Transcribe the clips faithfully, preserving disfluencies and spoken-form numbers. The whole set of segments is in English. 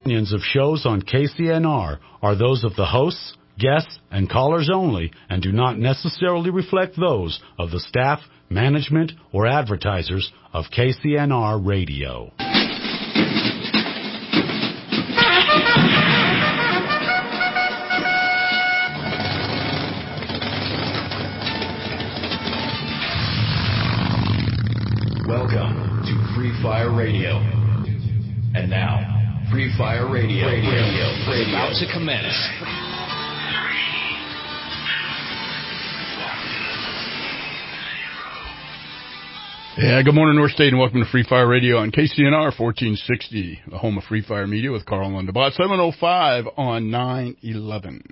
opinions of shows on K C N R are those of the hosts, guests, and callers only and do not necessarily reflect those of the staff, management, or advertisers of K C N R Radio. Welcome to Free Fire Radio. And now, Free Fire Radio, radio, radio, radio. Is about to commence. Yeah, good morning, North State, and welcome to Free Fire Radio on K C N R fourteen sixty, the home of Free Fire Media with Carl on the bot, seven oh five on nine eleven.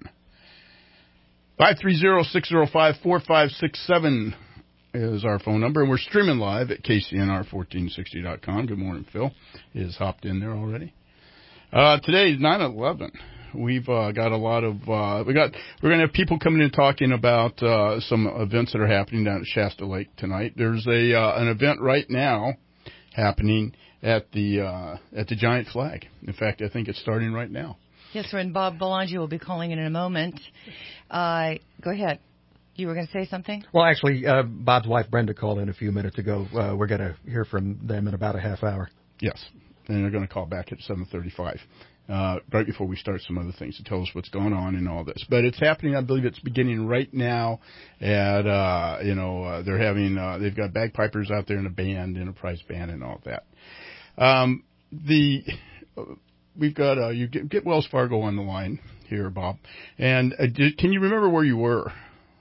five three zero, six zero five, four five six seven is our phone number, and we're streaming live at K C N R fourteen sixty dot com. Good morning, Phil. He has hopped in there already. Uh, today is nine eleven. We've uh, got a lot of, uh, we got, we're going to have people coming in talking about uh, some events that are happening down at Shasta Lake tonight. There's a uh, an event right now happening at the uh, at the Giant Flag. In fact, I think it's starting right now. Yes, sir, and Bob Belanger will be calling in in a moment. Uh, go ahead. You were going to say something? Well, actually, uh, Bob's wife, Brenda, called in a few minutes ago. Uh, we're going to hear from them in about a half hour. Yes, and they're going to call back at seven thirty-five, uh, right before we start some other things to tell us what's going on and all this. But it's happening, I believe it's beginning right now at, uh, you know, uh, they're having, uh, they've got bagpipers out there and a band, enterprise band and all that. Um, the, uh, we've got, uh, you get, get Wells Fargo on the line here, Bob. And uh, did, can you remember where you were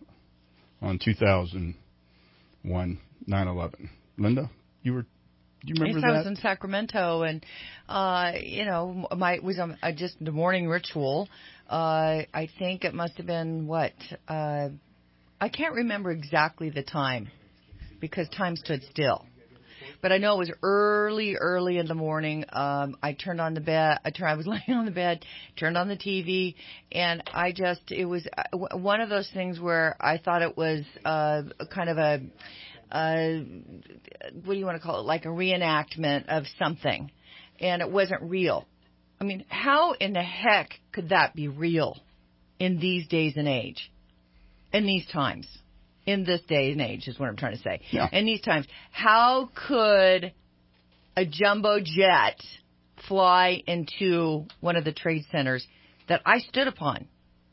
on two thousand one, nine eleven. Linda, you were, do you remember yes, that? I was in Sacramento, and, uh, you know, my, it was um, uh, just the morning ritual. Uh, I think it must have been, what, uh, I can't remember exactly the time, because time stood still. But I know it was early, early in the morning. Um, I turned on the bed. I, turned, I was laying on the bed, turned on the T V, and I just, it was one of those things where I thought it was uh, kind of a, uh, what do you want to call it, like a reenactment of something. And it wasn't real. I mean, how in the heck could that be real in these days and age, in these times? In this day and age is what I'm trying to say. Yeah. In these times, how could a jumbo jet fly into one of the trade centers that I stood upon?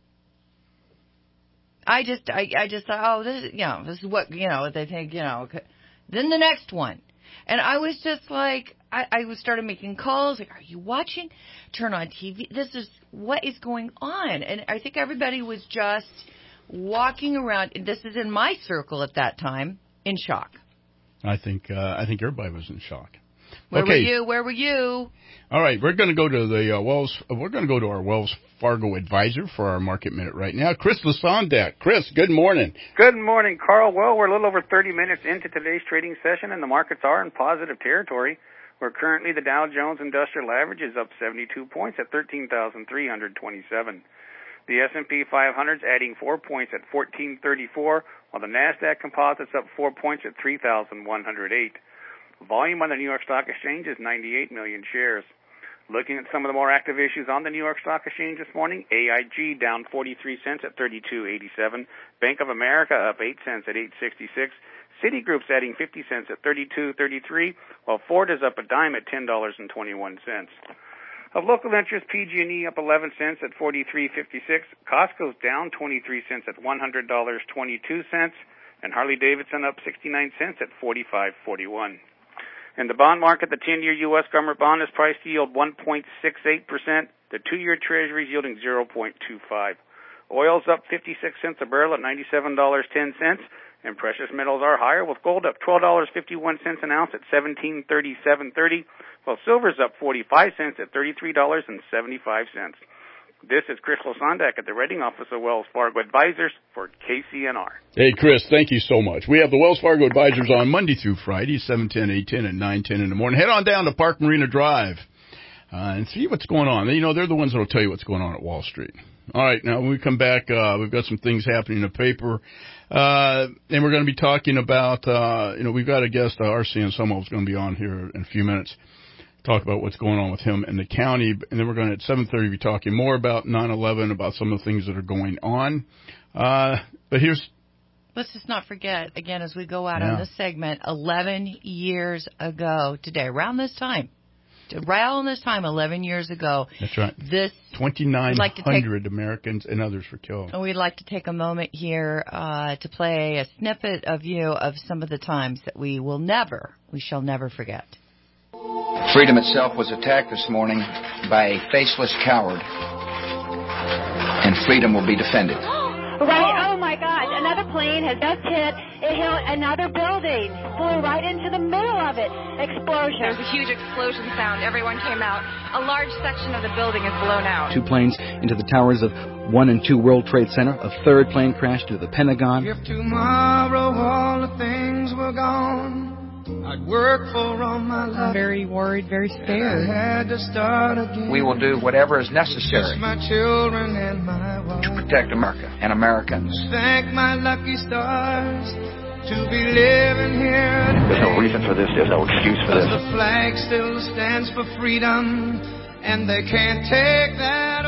I just, I, I just thought, oh, this, is, you know, this is what, you know, they think, you know. Then the next one, and I was just like, I, I was started making calls, like, are you watching? Turn on T V. This is what is going on, and I think everybody was just walking around, this is in my circle at that time, in shock. I think uh, I think everybody was in shock. Where okay. were you? Where were you? All right, we're going to go to the uh, Wells. We're going to go to our Wells Fargo advisor for our market minute right now, Chris Lasondak. Chris, good morning. Good morning, Carl. Well, we're a little over thirty minutes into today's trading session, and the markets are in positive territory. Where currently the Dow Jones Industrial Average is up seventy-two points at thirteen thousand three hundred twenty-seven. The S and P five hundred is adding four points at fourteen thirty-four, while the NASDAQ Composite's up four points at three thousand one hundred eight. Volume on the New York Stock Exchange is ninety-eight million shares. Looking at some of the more active issues on the New York Stock Exchange this morning, A I G down forty-three cents at thirty-two eighty-seven. Bank of America up eight cents at eight sixty-six. Citigroup's adding fifty cents at thirty-two thirty-three, while Ford is up a dime at ten dollars and twenty-one cents. Of local interest, P G and E up eleven cents at forty-three fifty-six. Costco's down twenty-three cents at one hundred dollars and twenty-two cents. And Harley-Davidson up sixty-nine cents at forty-five forty-one. In the bond market, the ten-year U S government bond is priced to yield one point six eight percent. The two-year Treasury is yielding zero point two five. Oil's up fifty-six cents a barrel at ninety-seven dollars and ten cents. And precious metals are higher, with gold up twelve dollars and fifty-one cents an ounce at seventeen thirty-seven thirty, while silver's up forty-five cents at thirty-three dollars and seventy-five cents. This is Chris Lasondak at the Rating Office of Wells Fargo Advisors for K C N R. Hey, Chris, thank you so much. We have the Wells Fargo Advisors on Monday through Friday, seven ten, eight ten, and nine ten in the morning. Head on down to Park Marina Drive uh, and see what's going on. You know, they're the ones that will tell you what's going on at Wall Street. All right, now when we come back, uh, we've got some things happening in the paper. Uh, and we're going to be talking about, uh, you know, we've got a guest, uh, R C N Summerall is going to be on here in a few minutes. talk about what's going on with him in the county. And then we're going to, at seven thirty, be talking more about nine eleven, about some of the things that are going on. Uh, but here's... Let's just not forget, again, as we go out Yeah. on this segment, eleven years ago today, around this time, around this time, eleven years ago. That's right. This twenty-nine hundred like to take, Americans and others were killed. And we'd like to take a moment here uh, to play a snippet of you of some of the times that we will never, we shall never forget. Freedom itself was attacked this morning by a faceless coward, and freedom will be defended. Right, oh my gosh, another plane has just hit, it hit another building, flew right into the middle of it. Explosion. There was a huge explosion sound. Everyone came out. A large section of the building is blown out. Two planes into the towers of one and two World Trade Center. A third plane crashed into the Pentagon. If tomorrow all the things were gone, I'd work for all my life. I'm very worried, very scared. I had to start again. We will do whatever is necessary Just my children and my wife. to protect America and Americans. Thank my lucky stars to be living here today. There's no reason for this. There's no excuse for this. The flag still stands for freedom, and they can't take that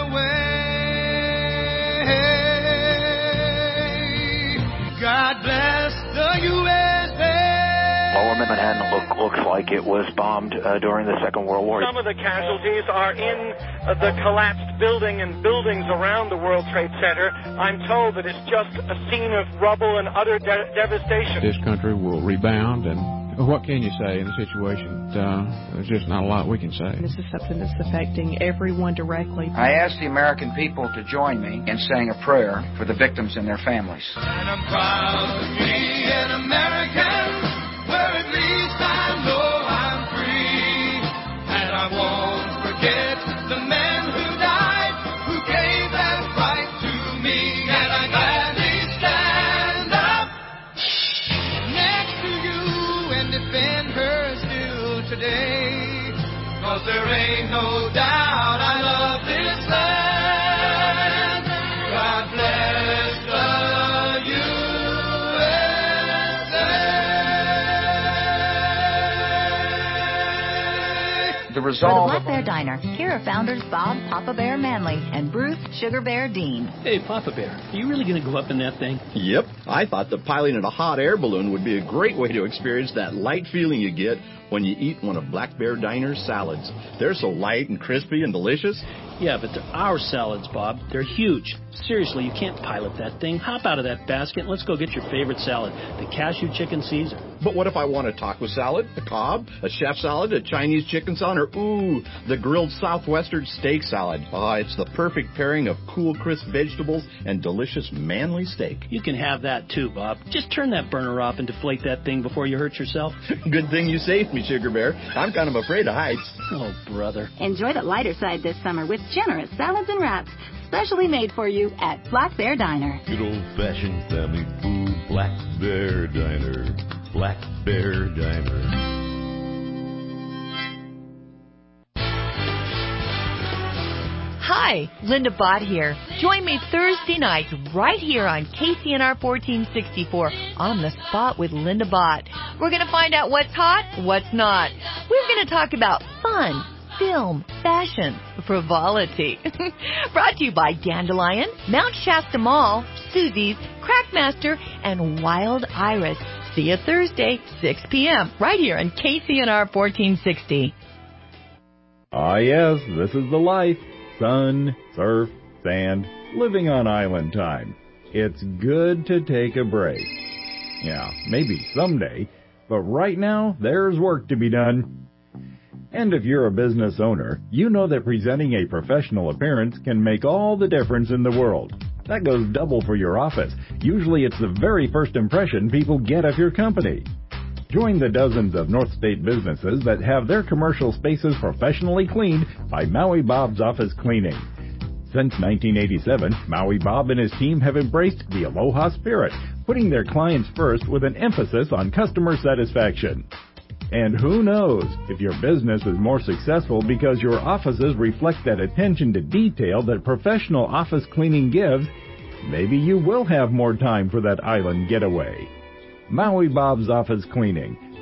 away. God bless the U S A. Lower Manhattan look, looks like it was bombed uh, during the Second World War. Some of the casualties are in uh, the collapsed building and buildings around the World Trade Center. I'm told that it's just a scene of rubble and utter de- devastation. This country will rebound, and what can you say in the situation? Uh, there's just not a lot we can say. This is something that's affecting everyone directly. I ask the American people to join me in saying a prayer for the victims and their families. And I'm proud to be an American, where at least I know I'm free. And I won't forget the men who died, who gave that right to me. And I gladly stand up next to you and defend her still today. Cause there ain't no doubt I love this land. God bless the U S A. The For resolve the Black Bear Diner, here are founders Bob Papa Bear Manley and Bruce Sugar Bear Dean. Hey, Papa Bear, are you really going to go up in that thing? Yep. I thought that piloting a hot air balloon would be a great way to experience that light feeling you get when you eat one of Black Bear Diner's salads. They're so light and crispy and delicious. Yeah, but they're our salads, Bob. They're huge. Seriously, you can't pilot that thing. Hop out of that basket and let's go get your favorite salad, the cashew chicken Caesar. But what if I want a taco salad, a Cobb, a chef salad, a Chinese chicken salad, or, ooh, the grilled Southwestern steak salad? Ah, it's the perfect pairing of cool, crisp vegetables and delicious manly steak. You can have that too, Bob. Just turn that burner off and deflate that thing before you hurt yourself. Good thing you saved me, Sugar Bear. I'm kind of afraid of heights. Oh, brother. Enjoy the lighter side this summer with generous salads and wraps, specially made for you at Black Bear Diner. Good old-fashioned family food, Black Bear Diner. Black Bear Diner. Hi, Linda Bott here. Join me Thursday nights right here on K C N R fourteen sixty-four on the spot with Linda Bott. We're going to find out what's hot, what's not. We're going to talk about fun, film, fashion, frivolity. Brought to you by Dandelion, Mount Shasta Mall, Susie's, Crackmaster, and Wild Iris. See you Thursday, six p.m. right here on K C N R fourteen sixty. Ah, yes, this is the life. Sun, surf, sand, living on island time. It's good to take a break. Yeah, maybe someday, but right now, there's work to be done. And if you're a business owner, you know that presenting a professional appearance can make all the difference in the world. That goes double for your office. Usually it's the very first impression people get of your company. Join the dozens of North State businesses that have their commercial spaces professionally cleaned by Maui Bob's Office Cleaning. Since nineteen eighty-seven, Maui Bob and his team have embraced the Aloha spirit, putting their clients first with an emphasis on customer satisfaction. And who knows, if your business is more successful because your offices reflect that attention to detail that professional office cleaning gives, maybe you will have more time for that island getaway. Maui Bob's Office Cleaning,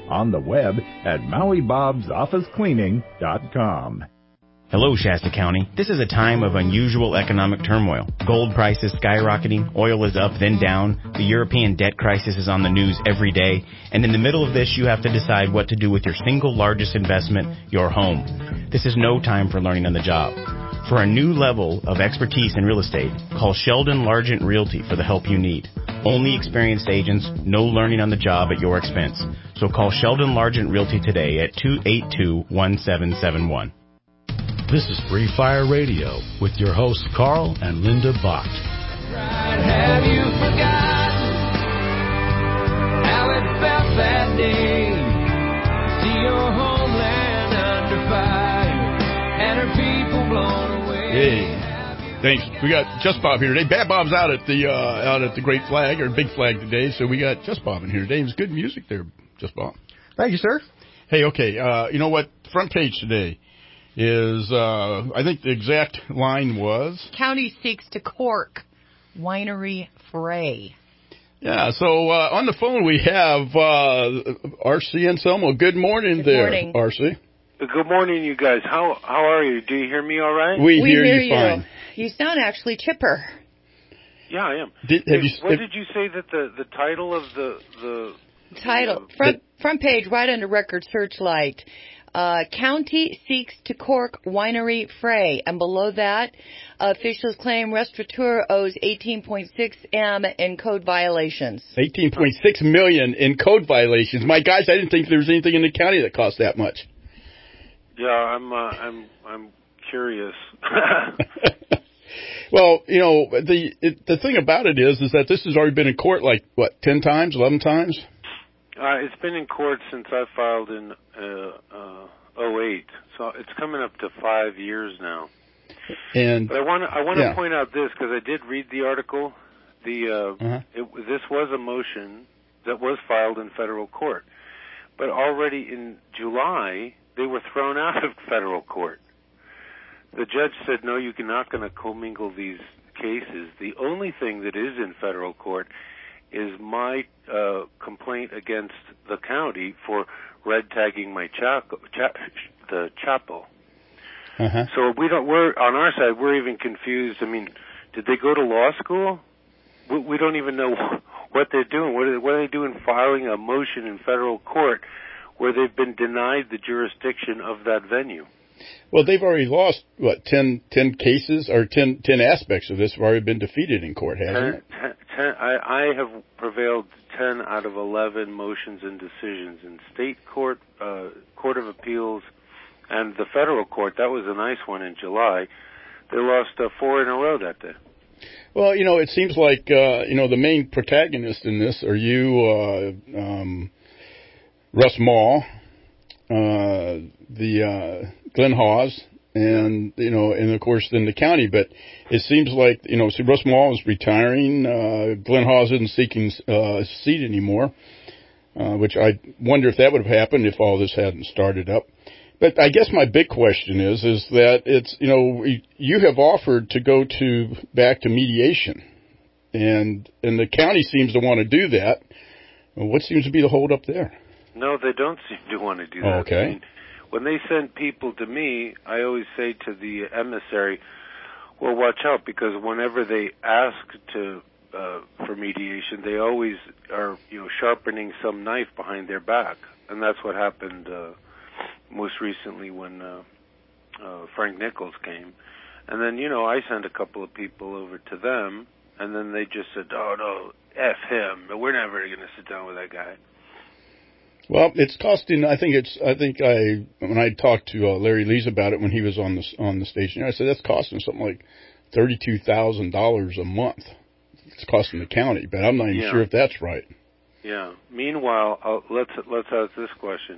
on the web at maui bobs office cleaning dot com. Hello, Shasta County. This is a time of unusual economic turmoil. Gold prices skyrocketing, oil is up, then down, the European debt crisis is on the news every day, and in the middle of this, you have to decide what to do with your single largest investment, your home. This is no time for learning on the job. For a new level of expertise in real estate, call Sheldon Largent Realty for the help you need. Only experienced agents, no learning on the job at your expense. So call Sheldon Largent Realty today at two eight two, one seven seven one. This is Free Fire Radio with your hosts Carl and Linda Bach. Have you forgotten how it felt that day? See your homeland under fire and her people blown away. Hey, thanks. We got Just Bob here today. Bad Bob's out at the uh, out at the Great Flag or Big Flag today, so we got Just Bob in here today. It was good music there, Just Bob. Thank you, sir. Hey, okay. Uh, you know what? Front page today is, uh, I think the exact line was... County seeks to cork winery fray. Yeah, so uh, on the phone we have uh, R C Anselmo. Good morning Good there, morning. R C. Good morning, you guys. How how are you? Do you hear me all right? We, we hear, hear you fine. You sound actually chipper. Yeah, I am. Did, have Hey, you, what have, did you say that the, the title of the... the Title, front, front page, right under Record Searchlight. Uh, county seeks to cork winery fray. And below that, uh, officials claim restaurateur owes eighteen point six million in code violations. eighteen point six million in code violations. My guys, I didn't think there was anything in the county that cost that much. Yeah, I'm uh, I'm I'm curious. Well, you know, the it, the thing about it is, is that this has already been in court like, what, ten times, eleven times? Uh, it's been in court since I filed in uh, uh, oh eight, so it's coming up to five years now. And but I want to I want to yeah. point out this because I did read the article. The uh, uh-huh. it, this was a motion that was filed in federal court, but already in July they were thrown out of federal court. The judge said, "No, you're not going to commingle these cases. The only thing that is in federal court is my uh, complaint against the county for red tagging my chaco, cha- the chapel." Uh-huh. So we don't. We're on our side. We're even confused. I mean, did they go to law school? We, we don't even know what they're doing. What are, they, what are they doing? Filing a motion in federal court where they've been denied the jurisdiction of that venue. Well, they've already lost, what, ten, ten cases, or ten, ten aspects of this have already been defeated in court, hasn't ten, it? ten, ten, I, I have prevailed ten out of eleven motions and decisions in state court, uh, court of appeals, and the federal court. That was a nice one in July. They lost uh, four in a row that day. Well, you know, it seems like, uh, you know, the main protagonist in this are you, uh, um, Russ Maul, uh, the, uh, Glenn Hawes, and, you know, and of course then the county, but it seems like, you know, see, Russ Maul is retiring, uh, Glenn Hawes isn't seeking, uh, a seat anymore, uh, which I wonder if that would have happened if all this hadn't started up. But I guess my big question is, is that it's, you know, you have offered to go to, back to mediation, and, and the county seems to want to do that. What seems to be the holdup there? No, they don't seem to want to do that. Oh, okay. I mean, when they send people to me, I always say to the emissary, well, watch out, because whenever they ask to uh, for mediation, they always are, you know, sharpening some knife behind their back. And that's what happened uh, most recently when uh, uh, Frank Nichols came. And then, you know, I sent a couple of people over to them, and then they just said, oh, no, F him. We're never going to sit down with that guy. Well, it's costing. I think it's. I think I when I talked to uh, Larry Lees about it when he was on the on the station, I said that's costing something like thirty-two thousand dollars a month. It's costing the county, but I'm not even yeah. sure if that's right. Yeah. Meanwhile, uh, let's let's ask this question: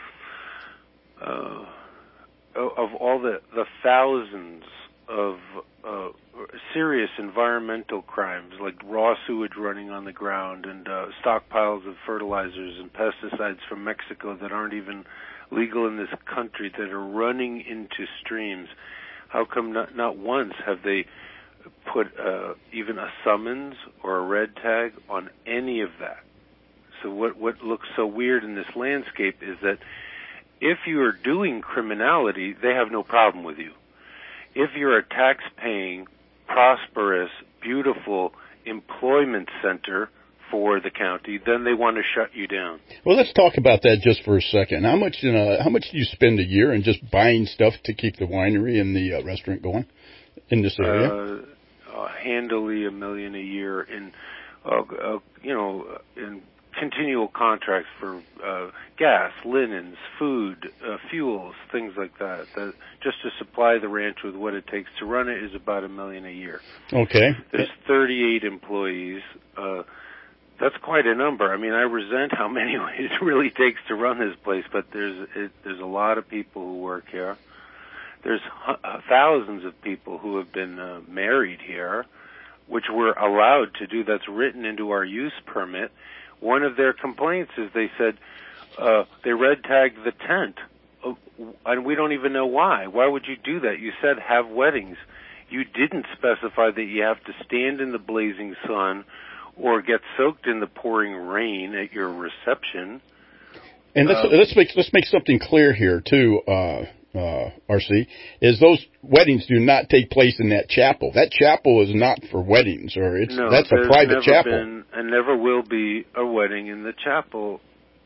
uh, of all the the thousands of uh, serious environmental crimes like raw sewage running on the ground and uh, stockpiles of fertilizers and pesticides from Mexico that aren't even legal in this country that are running into streams, how come not, not once have they put uh, even a summons or a red tag on any of that? what what looks so weird in this landscape is that if you are doing criminality, they have no problem with you. If you're a tax-paying, prosperous, beautiful employment center for the county, then they want to shut you down. Well, let's talk about that just for a second. How much, you know, how much do you spend a year in just buying stuff to keep the winery and the uh, restaurant going in this area? Uh, uh, handily a million a year in, uh, uh, you know, in continual contracts for uh, gas, linens, food, uh, fuels, things like that. That. Just to supply the ranch with what it takes to run it is about a million a year. Okay. There's thirty-eight employees. Uh, that's quite a number. I mean, I resent how many it really takes to run this place, but there's it, there's a lot of people who work here. There's uh, thousands of people who have been uh, married here, which we're allowed to do. That's written into our use permit. One of their complaints is they said uh, they red tagged the tent, uh, and we don't even know why. Why would you do that? You said have weddings. You didn't specify that you have to stand in the blazing sun or get soaked in the pouring rain at your reception. And let's, uh, let's make let's make something clear here too, uh, uh, R C. Is those weddings do not take place in that chapel. That chapel is not for weddings, or it's no, that's a private never chapel. Been, and never will be a wedding in the chapel.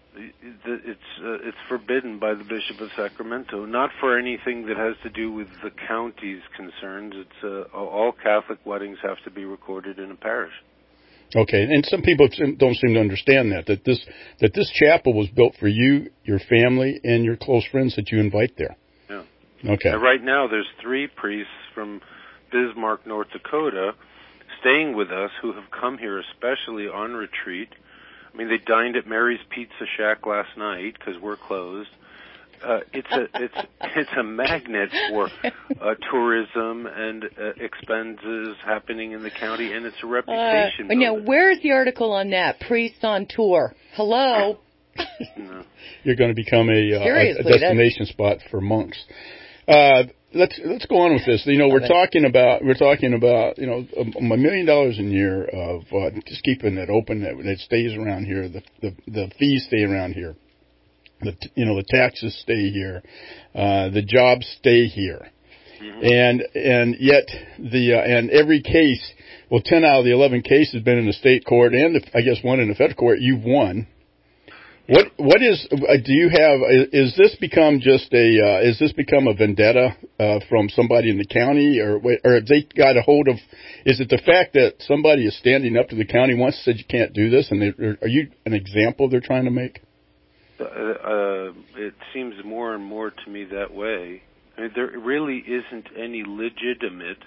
It's uh, it's forbidden by the Bishop of Sacramento. Not for anything that has to do with the county's concerns. It's uh, all Catholic weddings have to be recorded in a parish. Okay, and some people don't seem to understand that that this that this chapel was built for you, your family, and your close friends that you invite there. Yeah. Okay. And right now, there's three priests from Bismarck, North Dakota, staying with us who have come here especially on retreat. I mean, they dined at Mary's Pizza Shack last night because we're closed. Uh, it's a it's it's a magnet for uh, tourism and uh, expenses happening in the county, and it's a reputation. Uh, now, where's the article on that? Priest on tour. Hello. No. You're going to become a, uh, a, a destination that's... spot for monks. Uh, let's let's go on with this. You know, we're talking about we're talking about you know a, a million dollars a year of uh, just keeping it open that it stays around here. The the the fees stay around here. The you know the taxes stay here, uh, the jobs stay here, mm-hmm. and and yet the uh, and every case, well, ten out of the eleven cases have been in the state court, and the, I guess one in the federal court. You've won. What what is uh, do you have? Is this become just a uh, is this become a vendetta uh, from somebody in the county, or or have they got a hold of? Is it the fact that somebody is standing up to the county once said you can't do this, and they, are you an example they're trying to make? Uh, uh, it seems more and more to me that way. I mean, there really isn't any legitimate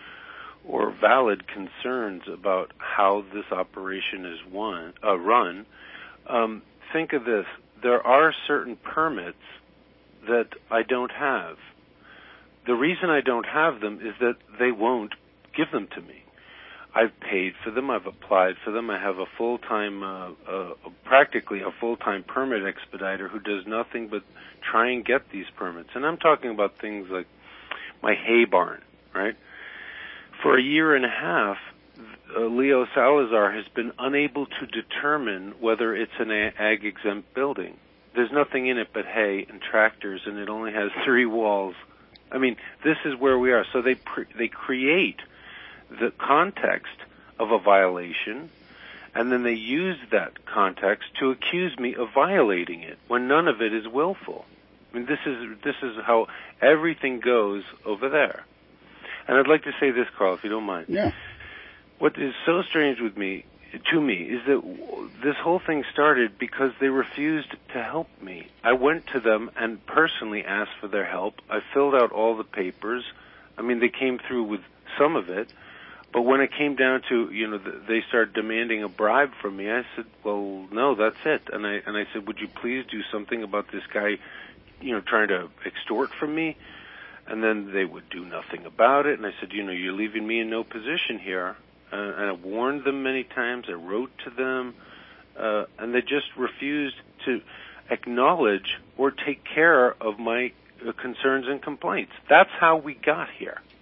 or valid concerns about how this operation is won, uh, run. Um, think of this. There are certain permits that I don't have. The reason I don't have them is that they won't give them to me. I've paid for them. I've applied for them. I have a full-time, uh, uh, practically a full-time permit expediter who does nothing but try and get these permits. And I'm talking about things like my hay barn, right? For a year and a half, uh, Leo Salazar has been unable to determine whether it's an ag-exempt building. There's nothing in it but hay and tractors, and it only has three walls. I mean, this is where we are. So they pre- they create the context of a violation, and then they use that context to accuse me of violating it when none of it is willful. I mean, this is this is how everything goes over there. And I'd like to say this, Carl, if you don't mind. Yeah. What is so strange with me, to me, is that this whole thing started because they refused to help me. I went to them and personally asked for their help. I filled out all the papers. I mean, they came through with some of it. But when it came down to, you know, they started demanding a bribe from me, I said, well, no, that's it. And I and I said, would you please do something about this guy, you know, trying to extort from me? And then they would do nothing about it. And I said, you know, you're leaving me in no position here. Uh, and I warned them many times. I wrote to them. Uh, and they just refused to acknowledge or take care of my uh, concerns and complaints. That's how we got here.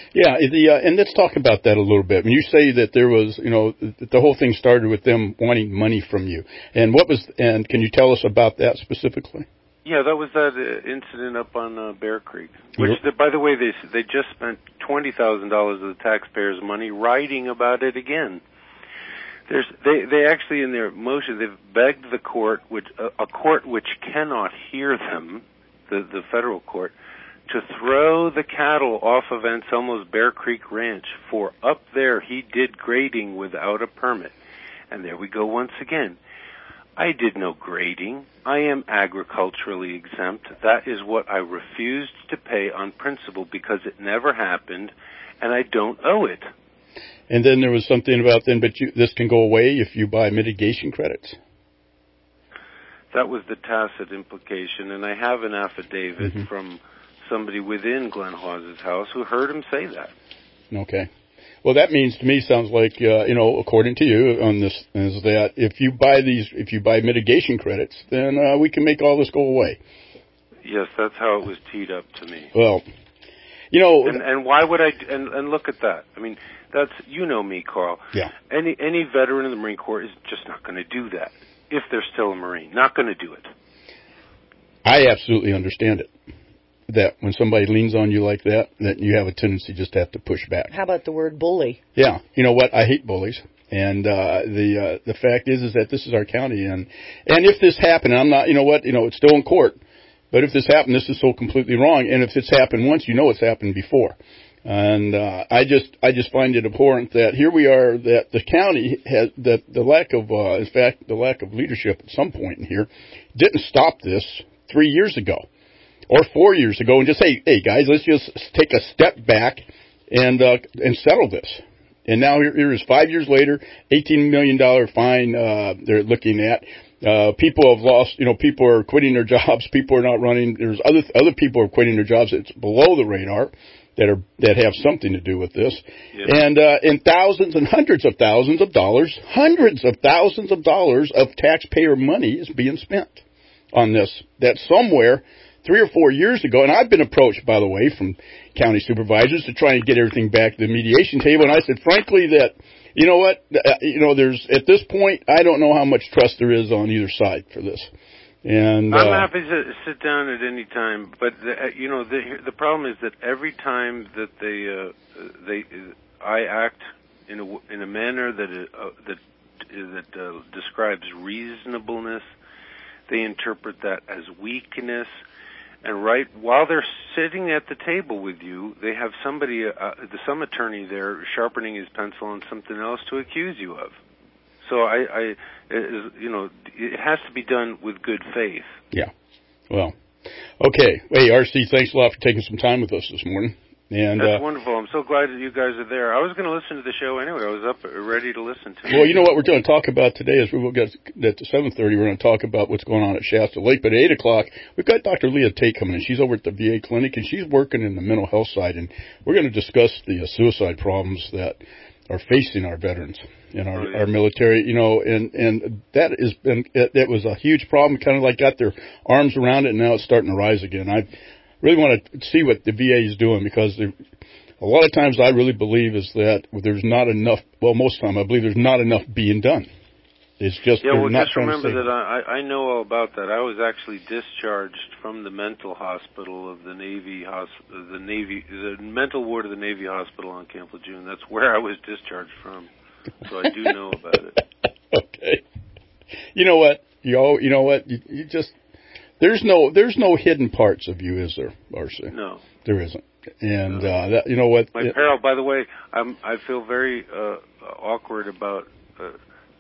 Yeah, the, uh, and let's talk about that a little bit. When you say that there was, you know, that the whole thing started with them wanting money from you, and what was, and can you tell us about that specifically? Yeah, that was that uh, incident up on uh, Bear Creek, which, yep. the, by the way, they they just spent twenty thousand dollars of the taxpayers' money writing about it again. There's, they, they actually, in their motion, they've begged the court, which uh, a court which cannot hear them, the, the federal court, to throw the cattle off of Anselmo's Bear Creek Ranch, for up there he did grading without a permit. And there we go once again. I did no grading. I am agriculturally exempt. That is what I refused to pay on principle because it never happened, and I don't owe it. And then there was something about then, but you, this can go away if you buy mitigation credits. That was the tacit implication, and I have an affidavit mm-hmm. from somebody within Glenn Hawes's house who heard him say that. Okay. Well, that means to me sounds like, uh, you know, according to you on this, is that if you buy these, if you buy mitigation credits, then uh, we can make all this go away. Yes, that's how it was teed up to me. Well, you know. And, and why would I, and, and look at that. I mean, that's, you know me, Carl. Yeah. Any, any veteran of the Marine Corps is just not going to do that if they're still a Marine. Not going to do it. I absolutely understand it. That when somebody leans on you like that, that you have a tendency just to have to push back. How about the word bully? Yeah. You know what? I hate bullies. And, uh, the, uh, the fact is, is that this is our county. And, and if this happened, I'm not, you know what, you know, it's still in court. But if this happened, this is so completely wrong. And if it's happened once, you know it's happened before. And, uh, I just, I just find it abhorrent that here we are, that the county has, that the lack of, uh, in fact, the lack of leadership at some point in here didn't stop this three years ago. Or four years ago, and just say, hey, guys, let's just take a step back and uh, and settle this. And now here, here is five years later, eighteen million dollars fine uh, they're looking at. Uh, people have lost, you know, people are quitting their jobs. People are not running. There's other other people are quitting their jobs. It's below the radar that are that have something to do with this. Yeah. And uh, and thousands and hundreds of thousands of dollars, hundreds of thousands of dollars of taxpayer money is being spent on this. That somewhere three or four years ago, and I've been approached, by the way, from county supervisors to try and get everything back to the mediation table, and I said, frankly, that, you know what, uh, you know, there's, at this point, I don't know how much trust there is on either side for this. And I'm uh, happy to sit down at any time, but, the, you know, the, the problem is that every time that they, uh, they, I act in a, in a manner that, uh, that, that uh, describes reasonableness, they interpret that as weakness. And right while they're sitting at the table with you, they have somebody, uh, some attorney there, sharpening his pencil on something else to accuse you of. So I, I, it, you know, it has to be done with good faith. Yeah. Well, okay. Hey, R C, thanks a lot for taking some time with us this morning. And that's uh, wonderful. I'm so glad that you guys are there. I was going to listen to the show anyway. I was up ready to listen to it. Well, you know what we're going to talk about today is we will get at seven thirty. We're going to talk about what's going on at Shasta Lake. But at eight o'clock, we've got Doctor Leah Tate coming in. She's over at the V A clinic, and she's working in the mental health side. And we're going to discuss the uh, suicide problems that are facing our veterans and our, oh, yeah. our military. You know, and and that has been that was a huge problem. Kind of like got their arms around it, and now it's starting to rise again. I really want to see what the V A is doing, because a lot of times I really believe is that there's not enough, well, most of the time I believe there's not enough being done. It's just, yeah, well, not just remember that I, I know all about that. I was actually discharged from the mental hospital of the Navy, the Navy, the mental ward of the Navy hospital on Camp Lejeune. That's where I was discharged from. So I do know about it. Okay. You know what? You all, you know what? You, you just, There's no there's no hidden parts of you, is there, R C? No, there isn't. And no. uh, that, you know what? My it, peril. By the way, I'm I feel very uh, awkward about uh,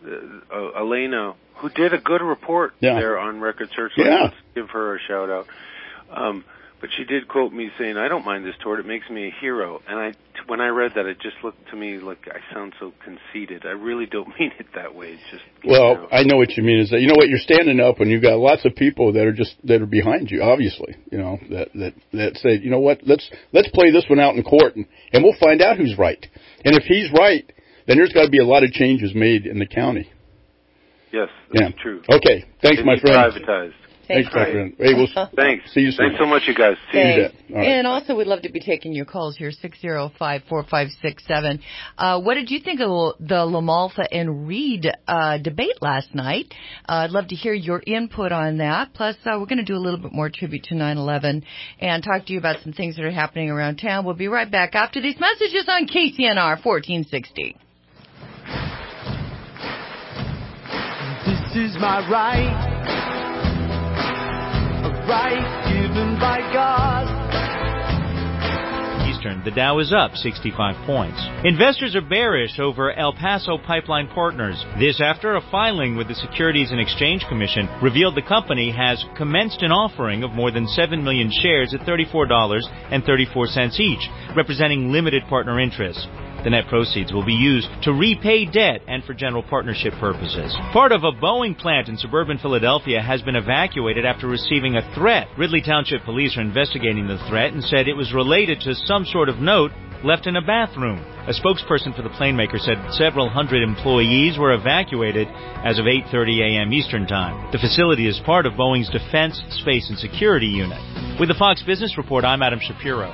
uh, Elena, who did a good report yeah. there on Record Search. Yeah. Let's give her a shout out. Um, but she did quote me saying, "I don't mind this tort; it makes me a hero." And I, when I read that, it just looked to me like I sound so conceited. I really don't mean it that way. It's just well, know. I know what you mean. Is that you know what you're standing up and you've got lots of people that are just that are behind you, obviously. You know that that that say, you know what, let's let's play this one out in court and, and we'll find out who's right. And if he's right, then there's got to be a lot of changes made in the county. Yes, that's yeah. true. Okay, thanks, It my friend. Privatized. Thanks, Dr. Hey, we'll Thanks. See you soon. Thanks so much, you guys. See Thanks. you. You bet. Right. And also, we'd love to be taking your calls here, six zero five, four five six seven. Uh, what did you think of the LaMalfa and Reed uh, debate last night? Uh, I'd love to hear your input on that. Plus, uh, we're going to do a little bit more tribute to nine eleven and talk to you about some things that are happening around town. We'll be right back after these messages on K C N R fourteen sixty. This is my right, a right given by God. Eastern, the Dow is up sixty-five points. Investors are bearish over El Paso Pipeline Partners. This after a filing with the Securities and Exchange Commission revealed the company has commenced an offering of more than seven million shares at thirty-four dollars and thirty-four cents each, representing limited partner interests. The net proceeds will be used to repay debt and for general partnership purposes. Part of a Boeing plant in suburban Philadelphia has been evacuated after receiving a threat. Ridley Township Police are investigating the threat and said it was related to some sort of note left in a bathroom. A spokesperson for the plane maker said several hundred employees were evacuated as of eight thirty a.m. Eastern Time. The facility is part of Boeing's Defense, Space, and Security Unit. With the Fox Business Report, I'm Adam Shapiro.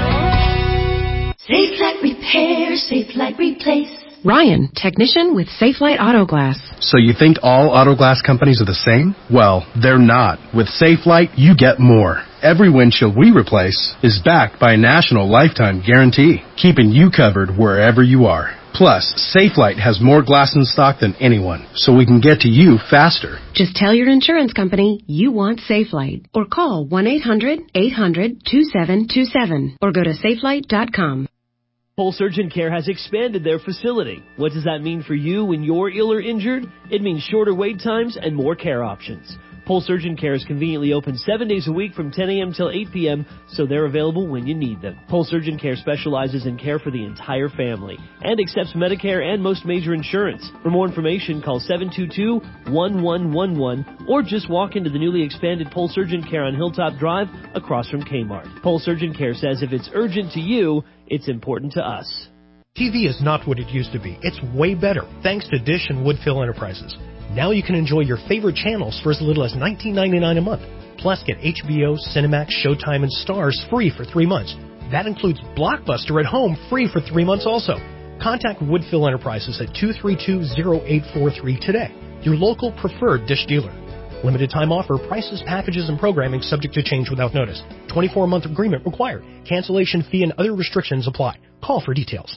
Safelite Repair, Safelite Replace. Ryan, technician with Safelite Auto Glass. So you think all auto glass companies are the same? Well, they're not. With Safelite, you get more. Every windshield we replace is backed by a national lifetime guarantee, keeping you covered wherever you are. Plus, Safelite has more glass in stock than anyone, so we can get to you faster. Just tell your insurance company you want Safelite, or call one eight hundred, eight hundred, two seven two seven, or go to safelite dot com. Pulse Urgent Care has expanded their facility. What does that mean for you when you're ill or injured? It means shorter wait times and more care options. Pulse Urgent Care is conveniently open seven days a week from ten a.m. till eight p.m., so they're available when you need them. Pulse Urgent Care specializes in care for the entire family and accepts Medicare and most major insurance. For more information, call seven two two, one one one one or just walk into the newly expanded Pulse Urgent Care on Hilltop Drive across from Kmart. Pulse Urgent Care says if it's urgent to you, it's important to us. T V is not what it used to be. It's way better, thanks to Dish and Woodfill Enterprises. Now you can enjoy your favorite channels for as little as nineteen ninety-nine a month. Plus, get H B O, Cinemax, Showtime, and Starz free for three months. That includes Blockbuster at home free for three months also. Contact Woodfill Enterprises at two three two, zero eight four three today, your local preferred Dish dealer. Limited time offer, prices, packages, and programming subject to change without notice. twenty-four month agreement required. Cancellation fee and other restrictions apply. Call for details.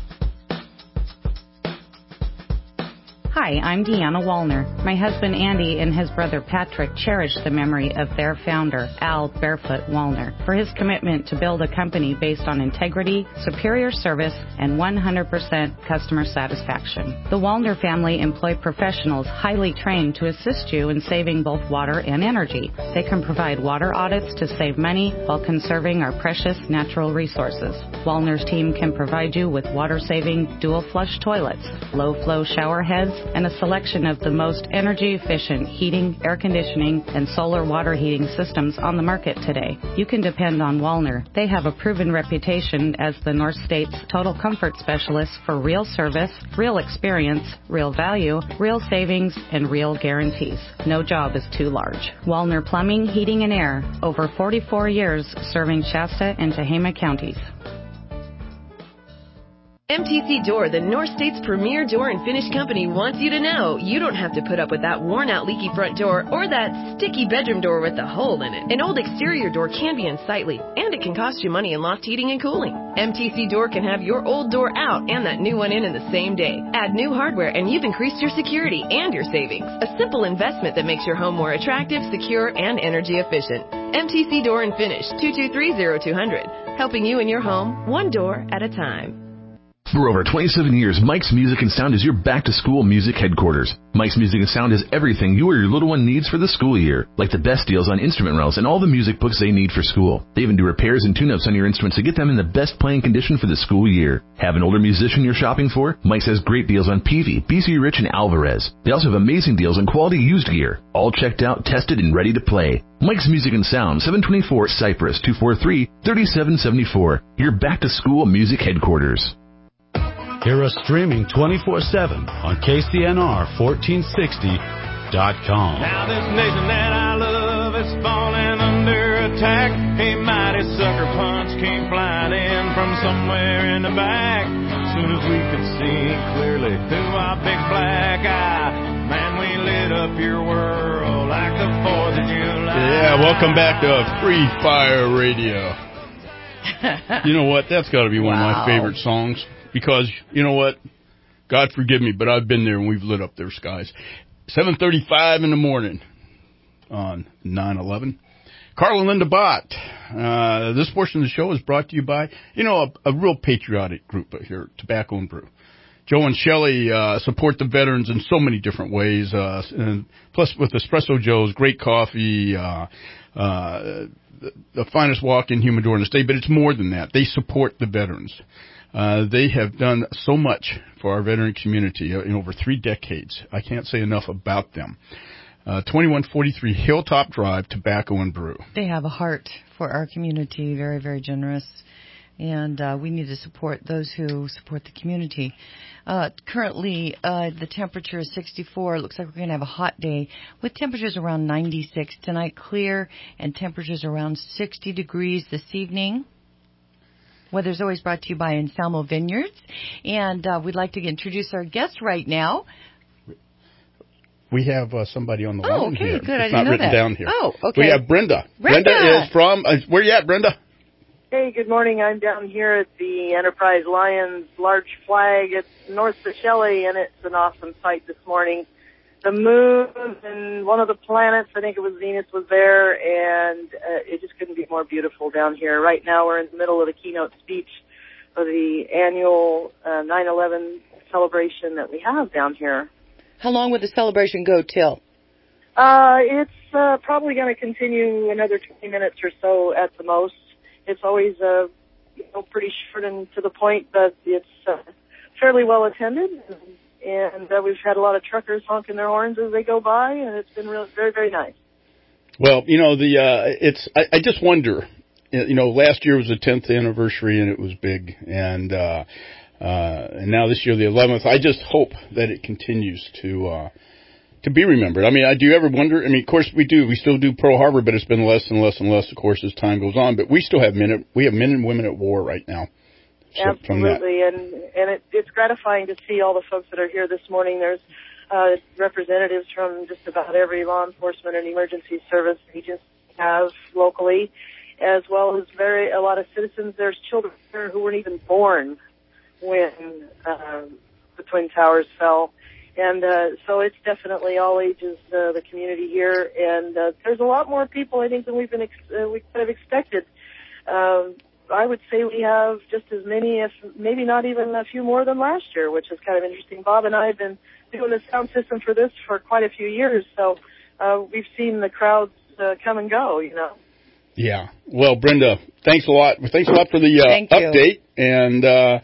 Hi, I'm Deanna Wallner. My husband Andy and his brother Patrick cherish the memory of their founder, Al Barefoot Wallner, for his commitment to build a company based on integrity, superior service, and one hundred percent customer satisfaction. The Wallner family employ professionals highly trained to assist you in saving both water and energy. They can provide water audits to save money while conserving our precious natural resources. Wallner's team can provide you with water-saving dual-flush toilets, low-flow shower heads, and a selection of the most energy-efficient heating, air conditioning, and solar water heating systems on the market today. You can depend on Wallner. They have a proven reputation as the North State's total comfort specialist for real service, real experience, real value, real savings, and real guarantees. No job is too large. Wallner Plumbing, Heating, and Air. Over forty-four years serving Shasta and Tehama counties. M T C Door, the North State's premier door and finish company, wants you to know you don't have to put up with that worn-out leaky front door or that sticky bedroom door with the hole in it. An old exterior door can be unsightly, and it can cost you money in loft heating and cooling. M T C Door can have your old door out and that new one in in the same day. Add new hardware and you've increased your security and your savings. A simple investment that makes your home more attractive, secure, and energy efficient. M T C Door and Finish, two two three, zero two zero zero, helping you in your home, one door at a time. For over twenty-seven years, Mike's Music and Sound is your back-to-school music headquarters. Mike's Music and Sound has everything you or your little one needs for the school year, like the best deals on instrument rentals and all the music books they need for school. They even do repairs and tune-ups on your instruments to get them in the best playing condition for the school year. Have an older musician you're shopping for? Mike's has great deals on Peavey, B C Rich, and Alvarez. They also have amazing deals on quality used gear, all checked out, tested, and ready to play. Mike's Music and Sound, seven twenty-four Cypress, two four three, three seven seven four, your back-to-school music headquarters. Hear us streaming twenty-four seven on K C N R fourteen sixty dot com. Now this nation that I love that's falling under attack. A mighty sucker punch came flying in from somewhere in the back. Soon as we could see clearly through our big black eye, man, we lit up your world like the fourth of July. Yeah, welcome back to Free Fire Radio. You know what? That's got to be one Wow. of my favorite songs because, you know what? God forgive me, but I've been there and we've lit up their skies. seven thirty-five in the morning on nine eleven. Carl and Linda Bott. Uh, this portion of the show is brought to you by, you know, a, a real patriotic group here, Tobacco and Brew. Joe and Shelley uh, support the veterans in so many different ways. Uh, and plus, with Espresso Joe's, great coffee, uh, uh, the, the finest walk-in humidor in the state. But it's more than that. They support the veterans. Uh, they have done so much for our veteran community in over three decades. I can't say enough about them. Uh, twenty-one forty-three Hilltop Drive, Tobacco and Brew. They have a heart for our community, very, very generous. And uh, we need to support those who support the community. Uh, currently, uh, the temperature is sixty-four. It looks like we're going to have a hot day with temperatures around ninety-six. Tonight, clear, and temperatures around sixty degrees this evening. Weather's always brought to you by Anselmo Vineyards. And uh, we'd like to introduce our guest right now. We have uh, somebody on the Oh, line okay, here. good. I It's didn't not know written that. down here. Oh, okay. We have Brenda. Brenda! is from, uh, where you at, Brenda? Hey, good morning. I'm down here at the Enterprise Lions large flag at North of Shelley, and it's an awesome sight this morning. The moon and one of the planets, I think it was Venus, was there, and uh, it just couldn't be more beautiful down here. Right now we're in the middle of the keynote speech for the annual uh, nine eleven celebration that we have down here. How long will the celebration go till? Uh, it's uh, probably going to continue another twenty minutes or so at the most. It's always uh, you know, pretty short and to the point, but it's uh, fairly well attended. And uh, we've had a lot of truckers honking their horns as they go by, and it's been really, very, very nice. Well, you know, the uh, it's. I, I just wonder. You know, last year was the tenth anniversary, and it was big, and uh, uh, and now this year the eleventh. I just hope that it continues to uh, to be remembered. I mean, I do you ever wonder? I mean, of course we do. We still do Pearl Harbor, but it's been less and less and less, of course, as time goes on. But we still have men. At, we have men and women at war right now. So Absolutely, and and it, it's gratifying to see all the folks that are here this morning. There's uh, representatives from just about every law enforcement and emergency service agency we have locally, as well as very a lot of citizens. There's children here who weren't even born when uh, the Twin Towers fell, and uh, so it's definitely all ages, uh, the community here, and uh, there's a lot more people I think than we've been ex- uh, we could have expected. Um, I would say we have just as many, if maybe not even a few more than last year, which is kind of interesting. Bob and I have been doing the sound system for this for quite a few years, so uh, we've seen the crowds uh, come and go, you know. Yeah. Well, Brenda, thanks a lot. Thanks a lot for the uh, update, and uh,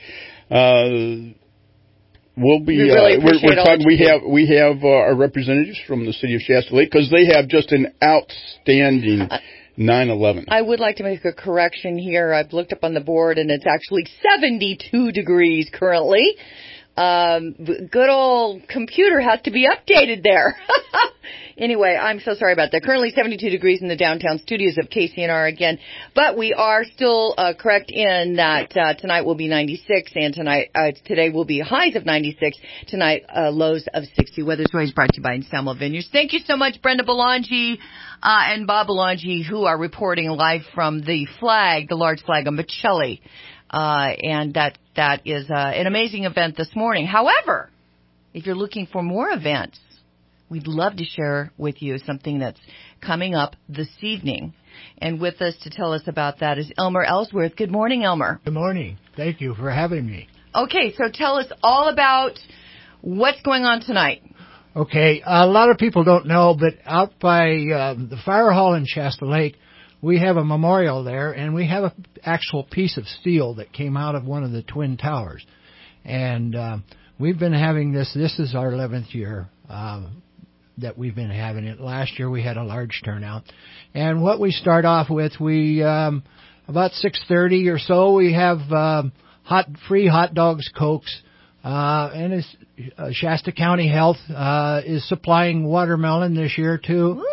uh, we'll be. We really uh, we're, we're all talking. that you We do. have we have uh, our representatives from the city of Shasta Lake because they have just an outstanding nine eleven. I would like to make a correction here. I've looked up on the board, and it's actually seventy-two degrees currently. Um, good old computer has to be updated there. Anyway, I'm so sorry about that. Currently seventy-two degrees in the downtown studios of K C N R again. But we are still uh, correct in that uh, tonight will be ninety-six, and tonight uh, today will be highs of ninety-six. Tonight, uh, lows of sixty. Weather's always brought to you by Anselmo Vineyards. Thank you so much, Brenda Belangi uh, and Bob Belangi, who are reporting live from the flag, the large flag of Bocelli. Uh, and that that is uh, an amazing event this morning. However, if you're looking for more events, we'd love to share with you something that's coming up this evening. And with us to tell us about that is Elmer Ellsworth. Good morning, Elmer. Good morning. Thank you for having me. Okay, so tell us all about what's going on tonight. Okay, a lot of people don't know, but out by uh, the fire hall in Shasta Lake, we have a memorial there, and we have an actual piece of steel that came out of one of the Twin Towers. And uh, we've been having this. This is our eleventh year uh, that we've been having it. Last year we had a large turnout. And what we start off with, we um, about six thirty or so, we have um, hot free hot dogs, Cokes, uh, and it's, uh, Shasta County Health uh, is supplying watermelon this year, too. Ooh.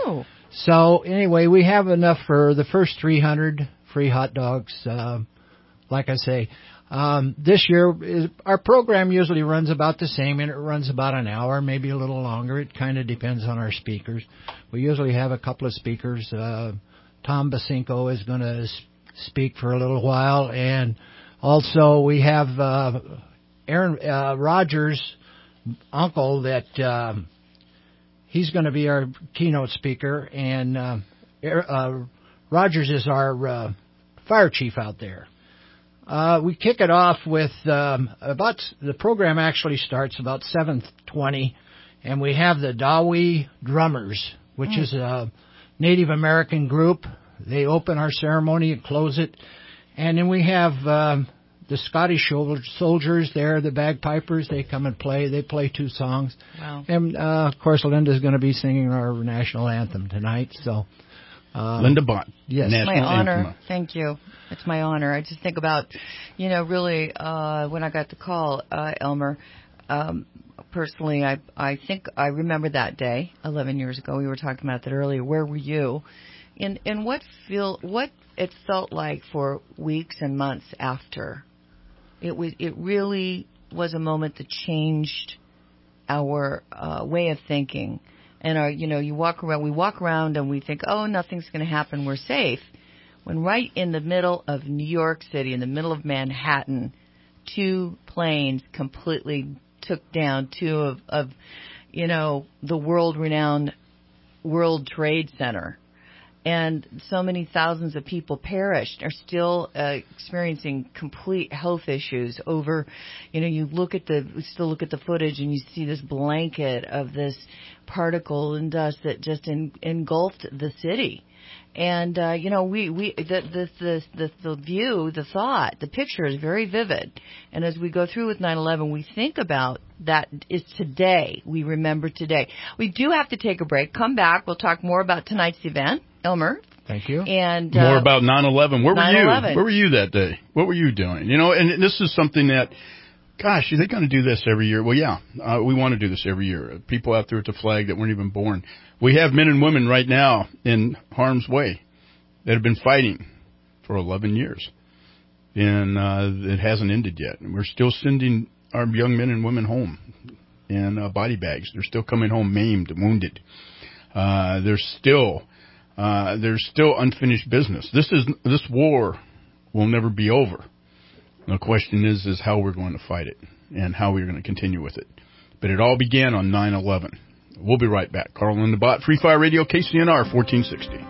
So anyway, we have enough for the first three hundred free hot dogs. Uh, like I say, um, this year is, our program usually runs about the same, and it runs about an hour, maybe a little longer. It kind of depends on our speakers. We usually have a couple of speakers. Uh, Tom Basinko is going to speak for a little while, and also we have uh, Aaron uh, Rogers' uncle that um, he's going to be our keynote speaker, and uh, uh, Rogers is our uh, fire chief out there. Uh, we kick it off with um, about the program actually starts about seven twenty, and we have the Dawi Drummers, which mm. is a Native American group. They open our ceremony and close it, and then we have um, the Scottish soldiers there, the bagpipers. They come and play. They play two songs, wow. and uh, of course Linda's going to be singing our national anthem tonight. So. Um, Linda Bott. Yes. It's my honor. Anthem. Thank you. It's my honor. I just think about, you know, really, uh, when I got the call, uh, Elmer, um, personally, I, I think I remember that day, eleven years ago. We were talking about that earlier. Where were you? And, and what feel, what it felt like for weeks and months after. It was, it really was a moment that changed our, uh, way of thinking. And, our, you know, you walk around, we walk around and we think, oh, nothing's going to happen, we're safe. When right in the middle of New York City, in the middle of Manhattan, two planes completely took down two of, of you know, the world-renowned World Trade Center. And so many thousands of people perished, are still uh, experiencing complete health issues over, you know, you look at the, still look at the footage and you see this blanket of this particle and dust that just en- engulfed the city. And, uh, you know, we, we, the, the, the, the, the view, the thought, the picture is very vivid. And as we go through with nine eleven, we think about that is today. We remember today. We do have to take a break. Come back. We'll talk more about tonight's event. Elmer. Thank you. And uh, more about nine eleven. Where nine eleven. were you? Where were you that day? What were you doing? You know, and this is something that, gosh, are they going to do this every year? Well, yeah, uh, we want to do this every year. People out there at the flag that weren't even born. We have men and women right now in harm's way that have been fighting for eleven years, and uh, it hasn't ended yet. And we're still sending our young men and women home in uh, body bags. They're still coming home maimed, wounded. Uh, there's still uh, there's still unfinished business. This is this war will never be over. The question is is how we're going to fight it and how we're going to continue with it. But it all began on nine eleven. We'll be right back. Carl and the Bot, Free Fire Radio, K C N R, fourteen sixty.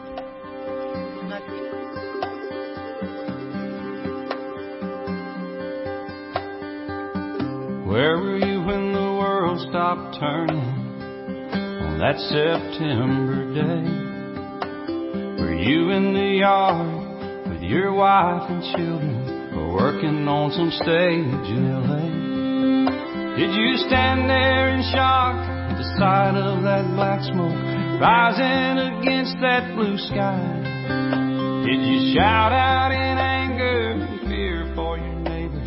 Where were you when the world stopped turning on that September day? Were you in the yard with your wife and children, or working on some stage in L A? Did you stand there in shock at the sight of that black smoke rising against that blue sky? Did you shout out in anger and fear for your neighbor?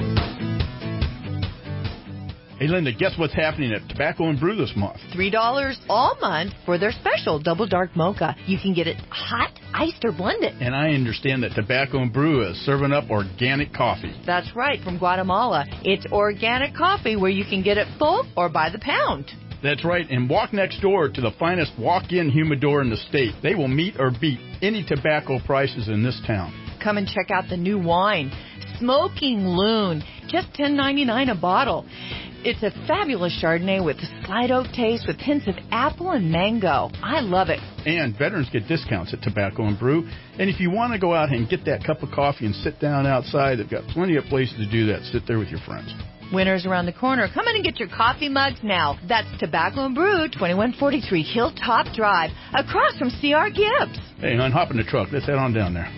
Hey, Linda, guess what's happening at Tobacco and Brew this month? three dollars all month for their special Double Dark Mocha. You can get it hot, iced, or blended. And I understand that Tobacco and Brew is serving up organic coffee. That's right, from Guatemala. It's organic coffee where you can get it full or by the pound. That's right, and walk next door to the finest walk-in humidor in the state. They will meet or beat any tobacco prices in this town. Come and check out the new wine, Smoking Loon, just ten ninety-nine a bottle. It's a fabulous Chardonnay with a slight oak taste with hints of apple and mango. I love it. And veterans get discounts at Tobacco and Brew. And if you want to go out and get that cup of coffee and sit down outside, they've got plenty of places to do that. Sit there with your friends. Winter's around the corner. Come in and get your coffee mugs now. That's Tobacco and Brew, twenty-one forty-three Hilltop Drive, across from C R Gibbs. Hey, hon, hop in the truck. Let's head on down there.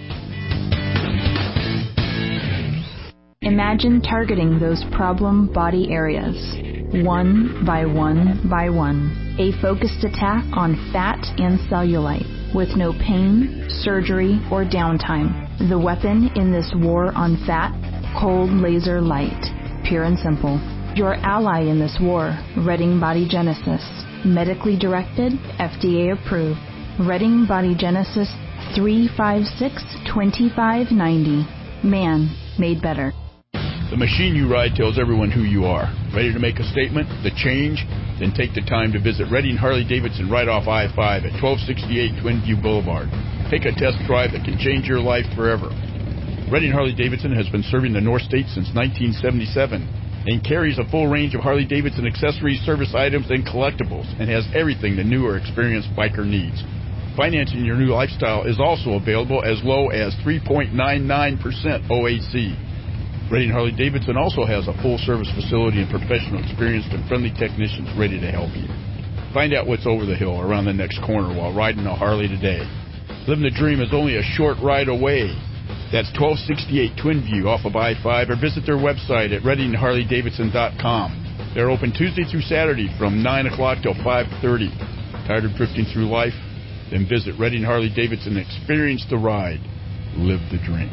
Imagine targeting those problem body areas, one by one by one. A focused attack on fat and cellulite, with no pain, surgery, or downtime. The weapon in this war on fat, cold laser light. Pure and simple. Your ally in this war, Redding Body Genesis. Medically directed, F D A approved. Redding Body Genesis, three five six, two five nine zero. Man made better. The machine you ride tells everyone who you are. Ready to make a statement? The change? Then take the time to visit Redding Harley-Davidson right off I five at twelve sixty-eight Twin View Boulevard. Take a test drive that can change your life forever. Redding Harley-Davidson has been serving the North State since nineteen seventy-seven and carries a full range of Harley-Davidson accessories, service items, and collectibles, and has everything the new or experienced biker needs. Financing your new lifestyle is also available as low as three point nine nine percent O A C. Redding Harley-Davidson also has a full-service facility and professional, experienced, and friendly technicians ready to help you. Find out what's over the hill around the next corner while riding a Harley today. Living the dream is only a short ride away. That's twelve sixty-eight Twin View off of I five, or visit their website at redding harley davidson dot com. They're open Tuesday through Saturday from nine o'clock till five thirty. Tired of drifting through life? Then visit Redding Harley-Davidson and experience the ride. Live the dream.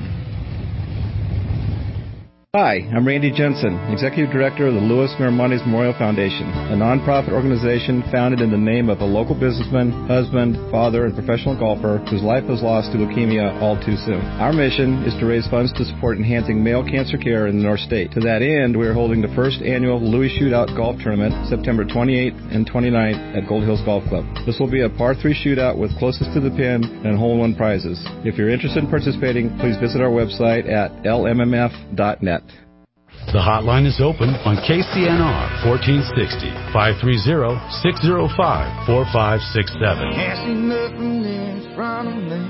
Hi, I'm Randy Jensen, Executive Director of the Louis Miramontes Memorial Foundation, a nonprofit organization founded in the name of a local businessman, husband, father, and professional golfer whose life was lost to leukemia all too soon. Our mission is to raise funds to support enhancing male cancer care in the North State. To that end, we are holding the first annual Louis Shootout Golf Tournament September twenty-eighth and twenty-ninth at Gold Hills Golf Club. This will be a par three shootout with closest to the pin and hole-in-one prizes. If you're interested in participating, please visit our website at l m m f dot net. The hotline is open on K C N R fourteen sixty, five three zero, six zero five, four five six seven. Can't see nothing in front of me.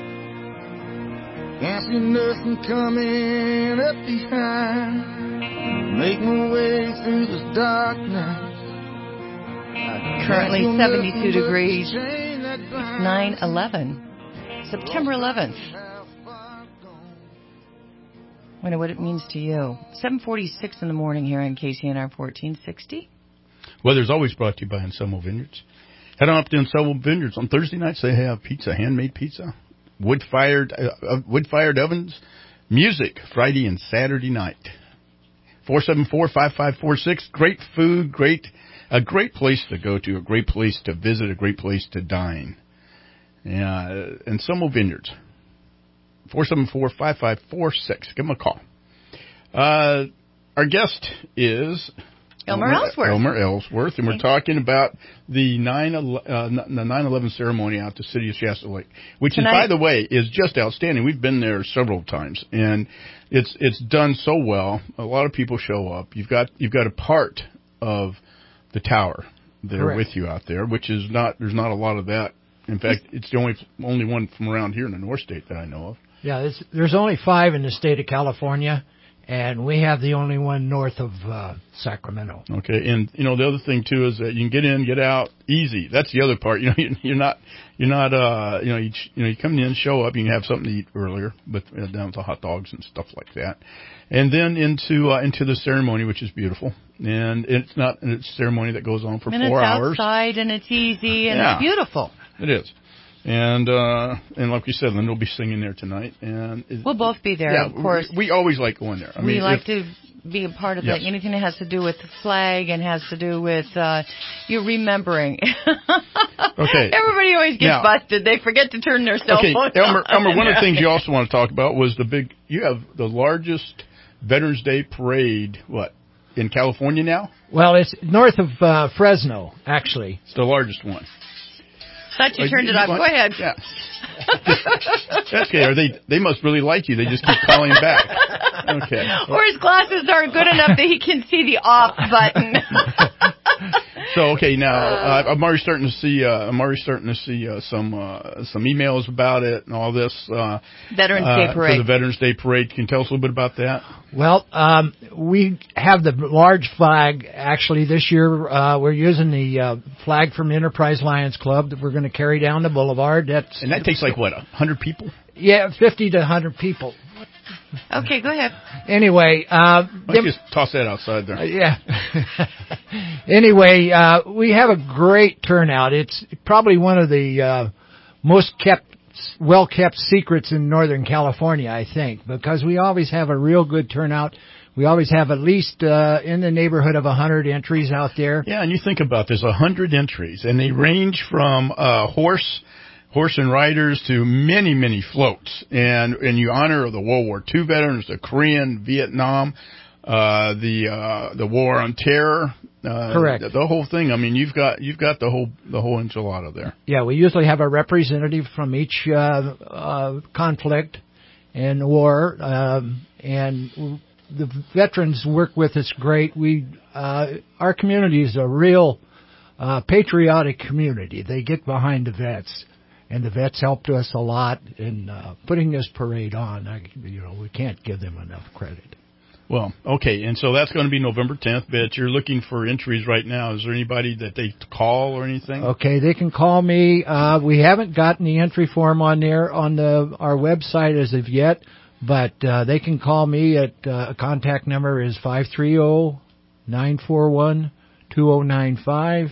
Can't see nothing coming up behind. Make my way through this darkness. Currently seventy-two degrees. It's nine eleven. September eleventh. I wonder what it means to you. seven forty-six in the morning here on K C N R fourteen sixty. Weather's always brought to you by Anselmo Vineyards. Head on up to Anselmo Vineyards. On Thursday nights, they have pizza, handmade pizza, wood-fired uh, wood-fired ovens, music Friday and Saturday night. four seven four, five five four six. Great food, great a great place to go to, a great place to visit, a great place to dine. Yeah, Anselmo Vineyards. four seven four, five five four six. Give them a call. Uh, our guest is Elmer Ellsworth. Elmer Ellsworth, and we're talking about the nine eleven ceremony out at the city of Shasta Lake, which, is, by the way, is just outstanding. We've been there several times, and it's it's done so well. A lot of people show up. You've got you've got a part of the tower there Correct. with you out there, which is not there's not a lot of that. In fact, it's the only only one from around here in the North State that I know of. Yeah, it's, there's only five in the state of California, and we have the only one north of uh, Sacramento. Okay, and you know the other thing too is that you can get in, get out easy. That's the other part. You know, you're not, you're not, uh, you know, you, you know, you come in, show up, you can have something to eat earlier, but uh, down to hot dogs and stuff like that, and then into uh, into the ceremony, which is beautiful, and it's not and it's a ceremony that goes on for and four it's hours. outside, and it's easy, and yeah. it's beautiful. It is. And uh, and like you said, Linda will be singing there tonight, and it, we'll both be there, yeah, of course. We, we always like going there. I we mean, like if, to be a part of yes. that. Anything that has to do with the flag and has to do with uh, you remembering. Okay. Everybody always gets now, busted. They forget to turn their cell okay, phone Elmer, on. Elmer, one of the things you also want to talk about was the big. You have the largest Veterans Day parade. What in California now? Well, it's north of uh, Fresno, actually. It's the largest one. Thought you turned it off. Want, Go ahead. Yeah. That's okay. Are they? They must really like you. They just keep calling back. Okay. Or his glasses aren't good enough that he can see the off button. So okay, now uh, I'm already starting to see. Uh, I'm already starting to see uh, some uh, some emails about it and all this. Uh, Veterans uh, Day Parade. For the Veterans Day Parade. Can you tell us a little bit about that? Well, um, we have the large flag. Actually, this year uh, we're using the uh, flag from Enterprise Lions Club that we're going to carry down the boulevard. That's and that takes like what, a hundred people? Yeah, fifty to a hundred people. Okay, go ahead. Anyway, uh, Let's just toss that outside there. Uh, yeah. Anyway, uh, we have a great turnout. It's probably one of the uh, most kept, well-kept secrets in Northern California, I think, because we always have a real good turnout. We always have at least uh, in the neighborhood of a hundred entries out there. Yeah, and you think about this, a hundred entries, and they range from uh, horse horse and riders to many, many floats. And and you honor the World War Two veterans, the Korean, Vietnam, uh, the uh, the War on Terror. Uh, Correct. The, the whole thing. I mean, you've got you've got the whole the whole enchilada there. Yeah, we usually have a representative from each uh, uh, conflict and war, um, and the veterans work with us great. We uh, our community is a real uh, patriotic community. They get behind the vets, and the vets helped us a lot in uh, putting this parade on. I, you know, we can't give them enough credit. Well, okay, and so that's going to be November tenth, but you're looking for entries right now. Is there anybody that they call or anything? Okay, they can call me. Uh, we haven't gotten the entry form on there on the our website as of yet, but uh, they can call me at uh, a contact number is five three zero, nine four one, two zero nine five.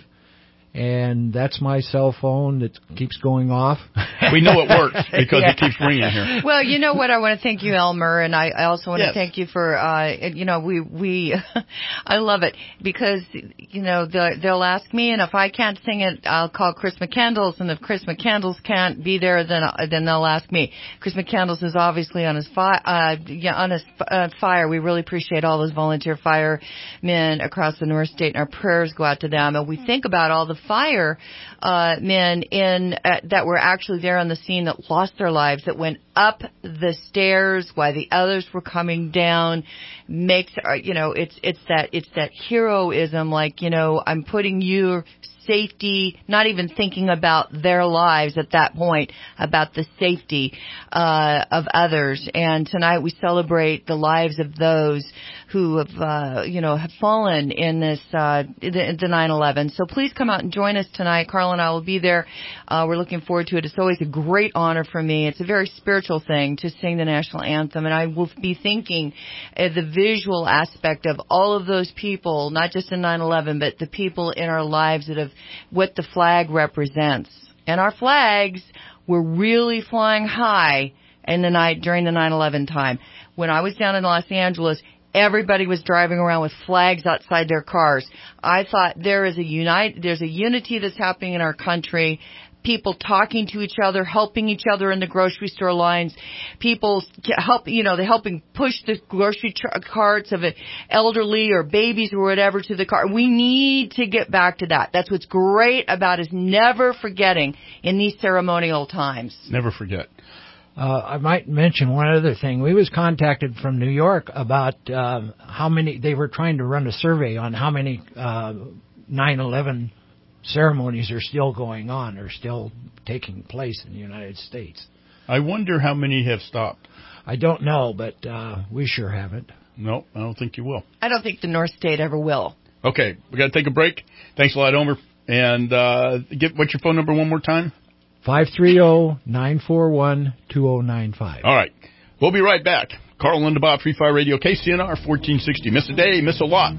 And that's my cell phone that keeps going off. We know it works because Yeah. it keeps ringing here. Well, you know what? I want to thank you, Elmer, and I, I also want Yes. to thank you for, uh, you know, we, we, I love it because, you know, the, they'll ask me, and if I can't sing it, I'll call Chris McCandles, and if Chris McCandles can't be there, then, then they'll ask me. Chris McCandles is obviously on his fi- uh, yeah, on his uh, fire. We really appreciate all those volunteer firemen across the North State, and our prayers go out to them, and we think about all the fire uh, men in uh, that were actually there on the scene that lost their lives, that went up the stairs while the others were coming down. Makes uh, you know it's it's that it's that heroism. Like, you know, I'm putting your safety, not even thinking about their lives at that point, about the safety uh, of others. And tonight we celebrate the lives of those who have, uh, you know, have fallen in this, uh, the, the nine eleven. So please come out and join us tonight. Carl and I will be there. Uh, we're looking forward to it. It's always a great honor for me. It's a very spiritual thing to sing the national anthem. And I will be thinking uh, the visual aspect of all of those people, not just in nine eleven, but the people in our lives that have, what the flag represents. And our flags were really flying high in the night during the nine eleven time. When I was down in Los Angeles, everybody was driving around with flags outside their cars. I thought there is a unite, there's a unity that's happening in our country. People talking to each other, helping each other in the grocery store lines. People help, you know, they're helping push the grocery tr- carts of an elderly or babies or whatever to the car. We need to get back to that. That's what's great about is never forgetting in these ceremonial times. Never forget. Uh, I might mention one other thing. We was contacted from New York about um, how many, they were trying to run a survey on how many uh, nine eleven ceremonies are still going on, or still taking place in the United States. I wonder how many have stopped. I don't know, but uh, we sure haven't. No, I don't think you will. I don't think the North State ever will. Okay, we got to take a break. Thanks a lot, Omer. And uh, get what's your phone number one more time? five three zero, nine four one, two zero nine five. All right. We'll be right back. Carl Lindabaugh, Free Fire Radio, K C N R fourteen sixty. Miss a day, miss a lot.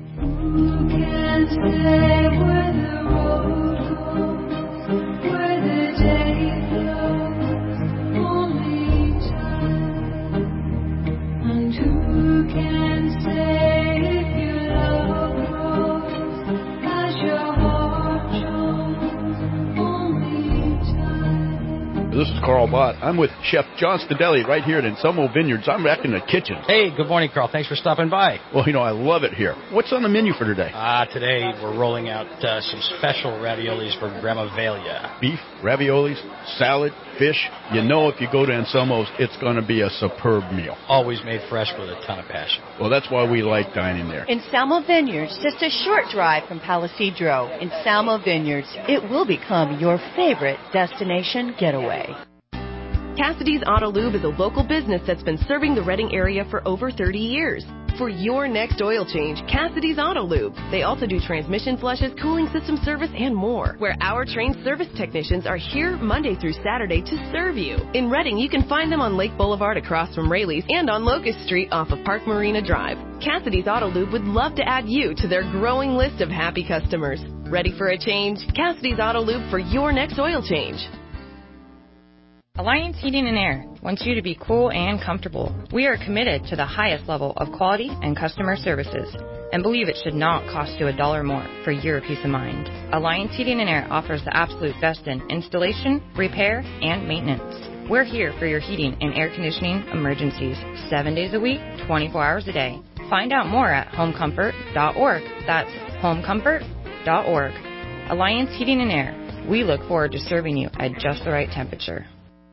This is Carl Bott. I'm with Chef John Stadelli right here at Anselmo Vineyards. I'm back in the kitchen. Hey, good morning, Carl. Thanks for stopping by. Well, you know, I love it here. What's on the menu for today? Uh, today we're rolling out uh, some special raviolis for Gramavelia. Beef, raviolis, salad, fish. You know, if you go to Anselmo's, it's going to be a superb meal. Always made fresh with a ton of passion. Well, that's why we like dining there. Anselmo Vineyards, just a short drive from Palisadro. Anselmo Vineyards, it will become your favorite destination getaway. Cassidy's Auto Lube is a local business that's been serving the Reading area for over thirty years. For your next oil change, Cassidy's Auto Lube. They also do transmission flushes, cooling system service, and more. Where our trained service technicians are here Monday through Saturday to serve you. In Reading, you can find them on Lake Boulevard across from Rayleigh's and on Locust Street off of Park Marina Drive. Cassidy's Auto Lube would love to add you to their growing list of happy customers. Ready for a change? Cassidy's Auto Lube for your next oil change. Alliance Heating and Air wants you to be cool and comfortable. We are committed to the highest level of quality and customer services. And believe it should not cost you a dollar more for your peace of mind. Alliance Heating and Air offers the absolute best in installation, repair, and maintenance. We're here for your heating and air conditioning emergencies, seven days a week, twenty-four hours a day. Find out more at home comfort dot org. That's home comfort dot org. Alliance Heating and Air. We look forward to serving you at just the right temperature.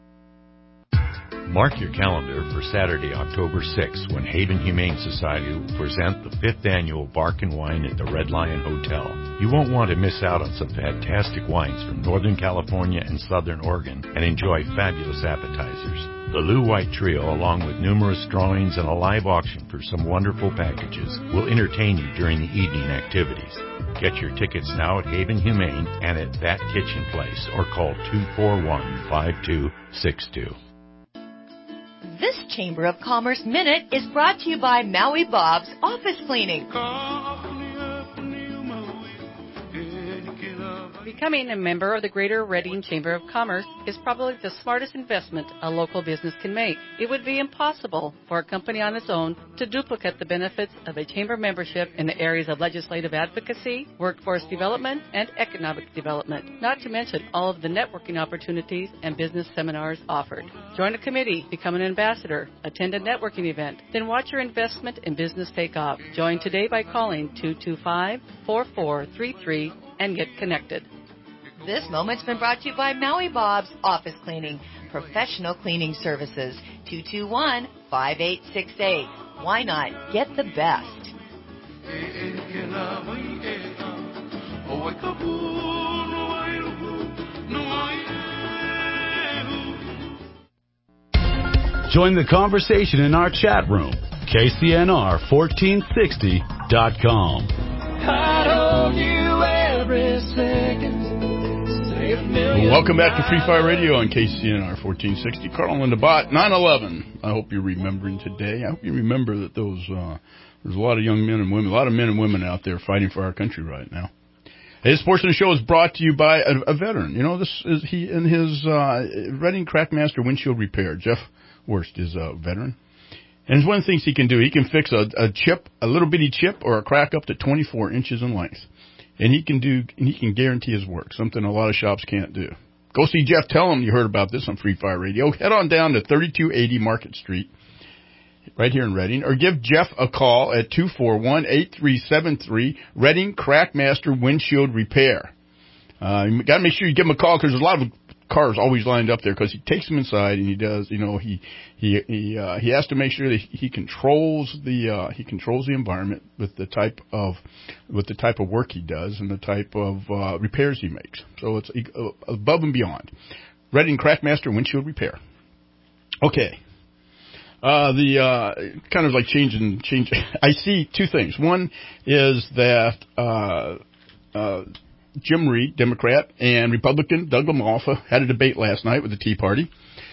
Mark your calendar for Saturday, October sixth, when Haven Humane Society will present the fifth annual Bark and Wine at the Red Lion Hotel. You won't want to miss out on some fantastic wines from Northern California and Southern Oregon and enjoy fabulous appetizers. The Lou White Trio, along with numerous drawings and a live auction for some wonderful packages, will entertain you during the evening activities. Get your tickets now at Haven Humane and at That Kitchen Place, or call two four one, five two six two. This Chamber of Commerce Minute is brought to you by Maui Bob's Office Cleaning. Becoming a member of the Greater Reading Chamber of Commerce is probably the smartest investment a local business can make. It would be impossible for a company on its own to duplicate the benefits of a chamber membership in the areas of legislative advocacy, workforce development, and economic development, not to mention all of the networking opportunities and business seminars offered. Join a committee, become an ambassador, attend a networking event, then watch your investment in business take off. Join today by calling two two five, four four three three and get connected. This moment's been brought to you by Maui Bob's Office Cleaning, professional cleaning services. two two one, five eight six eight. Why not get the best? Join the conversation in our chat room, K C N R fourteen sixty dot com. I told you every second. Well, welcome back to Free Fire Radio on K C N R fourteen sixty. Carl and the Bot, nine eleven. I hope you're remembering today. I hope you remember that those uh, there's a lot of young men and women, a lot of men and women out there fighting for our country right now. This portion of the show is brought to you by a, a veteran. You know, this is he in his uh, Reading Crackmaster windshield repair. Jeff Worst is a veteran. And there's one of the things he can do. He can fix a, a chip, a little bitty chip, or a crack up to twenty-four inches in length. And he can do, and he can guarantee his work, something a lot of shops can't do. Go see Jeff. Tell him you heard about this on Free Fire Radio. Head on down to thirty-two eighty Market Street, right here in Reading, or give Jeff a call at two four one, eight three seven three, Reading Crackmaster Windshield Repair. Uh, you got to make sure you give him a call because there's a lot of cars always lined up there because he takes them inside and he does, you know, he he he uh, he has to make sure that he controls the uh, he controls the environment with the type of with the type of work he does and the type of uh, repairs he makes. So it's uh, above and beyond. Reading Crackmaster Windshield Repair. Okay. Uh, the, uh, kind of like changing, change. I see two things. One is that, uh, uh, Jim Reed, Democrat, and Republican Doug LaMalfa had a debate last night with the Tea Party.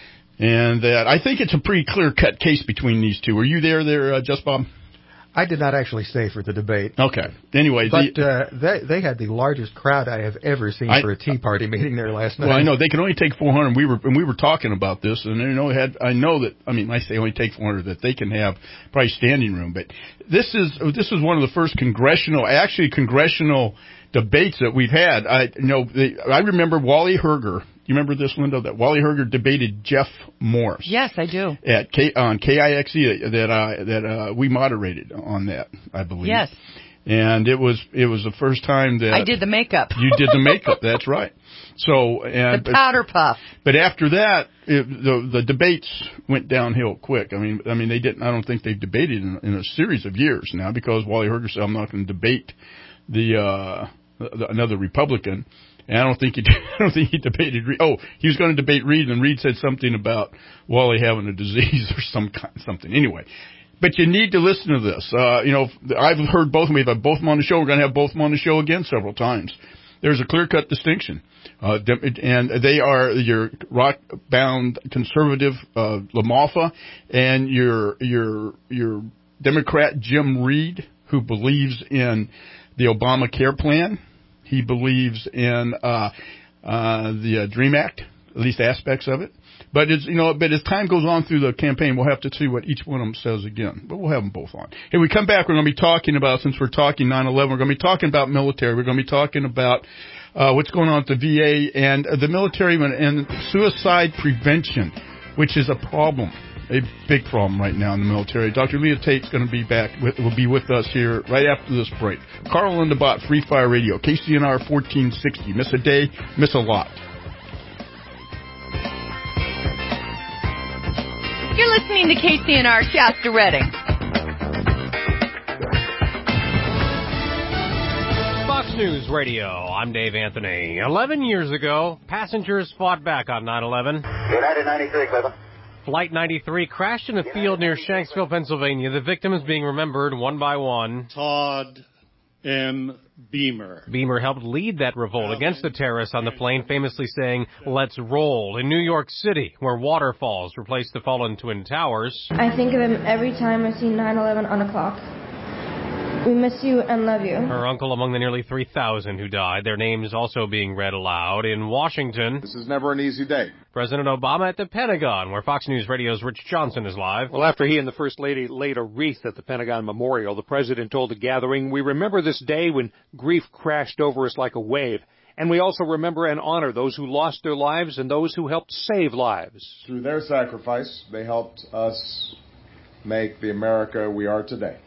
And that I think it's a pretty clear-cut case between these two. Were you there, there, uh, Just Bob? I did not actually stay for the debate. Okay. Anyway, but the, uh, they they had the largest crowd I have ever seen I, for a Tea Party meeting there last night. Well, I know they can only take four hundred. We were and we were talking about this, and you know, had I know that I mean, I say only take four hundred, that they can have probably standing room. But this is this is one of the first congressional, actually congressional debates that we've had. I you know the, I remember Wally Herger. You remember this, Linda, that Wally Herger debated Jeff Morris? Yes, I do. At K, on K I X E that uh, that uh, we moderated on that, I believe. Yes. And it was it was the first time that I did the makeup. You did the makeup. That's right. So and the powder puff. But after that, it, the the debates went downhill quick. I mean, I mean they didn't. I don't think they've debated in, in a series of years now because Wally Herger said, "I'm not going to debate the, uh, the another Republican." And I don't think he, I don't think he debated Reed. Oh, he was going to debate Reed, and Reed said something about Wally having a disease or some kind, something. Anyway, but you need to listen to this. Uh, you know, I've heard both. We've had both of them on the show. We're going to have both of them on the show again several times. There's a clear-cut distinction, uh, and they are your rock-bound conservative uh, LaMalfa and your your your Democrat Jim Reed, who believes in the Obamacare plan. He believes in uh, uh, the uh, DREAM Act, at least aspects of it. But it's, you know, but as time goes on through the campaign, we'll have to see what each one of them says again. But we'll have them both on. Hey, we come back, we're going to be talking about, since we're talking nine eleven, we're going to be talking about military. We're going to be talking about uh, what's going on at the V A and uh, the military and suicide prevention, which is a problem, a big problem right now in the military. Doctor Leah Tate's going to be back, with, will be with us here right after this break. Carl and DeBot, Free Fire Radio, K C N R fourteen sixty. Miss a day, miss a lot. You're listening to K C N R Shasta Redding. Fox News Radio, I'm Dave Anthony. Eleven years ago, passengers fought back on nine eleven. United ninety-three, Cleveland. Flight ninety-three crashed in a field near Shanksville, Pennsylvania. The victims being remembered one by one. Todd M. Beamer. Beamer helped lead that revolt against the terrorists on the plane, famously saying, "Let's roll." In New York City, where waterfalls replaced the fallen Twin Towers. I think of him every time I see nine eleven on a clock. We miss you and love you. Her uncle among the nearly three thousand who died, their names also being read aloud. In Washington, this is never an easy day. President Obama at the Pentagon, where Fox News Radio's Rich Johnson is live. Well, after he and the First Lady laid a wreath at the Pentagon Memorial, the president told the gathering, "We remember this day when grief crashed over us like a wave. And we also remember and honor those who lost their lives and those who helped save lives." Through their sacrifice, they helped us make the America we are today.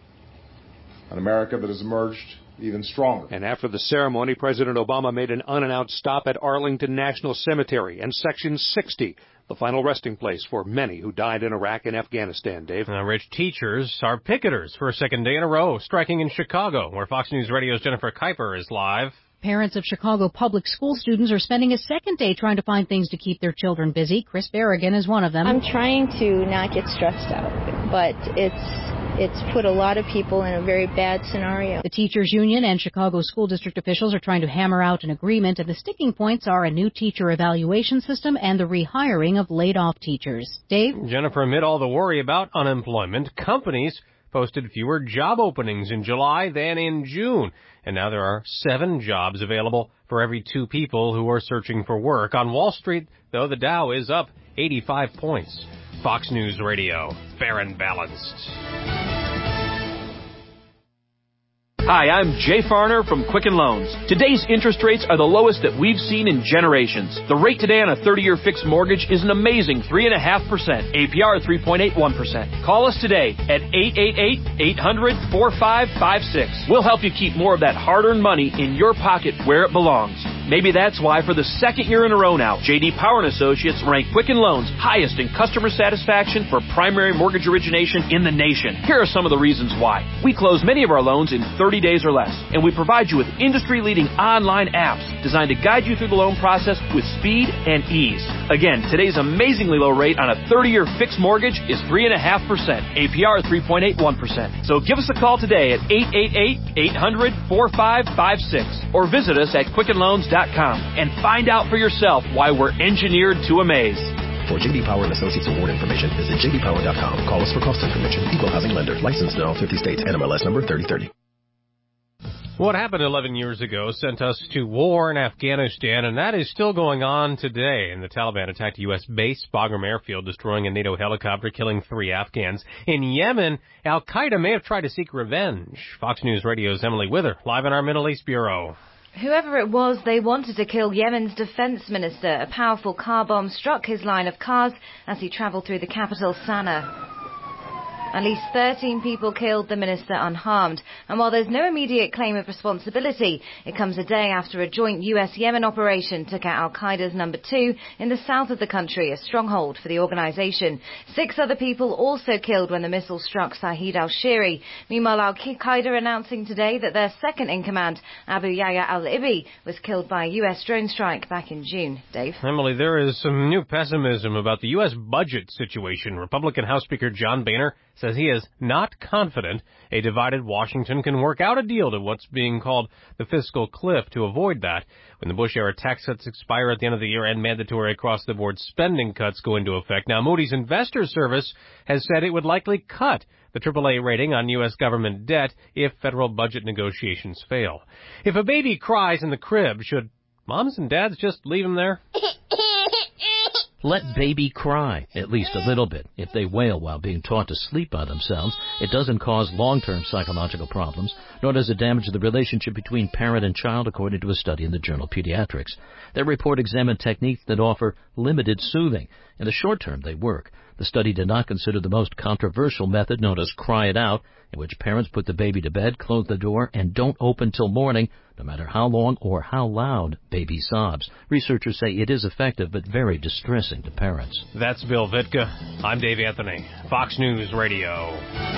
An America that has emerged even stronger. And after the ceremony, President Obama made an unannounced stop at Arlington National Cemetery and Section sixty, the final resting place for many who died in Iraq and Afghanistan, Dave. Now, Rich, teachers are picketers for a second day in a row, striking in Chicago, where Fox News Radio's Jennifer Kuiper is live. Parents of Chicago public school students are spending a second day trying to find things to keep their children busy. Chris Berrigan is one of them. I'm trying to not get stressed out, but it's it's put a lot of people in a very bad scenario. The teachers union and Chicago school district officials are trying to hammer out an agreement, and the sticking points are a new teacher evaluation system and the rehiring of laid-off teachers. Dave? Jennifer, amid all the worry about unemployment, companies posted fewer job openings in July than in June. And now there are seven jobs available for every two people who are searching for work. On Wall Street, though, the Dow is up eighty-five points. Fox News Radio, fair and balanced. Hi, I'm Jay Farner from Quicken Loans. Today's interest rates are the lowest that we've seen in generations. The rate today on a thirty-year fixed mortgage is an amazing three point five percent. A P R three point eight one percent. Call us today at eight eight eight, eight hundred, four five five six. We'll help you keep more of that hard-earned money in your pocket where it belongs. Maybe that's why for the second year in a row now, J D Power and Associates ranked Quicken Loans highest in customer satisfaction for primary mortgage origination in the nation. Here are some of the reasons why. We close many of our loans in thirty days or less, and we provide you with industry-leading online apps designed to guide you through the loan process with speed and ease. Again, today's amazingly low rate on a thirty-year fixed mortgage is three point five percent. A P R three point eight one percent. So give us a call today at eight eight eight, eight hundred, four five five six or visit us at quicken loans dot com and find out for yourself why we're engineered to amaze. For J D Power and Associates award information, visit j d power dot com. Call us for cost information. Equal housing lender. Licensed in all fifty states. N M L S number thirty thirty. What happened eleven years ago sent us to war in Afghanistan, and that is still going on today. And the Taliban attacked a U S base, Bagram Airfield, destroying a NATO helicopter, killing three Afghans. In Yemen, Al-Qaeda may have tried to seek revenge. Fox News Radio's Emily Wither, live in our Middle East Bureau. Whoever it was, they wanted to kill Yemen's defense minister. A powerful car bomb struck his line of cars as he traveled through the capital, Sana'a. At least thirteen people killed, the minister unharmed. And while there's no immediate claim of responsibility, it comes a day after a joint U S Yemen operation took out Al-Qaeda's number two in the south of the country, a stronghold for the organization. Six other people also killed when the missile struck Sahid al-Shiri. Meanwhile, Al-Qaeda announcing today that their second-in-command, Abu Yahya al-Ibi, was killed by a U S drone strike back in June. Dave? Emily, there is some new pessimism about the U S budget situation. Republican House Speaker John Boehner says he is not confident a divided Washington can work out a deal to what's being called the fiscal cliff to avoid that. When the Bush-era tax cuts expire at the end of the year and mandatory across-the-board spending cuts go into effect. Now, Moody's Investor Service has said it would likely cut the triple A rating on U S government debt if federal budget negotiations fail. If a baby cries in the crib, should moms and dads just leave him there? Let baby cry, at least a little bit. If they wail while being taught to sleep by themselves, it doesn't cause long-term psychological problems, nor does it damage the relationship between parent and child, according to a study in the journal Pediatrics. Their report examined techniques that offer limited soothing. In the short term, they work. The study did not consider the most controversial method, known as cry it out, in which parents put the baby to bed, close the door, and don't open till morning, no matter how long or how loud baby sobs. Researchers say it is effective, but very distressing to parents. That's Bill Vitka. I'm Dave Anthony, Fox News Radio.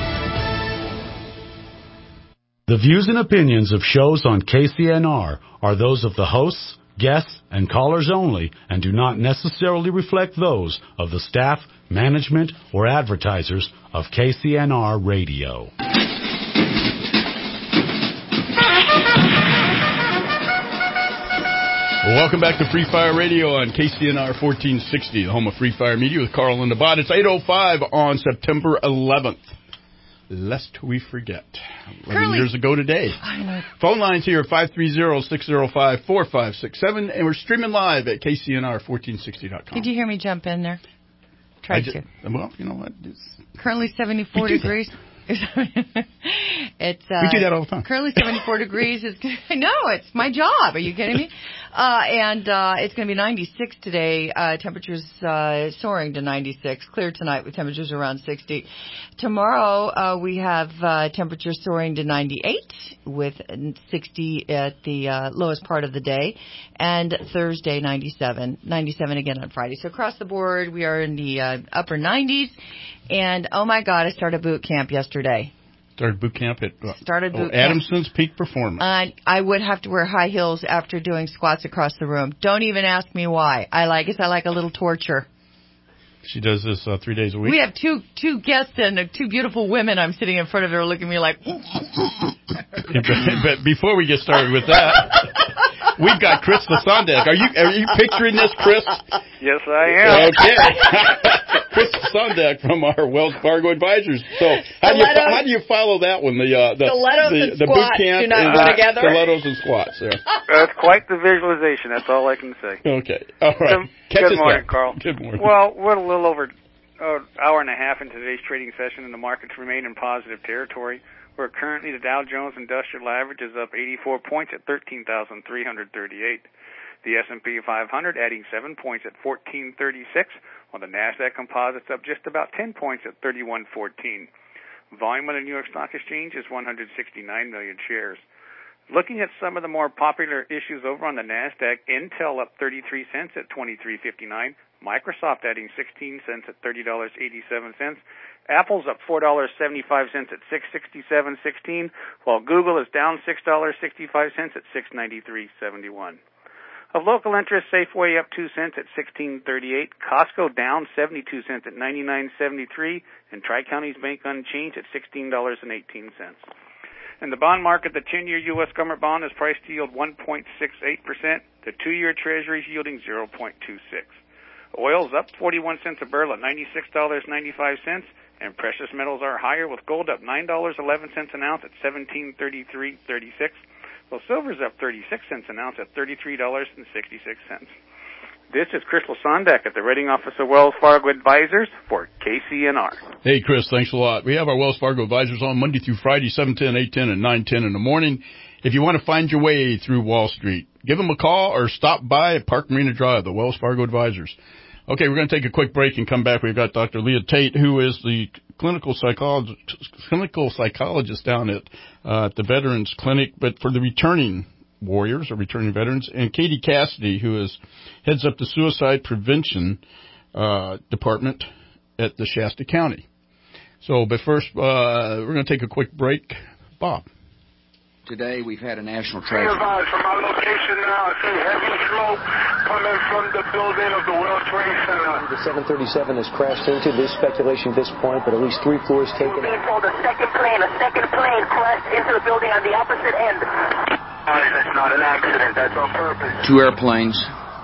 The views and opinions of shows on K C N R are those of the hosts, guests, and callers only, and do not necessarily reflect those of the staff, management, or advertisers of K C N R Radio. Well, welcome back to Free Fire Radio on K C N R fourteen sixty, the home of Free Fire Media with Carl and the Bot. It's eight oh five on September eleventh. Lest we forget. eleven Curly. Years ago today. I know. Phone lines here, five three zero, six zero five, four five six seven, and we're streaming live at K C N R fourteen sixty dot com. Did you hear me jump in there? Tried just, to. Well, you know what? It's, Currently seventy-four degrees. It's uh, we do that all the time. Currently seventy-four degrees. Is no, it's my job. Are you kidding me? Uh, and uh, it's going to be ninety-six today. Uh, temperatures uh, soaring to ninety-six. Clear tonight with temperatures around sixty. Tomorrow uh, we have uh, temperatures soaring to ninety-eight with sixty at the uh, lowest part of the day. And Thursday ninety-seven. ninety-seven again on Friday. So across the board we are in the uh, upper nineties. And, oh, my God, I started boot camp yesterday. Started boot camp at uh, started boot oh, Adamson's camp. Peak Performance. Uh, I would have to wear high heels after doing squats across the room. Don't even ask me why. I like it. I like a little torture. She does this uh, three days a week? We have two two guests and uh, two beautiful women. I'm sitting in front of her looking at me like... But before we get started with that... We've got Chris Sondak. Are you are you picturing this, Chris? Yes, I am. Okay. Chris Sondak from our Wells Fargo Advisors. So how do you how do you follow that one? The uh, the the, the boot camp do not and go uh, together. stilettos and squats. Yeah. That's quite the visualization. That's all I can say. Okay. All right. Good, good morning, up. Carl. Good morning. Well, we're a little over an uh, hour and a half into today's trading session, and the markets remain in positive territory. Where currently the Dow Jones Industrial Average is up eighty-four points at thirteen thousand three hundred thirty-eight. The S and P five hundred adding seven points at fourteen thirty-six, while the NASDAQ Composite's up just about ten points at thirty-one fourteen. Volume on the New York Stock Exchange is one hundred sixty-nine million shares. Looking at some of the more popular issues over on the NASDAQ, Intel up thirty-three cents at twenty-three fifty-nine, Microsoft adding sixteen cents at thirty dollars and eighty-seven cents, Apple's up four dollars and seventy-five cents at six sixty-seven sixteen, while Google is down six dollars and sixty-five cents at six ninety-three seventy-one. Of local interest, Safeway up two cents at sixteen thirty-eight, Costco down seventy-two cents at ninety-nine seventy-three, and Tri-Counties Bank unchanged at sixteen dollars and eighteen cents. In the bond market, the ten-year U S government bond is priced to yield one point six eight percent. The two-year Treasury is yielding zero point two six. Oil's up forty-one cents a barrel at ninety-six dollars and ninety-five cents, and precious metals are higher, with gold up nine dollars and eleven cents an ounce at seventeen thirty-three thirty-six, while silver's up thirty-six cents an ounce at thirty-three dollars and sixty-six cents. This is Chris Sondak at the Rating Office of Wells Fargo Advisors for K C N R. Hey, Chris, thanks a lot. We have our Wells Fargo Advisors on Monday through Friday, seven ten, eight ten, and nine ten in the morning. If you want to find your way through Wall Street, give them a call or stop by at Park Marina Drive, the Wells Fargo Advisors. Okay, we're going to take a quick break and come back. We've got Doctor Leah Tate, who is the clinical psychologist, clinical psychologist down at, uh, at the Veterans Clinic, but for the returning warriors or returning veterans, and Katie Cassidy, who is heads up the suicide prevention uh, department at the Shasta County. So, but first, uh, we're going to take a quick break. Bob. Today we've had a national tragedy. From our location now, I see heavy smoke coming from the building of the World Trade Center. The seven thirty-seven has crashed into. There's speculation at this point, but at least three floors taken. We're being told a second plane, a second plane crashed into the building on the opposite end. That's not an accident. That's on purpose. Two airplanes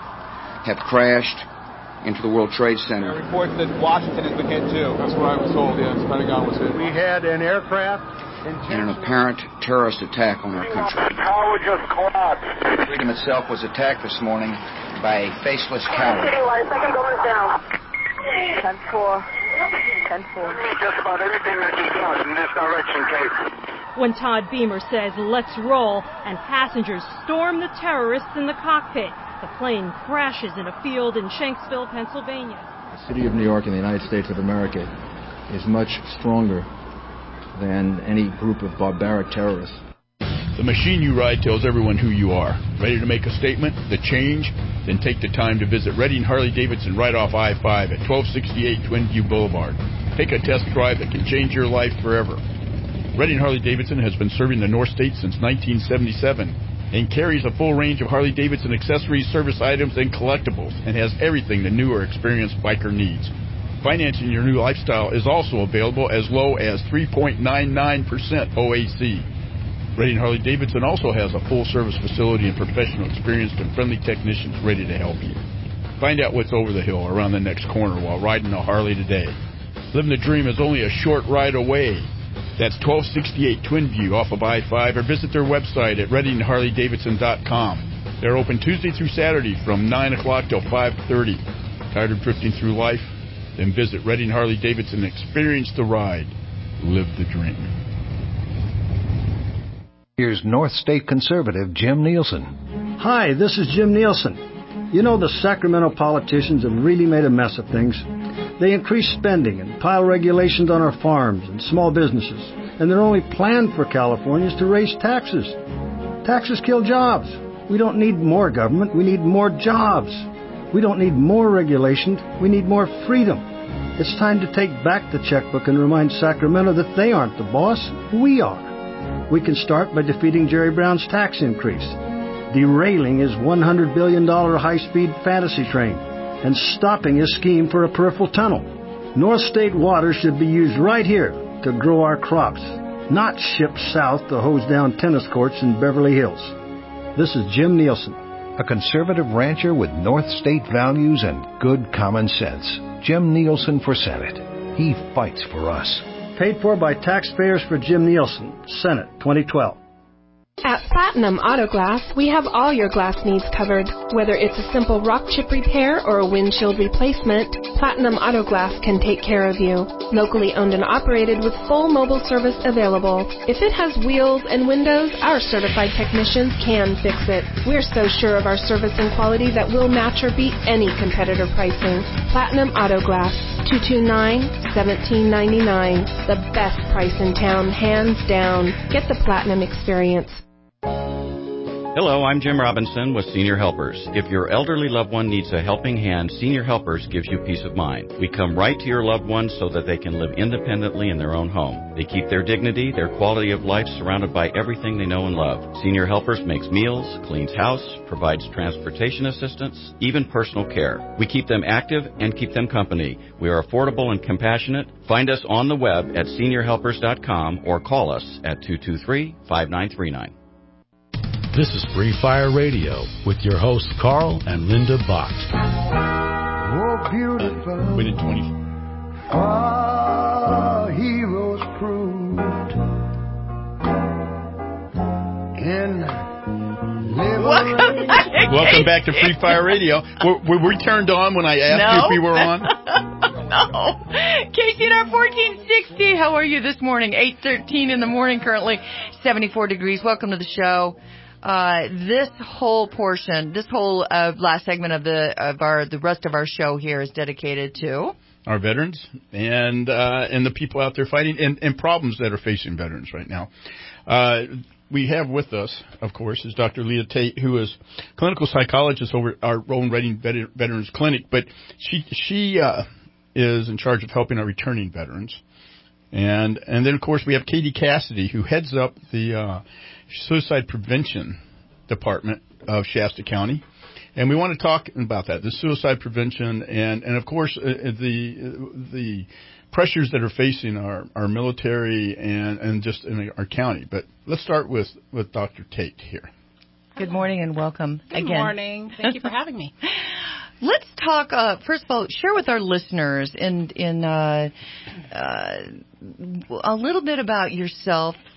have crashed into the World Trade Center. There are reports that Washington has been hit too. That's what I was told. Yes, Pentagon was hit. We had an aircraft and an apparent terrorist attack on our country. Tower tower just collapsed. Freedom itself was attacked this morning by a faceless coward. Citywide, second goes down. ten four. ten four. Just about everything that he does in this direction, Kate. When Todd Beamer says, let's roll, and passengers storm the terrorists in the cockpit, the plane crashes in a field in Shanksville, Pennsylvania. The city of New York in the United States of America is much stronger than any group of barbaric terrorists. The machine you ride tells everyone who you are. Ready to make a statement? The change? Then take the time to visit Redding Harley-Davidson right off I five at twelve sixty-eight Twinview Boulevard. Take a test drive that can change your life forever. Redding Harley-Davidson has been serving the North State since nineteen seventy-seven and carries a full range of Harley-Davidson accessories, service items, and collectibles, and has everything the new or experienced biker needs. Financing your new lifestyle is also available as low as three point nine nine percent O A C. Redding Harley-Davidson also has a full-service facility and professional, experienced, and friendly technicians ready to help you. Find out what's over the hill around the next corner while riding a Harley today. Living the dream is only a short ride away. That's twelve sixty-eight Twinview off of I five, or visit their website at redding harley davidson dot com. They're open Tuesday through Saturday from nine o'clock till five thirty. Tired of drifting through life? Then visit Redding Harley-Davidson and experience the ride. Live the dream. Here's North State Conservative Jim Nielsen. Hi, this is Jim Nielsen. You know, the Sacramento politicians have really made a mess of things. They increase spending and pile regulations on our farms and small businesses, and their only plan for California is to raise taxes. Taxes kill jobs. We don't need more government, we need more jobs. We don't need more regulation, we need more freedom. It's time to take back the checkbook and remind Sacramento that they aren't the boss, we are. We can start by defeating Jerry Brown's tax increase, derailing his one hundred billion dollars high-speed fantasy train, and stopping his scheme for a peripheral tunnel. North State water should be used right here to grow our crops, not shipped south to hose down tennis courts in Beverly Hills. This is Jim Nielsen. A conservative rancher with North State values and good common sense. Jim Nielsen for Senate. He fights for us. Paid for by taxpayers for Jim Nielsen, Senate, twenty twelve. At Platinum Auto Glass, we have all your glass needs covered. Whether it's a simple rock chip repair or a windshield replacement, Platinum Auto Glass can take care of you. Locally owned and operated with full mobile service available. If it has wheels and windows, our certified technicians can fix it. We're so sure of our service and quality that we'll match or beat any competitor pricing. Platinum Auto Glass, two two nine, one seven nine nine. The best price in town, hands down. Get the Platinum experience. Hello, I'm Jim Robinson with Senior Helpers. If your elderly loved one needs a helping hand, Senior Helpers gives you peace of mind. We come right to your loved ones so that they can live independently in their own home. They keep their dignity, their quality of life surrounded by everything they know and love. Senior Helpers makes meals, cleans house, provides transportation assistance, even personal care. We keep them active and keep them company. We are affordable and compassionate. Find us on the web at senior helpers dot com or call us at two two three, five nine three nine. This is Free Fire Radio with your hosts Carl and Linda Bott. Oh, beautiful. We did twenty. Our heroes proved in Welcome back, Welcome back to Free Fire Radio. Were, were we turned on when I asked no. you if we were on? No. K C N R fourteen sixty. How are you this morning? eight thirteen in the morning currently. seventy-four degrees. Welcome to the show. Uh, this whole portion, this whole uh, last segment of the of our the rest of our show here is dedicated to our veterans and uh, and the people out there fighting and, and problems that are facing veterans right now. Uh, we have with us, of course, is Doctor Leah Tate, who is clinical psychologist over at our own Redding Veterans Clinic, but she she uh, is in charge of helping our returning veterans. And and then, of course, we have Katie Cassidy, who heads up the uh, Suicide Prevention Department of Shasta County. And we want to talk about that, the suicide prevention and, and of course, uh, the the pressures that are facing our, our military and, and just in our county. But let's start with, with Doctor Tate here. Good morning and welcome Good again. Good morning. Thank you for having me. Let's talk, uh, first of all, share with our listeners in, in uh, uh, a little bit about yourself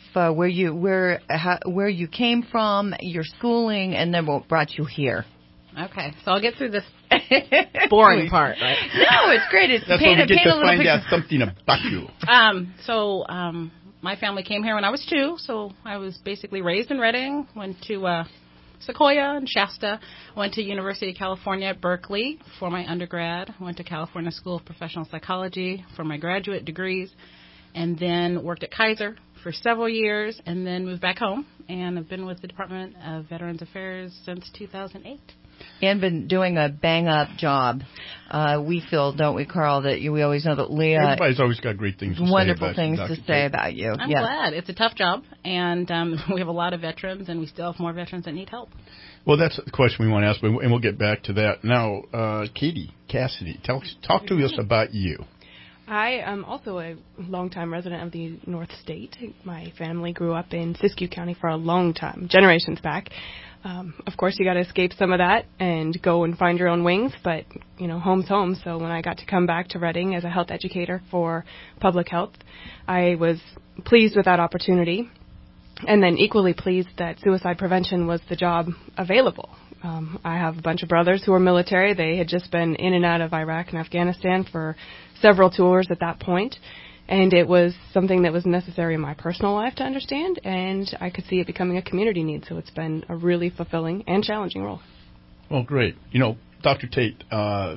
uh, where you where how, where you came from, your schooling, and then what brought you here. Okay, so I'll get through this boring part, right? No, it's great. It's That's paint, where we get paint a to little find picture. out something about you. Um, so um, my family came here when I was two, so I was basically raised in Redding, went to uh, Sequoia and Shasta, went to University of California at Berkeley for my undergrad, went to California School of Professional Psychology for my graduate degrees, and then worked at Kaiser for several years, and then moved back home, and I've been with the Department of Veterans Affairs since two thousand eight. And been doing a bang-up job. Uh, we feel, don't we, Carl, that you, we always know that Leah... Everybody's always got great things to wonderful say about things you, to Doctor say Tate. about you. I'm yes. glad. It's a tough job, and um, we have a lot of veterans, and we still have more veterans that need help. Well, that's the question we want to ask, and we'll get back to that. Now, uh, Katie Cassidy, tell, talk to us about you. I am also a longtime resident of the North State. My family grew up in Siskiyou County for a long time, generations back. Um, of course, you got to escape some of that and go and find your own wings, but, you know, home's home. So when I got to come back to Redding as a health educator for public health, I was pleased with that opportunity, and then equally pleased that suicide prevention was the job available. Um, I have a bunch of brothers who are military. They had just been in and out of Iraq and Afghanistan for several tours at that point, and it was something that was necessary in my personal life to understand, and I could see it becoming a community need, so it's been a really fulfilling and challenging role. Well, great. You know, Doctor Tate, uh,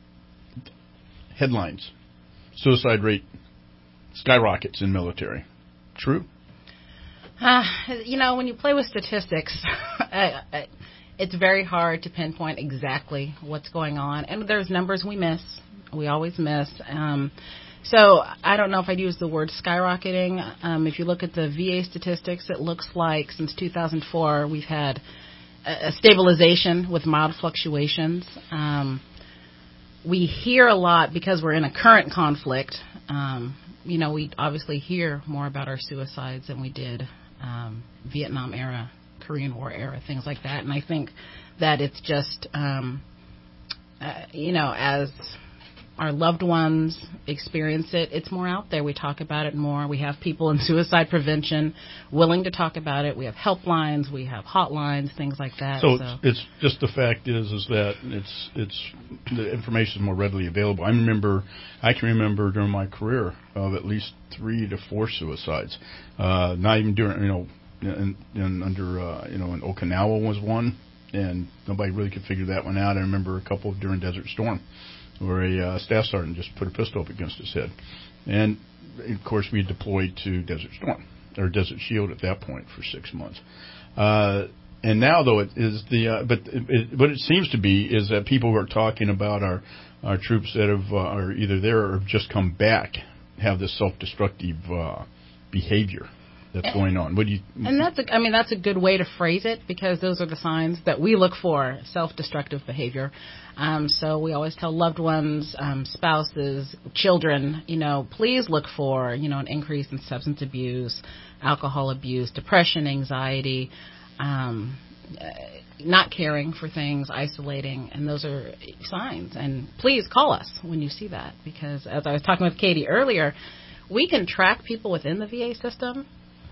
headlines, suicide rate skyrockets in military. True? Uh, you know, when you play with statistics, I, I, it's very hard to pinpoint exactly what's going on, and there's numbers we miss. We always miss. Um, so I don't know if I'd use the word skyrocketing. Um, if you look at the V A statistics, it looks like since two thousand four we've had a, a stabilization with mild fluctuations. Um, we hear a lot because we're in a current conflict. Um, you know, we obviously hear more about our suicides than we did um, Vietnam era, Korean War era, things like that. And I think that it's just, um, uh, you know, as our loved ones experience it, it's more out there. We talk about it more. We have people in suicide prevention willing to talk about it. We have helplines. We have hotlines, things like that. So, So it's, it's just the fact is is that it's it's the information is more readily available. I remember, I can remember during my career of at least three to four suicides. Uh, not even during, you know, in, in under uh, you know, in Okinawa was one, and nobody really could figure that one out. I remember a couple during Desert Storm, where a uh, staff sergeant just put a pistol up against his head. And, of course, we deployed to Desert Storm, or Desert Shield at that point for six months. Uh, and now, though, it is the, uh, but it, it, what it seems to be is that people who are talking about our, our troops that have, uh, are either there or have just come back have this self-destructive uh, behavior that's going on. What do you? And that's, a, I mean, that's a good way to phrase it, because those are the signs that we look for, self-destructive behavior. Um, so we always tell loved ones, um, spouses, children, you know, please look for, you know, an increase in substance abuse, alcohol abuse, depression, anxiety, um, uh, not caring for things, isolating, and those are signs. And please call us when you see that, because as I was talking with Katie earlier, we can track people within the V A system.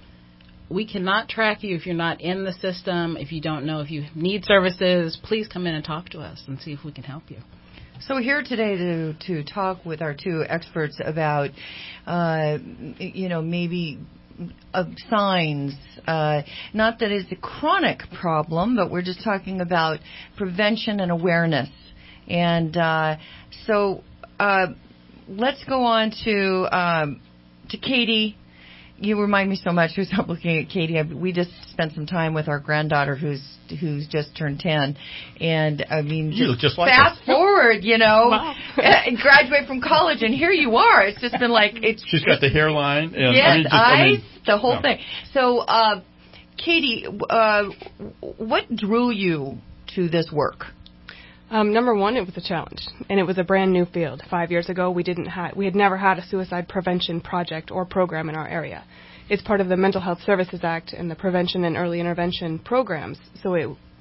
We cannot track you if you're not in the system. If you don't know if you need services, please come in and talk to us and see if we can help you. So we're here today to to talk with our two experts about, uh, you know, maybe uh, signs. Uh, not that it's a chronic problem, but we're just talking about prevention and awareness. And uh, so uh, let's go on to um, to Katie. You remind me so much. Who's not looking at Katie? We just spent some time with our granddaughter, who's who's just turned ten, and I mean, you look just like fast her. forward, you know, wow. and graduate from college, and here you are. It's just been like it's. She's got the hairline. And, yes, I mean, just, eyes, I mean, the whole no. thing. So, uh, Katie, uh, what drew you to this work? Um, number one, it was a challenge, and it was a brand new field. Five years ago, we didn't ha- we had never had a suicide prevention project or program in our area. It's part of the Mental Health Services Act and the prevention and early intervention programs. So it,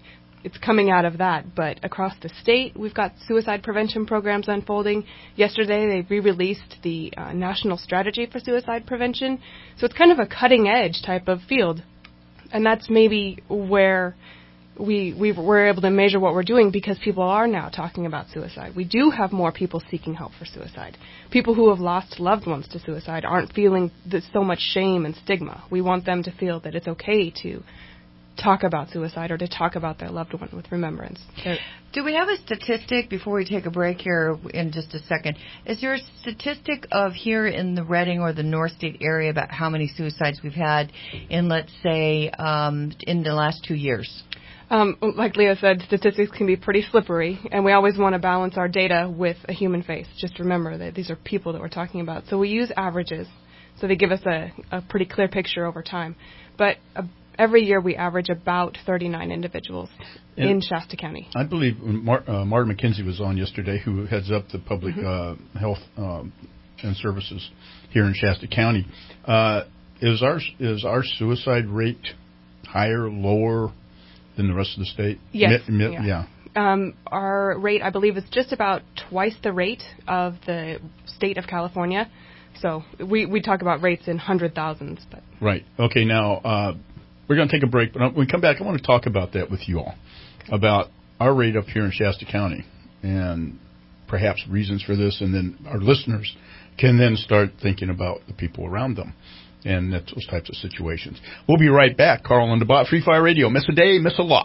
it's coming out of that. But across the state, we've got suicide prevention programs unfolding. Yesterday, they re-released the uh, National Strategy for Suicide Prevention. So it's kind of a cutting-edge type of field. And that's maybe where we, we we're able to measure what we're doing, because people are now talking about suicide. We do have more people seeking help for suicide. People who have lost loved ones to suicide aren't feeling this, so much shame and stigma. We want them to feel that it's okay to talk about suicide or to talk about their loved one with remembrance. They're Do we have a statistic before we take a break here in just a second? Is there a statistic of here in the Reading or the North State area about how many suicides we've had in, let's say, um, in the last two years? Um, like Leah said, statistics can be pretty slippery, and we always want to balance our data with a human face. Just remember that these are people that we're talking about. So we use averages, so they give us a, a pretty clear picture over time. But uh, every year we average about thirty-nine individuals and in Shasta County. I believe Mar- uh, Martin McKenzie was on yesterday, who heads up the public mm-hmm. uh, health uh, and services here in Shasta County. Uh, is our is our suicide rate higher, lower than the rest of the state? Yes. Mi- mi- yeah. yeah. Um, our rate, I believe, is just about twice the rate of the state of California. So we, we talk about rates in hundred thousands. But. Right. Okay, now uh, we're going to take a break, but when we come back, I want to talk about that with you all, okay. about our rate up here in Shasta County and perhaps reasons for this, and then our listeners can then start thinking about the people around them and that, those types of situations. We'll be right back. Carl and DeBot, Free Fire Radio. Miss a day, miss a lot.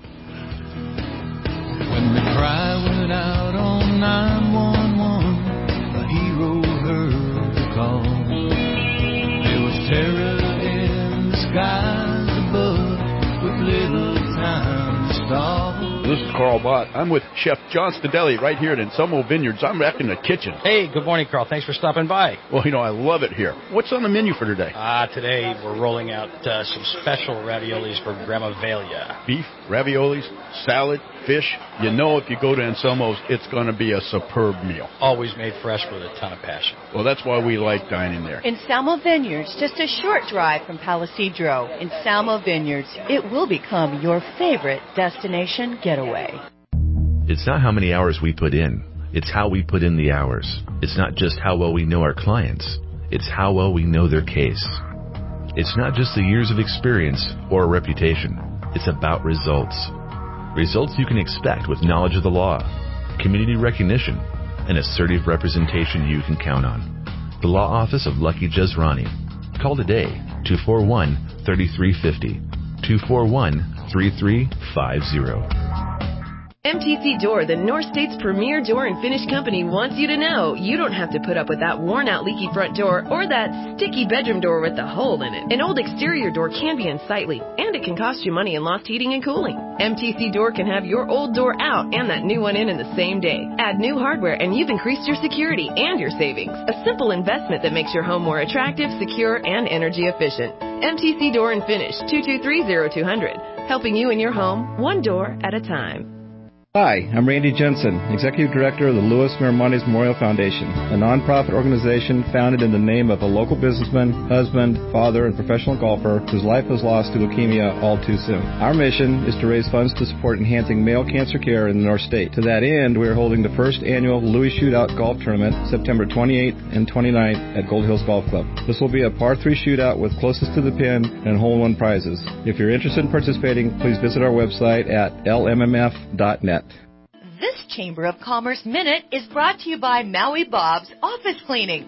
When the cry went out on nine one one, a hero heard the call. There was terror in the skies above, with little time to stall. This is Carl Bott. I'm with Chef John Stadelli right here at Anselmo Vineyards. I'm back in the kitchen. Hey, good morning, Carl. Thanks for stopping by. Well, you know, I love it here. What's on the menu for today? Ah, uh, today we're rolling out uh, some special raviolis for Grandma Velia. Beef, raviolis, salad, fish. You know, if you go to Anselmo's, it's going to be a superb meal. Always made fresh with a ton of passion. Well, that's why we like dining there. Anselmo Vineyards, just a short drive from Palisadro. Anselmo Vineyards, it will become your favorite destination getaway. It's not how many hours we put in. It's how we put in the hours. It's not just how well we know our clients. It's how well we know their case. It's not just the years of experience or a reputation. It's about results. Results you can expect with knowledge of the law, community recognition, and assertive representation you can count on. The Law Office of Lucky Jezrani. Call today, two four one, three three five zero, two four one, three three five zero. M T C Door, the North State's premier door and finish company, wants you to know you don't have to put up with that worn-out leaky front door or that sticky bedroom door with the hole in it. An old exterior door can be unsightly, and it can cost you money in lost heating and cooling. M T C Door can have your old door out and that new one in in the same day. Add new hardware and you've increased your security and your savings. A simple investment that makes your home more attractive, secure, and energy efficient. M T C Door and Finish, two two three, zero two zero zero, helping you in your home, one door at a time. Hi, I'm Randy Jensen, Executive Director of the Louis Miramontes Memorial Foundation, a nonprofit organization founded in the name of a local businessman, husband, father, and professional golfer whose life was lost to leukemia all too soon. Our mission is to raise funds to support enhancing male cancer care in the North State. To that end, we are holding the first annual Louis Shootout Golf Tournament September twenty-eighth and twenty-ninth at Gold Hills Golf Club. This will be a par three shootout with closest to the pin and hole-in-one prizes. If you're interested in participating, please visit our website at L M M F dot net. This Chamber of Commerce Minute is brought to you by Maui Bob's Office Cleaning.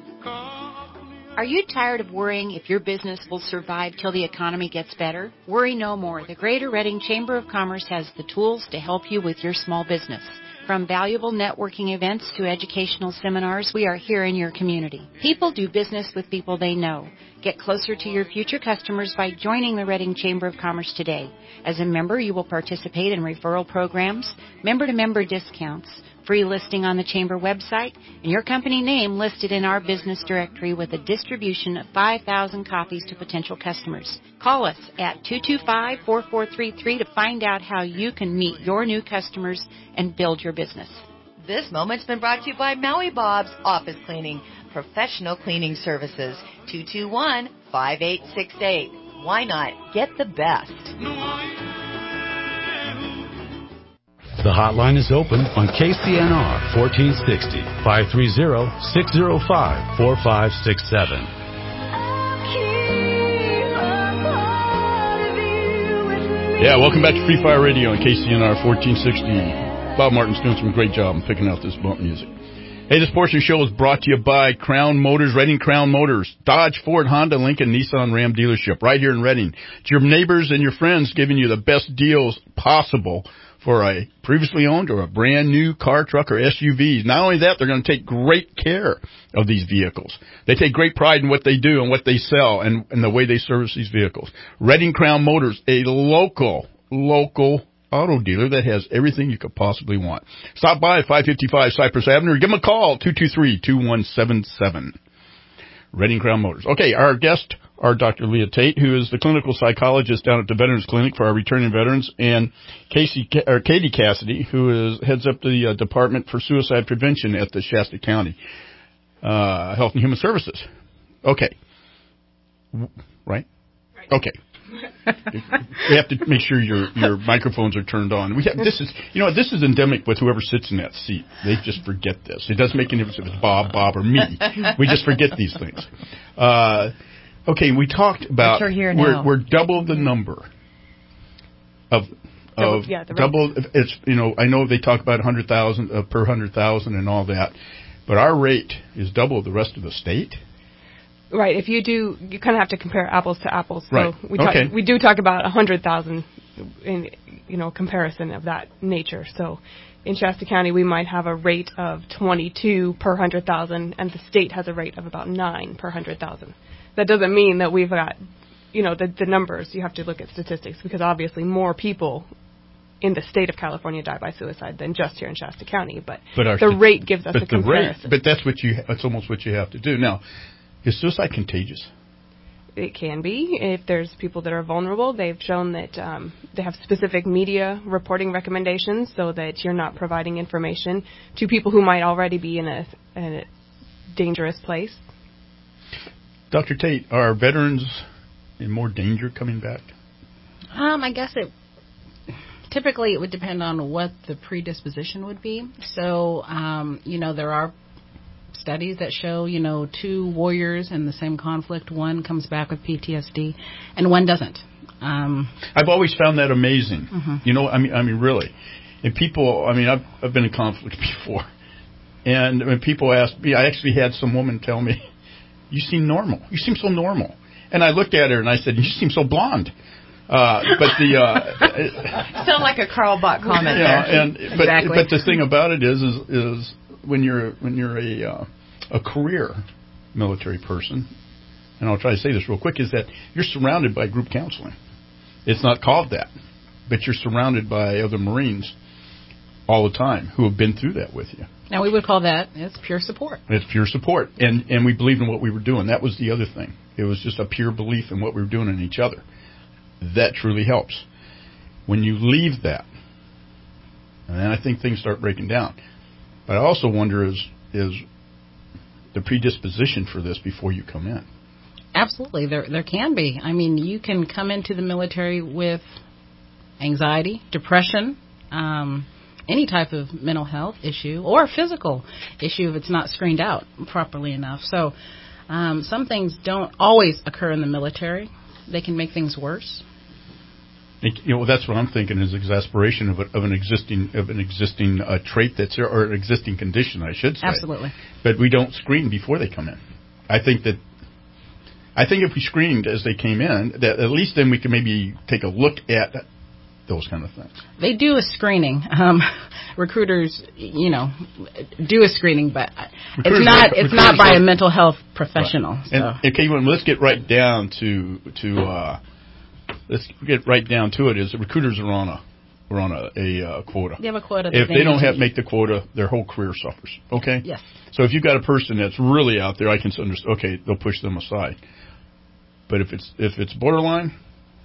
Are you tired of worrying if your business will survive till the economy gets better? Worry no more. The Greater Reading Chamber of Commerce has the tools to help you with your small business. From valuable networking events to educational seminars, we are here in your community. People do business with people they know. Get closer to your future customers by joining the Reading Chamber of Commerce today. As a member, you will participate in referral programs, member-to-member discounts, free listing on the Chamber website, and your company name listed in our business directory with a distribution of five thousand copies to potential customers. Call us at two two five, four four three three to find out how you can meet your new customers and build your business. This moment's been brought to you by Maui Bob's Office Cleaning, professional cleaning services, two two one, five eight six eight. Why not get the best? The hotline is open on K C N R fourteen sixty, five three zero, six zero five, four five six seven. Yeah, welcome back to Free Fire Radio on K C N R fourteen sixty. Bob Martin's doing some great job in picking out this bump music. Hey, this portion of the show is brought to you by Crown Motors, Reading Crown Motors, Dodge, Ford, Honda, Lincoln, Nissan, Ram dealership right here in Reading. It's your neighbors and your friends giving you the best deals possible for a previously owned or a brand new car, truck, or S U V. Not only that, they're going to take great care of these vehicles. They take great pride in what they do and what they sell and, and the way they service these vehicles. Reading Crown Motors, a local, local auto dealer that has everything you could possibly want. Stop by at five fifty-five Cypress Avenue or give them a call, two two three, two one seven seven. Reading Crown Motors. Okay, our guest, our Doctor Leah Tate, who is the clinical psychologist down at the Veterans Clinic for our returning veterans, and Casey, or Katie Cassidy, who is heads up the uh, Department for Suicide Prevention at the Shasta County uh, Health and Human Services. Okay. Right? Right. Okay. We have to make sure your your microphones are turned on. We have this is you know this is endemic with whoever sits in that seat. They just forget this. It doesn't make any difference if it's Bob, Bob, or me. We just forget these things. Uh, okay, we talked about But you're here we're now. we're double the number of Double- of yeah, the rate. double. It's you know I know they talk about one hundred thousand uh, per one hundred thousand and all that, but our rate is double the rest of the state. Right. If you do, you kind of have to compare apples to apples. So Right. we talk, Okay. we do talk about a hundred thousand in you know comparison of that nature. So in Shasta County, we might have a rate of twenty-two per hundred thousand, and the state has a rate of about nine per hundred thousand. That doesn't mean that we've got you know the the numbers. You have to look at statistics because obviously more people in the state of California die by suicide than just here in Shasta County. But, But our the st- rate gives us but a the comparison. rate, but that's what you. That's almost what you have to do. Now, is suicide contagious? It can be. If there's people that are vulnerable, they've shown that um, they have specific media reporting recommendations so that you're not providing information to people who might already be in a, in a dangerous place. Doctor Tate, are veterans in more danger coming back? Um, I guess it typically it would depend on what the predisposition would be. So, um, you know, there are studies that show, you know, two warriors in the same conflict, one comes back with P T S D and one doesn't. Um, I've always found that amazing. Mhm. You know, I mean, I mean, really. And people, I mean, I've I've been in conflict before, and when people ask me, I actually had some woman tell me, "You seem normal. You seem so normal." And I looked at her and I said, "You seem so blonde." Uh, but the uh, Sound like a Carl Bach comment you know, there. and but Exactly. but the thing about it is is is when you're when you're a uh, a career military person, and I'll try to say this real quick, is that you're surrounded by group counseling. It's not called that, but you're surrounded by other Marines all the time who have been through that with you. now we would call that it's pure support. It's pure support, and and we believed in what we were doing. That was the other thing. It was just a pure belief in what we were doing in each other. That truly helps. When you leave that, and then I think things start breaking down. But I also wonder is is the predisposition for this before you come in. Absolutely, there there can be. I mean, you can come into the military with anxiety, depression, um, any type of mental health issue or physical issue if it's not screened out properly enough. So um, some things don't always occur in the military. They can make things worse. It, you know, that's what I'm thinking is exasperation of, a, of an existing of an existing uh, trait that's there, or an existing condition, I should say. Absolutely. But we don't screen before they come in. I think that. I think if we screened as they came in, that at least then we can maybe take a look at those kind of things. They do a screening. Um, recruiters, you know, do a screening, but Recruiters it's not like- it's recruiters not by like- a mental health professional. Right. So. And, okay, well, let's get right down to to uh, let's get right down to it. Is the recruiters are on a are on a, a uh, quota. They have a quota. If that they don't need to have meet. make the quota, their whole career suffers. Okay. Yes. So if you've got a person that's really out there, I can understand. Okay, they'll push them aside. But if it's if it's borderline,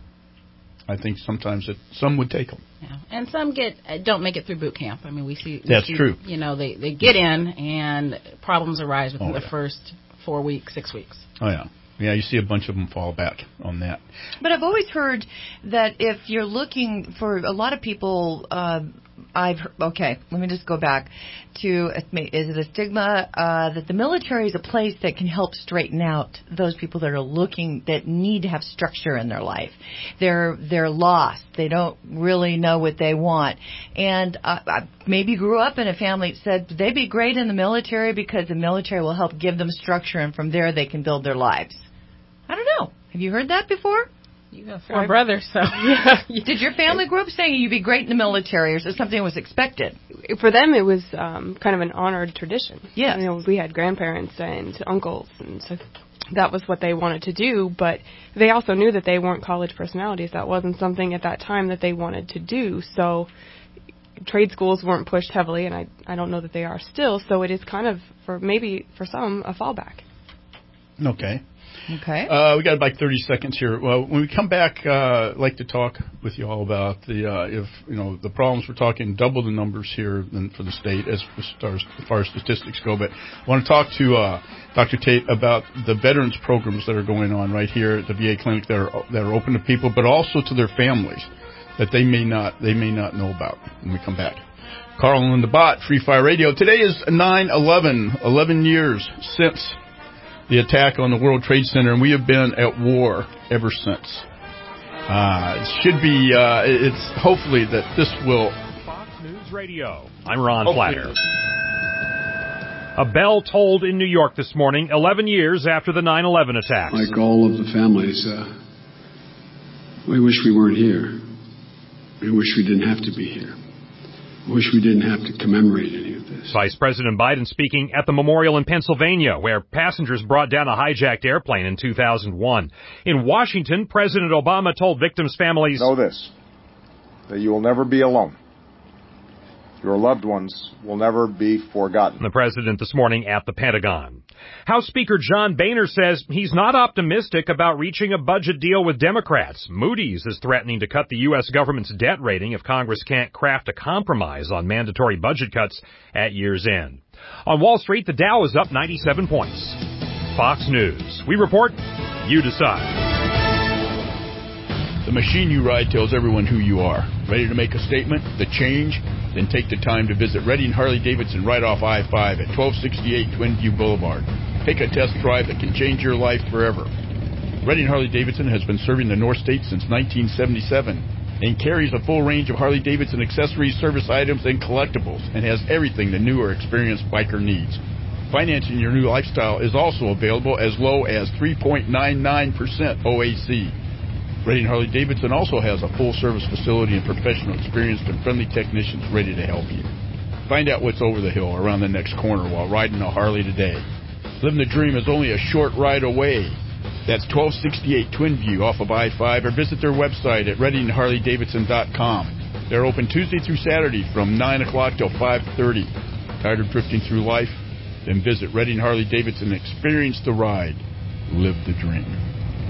I think sometimes it, some would take them. Yeah. And some get uh, don't make it through boot camp. I mean, we see we That's see, true. You know, they they get in and problems arise within Oh, the yeah. first four weeks, six weeks. Oh yeah, yeah. You see a bunch of them fall back on that. But I've always heard that if you're looking for a lot of people, uh, I've heard, okay, let me just go back to, is it a stigma uh, that the military is a place that can help straighten out those people that are looking, that need to have structure in their life. They're they're lost. They don't really know what they want. And uh, I maybe grew up in a family that said they'd be great in the military because the military will help give them structure, and from there they can build their lives. I don't know. Have you heard that before? You have four brothers, so yeah. Did your family grow up saying you'd be great in the military, or is it something that was expected? For them, it was um, kind of an honored tradition. Yeah, you know, we had grandparents and uncles, and so that was what they wanted to do. But they also knew that they weren't college personalities. That wasn't something at that time that they wanted to do. So trade schools weren't pushed heavily, and I I don't know that they are still. So it is kind of, for maybe for some, a fallback. Okay. Okay. Uh, we got about thirty seconds here. Well, when we come back, uh, I'd like to talk with you all about the uh, if you know the problems. We're talking double the numbers here than for the state as far as, as, far as statistics go. But I want to talk to uh, Doctor Tate about the veterans programs that are going on right here at the V A clinic that are that are open to people, but also to their families that they may not they may not know about. When we come back, Carl and Linda Bott, Free Fire Radio. Today is nine eleven, eleven years since the attack on the World Trade Center, and we have been at war ever since. Uh, it should be, uh, it's hopefully that this will... Fox News Radio. I'm Ron hopefully. Flatter. A bell tolled in New York this morning, eleven years after the nine eleven attacks. Like all of the families, uh, we wish we weren't here. We wish we didn't have to be here. We wish we didn't have to commemorate any of this. Vice President Biden speaking at the memorial in Pennsylvania, where passengers brought down a hijacked airplane in two thousand one. In Washington, President Obama told victims' families, "Know this, that you will never be alone. Your loved ones will never be forgotten." The president this morning at the Pentagon. House Speaker John Boehner says he's not optimistic about reaching a budget deal with Democrats. Moody's is threatening to cut the U S government's debt rating if Congress can't craft a compromise on mandatory budget cuts at year's end. On Wall Street, the Dow is up ninety-seven points. Fox News. We report, you decide. The machine you ride tells everyone who you are. Ready to make a statement? The change? Then take the time to visit Redding Harley-Davidson right off I five at twelve sixty-eight Twin View Boulevard. Take a test drive that can change your life forever. Redding Harley-Davidson has been serving the North State since nineteen seventy-seven and carries a full range of Harley-Davidson accessories, service items, and collectibles, and has everything the new or experienced biker needs. Financing your new lifestyle is also available as low as three point nine nine percent O A C. Redding Harley-Davidson also has a full-service facility and professional, experienced, and friendly technicians ready to help you. Find out what's over the hill around the next corner while riding a Harley today. Living the dream is only a short ride away. That's twelve sixty-eight Twin View off of I five, or visit their website at redding harley davidson dot com. They're open Tuesday through Saturday from nine o'clock till five thirty. Tired of drifting through life? Then visit Redding Harley-Davidson and experience the ride. Live the dream.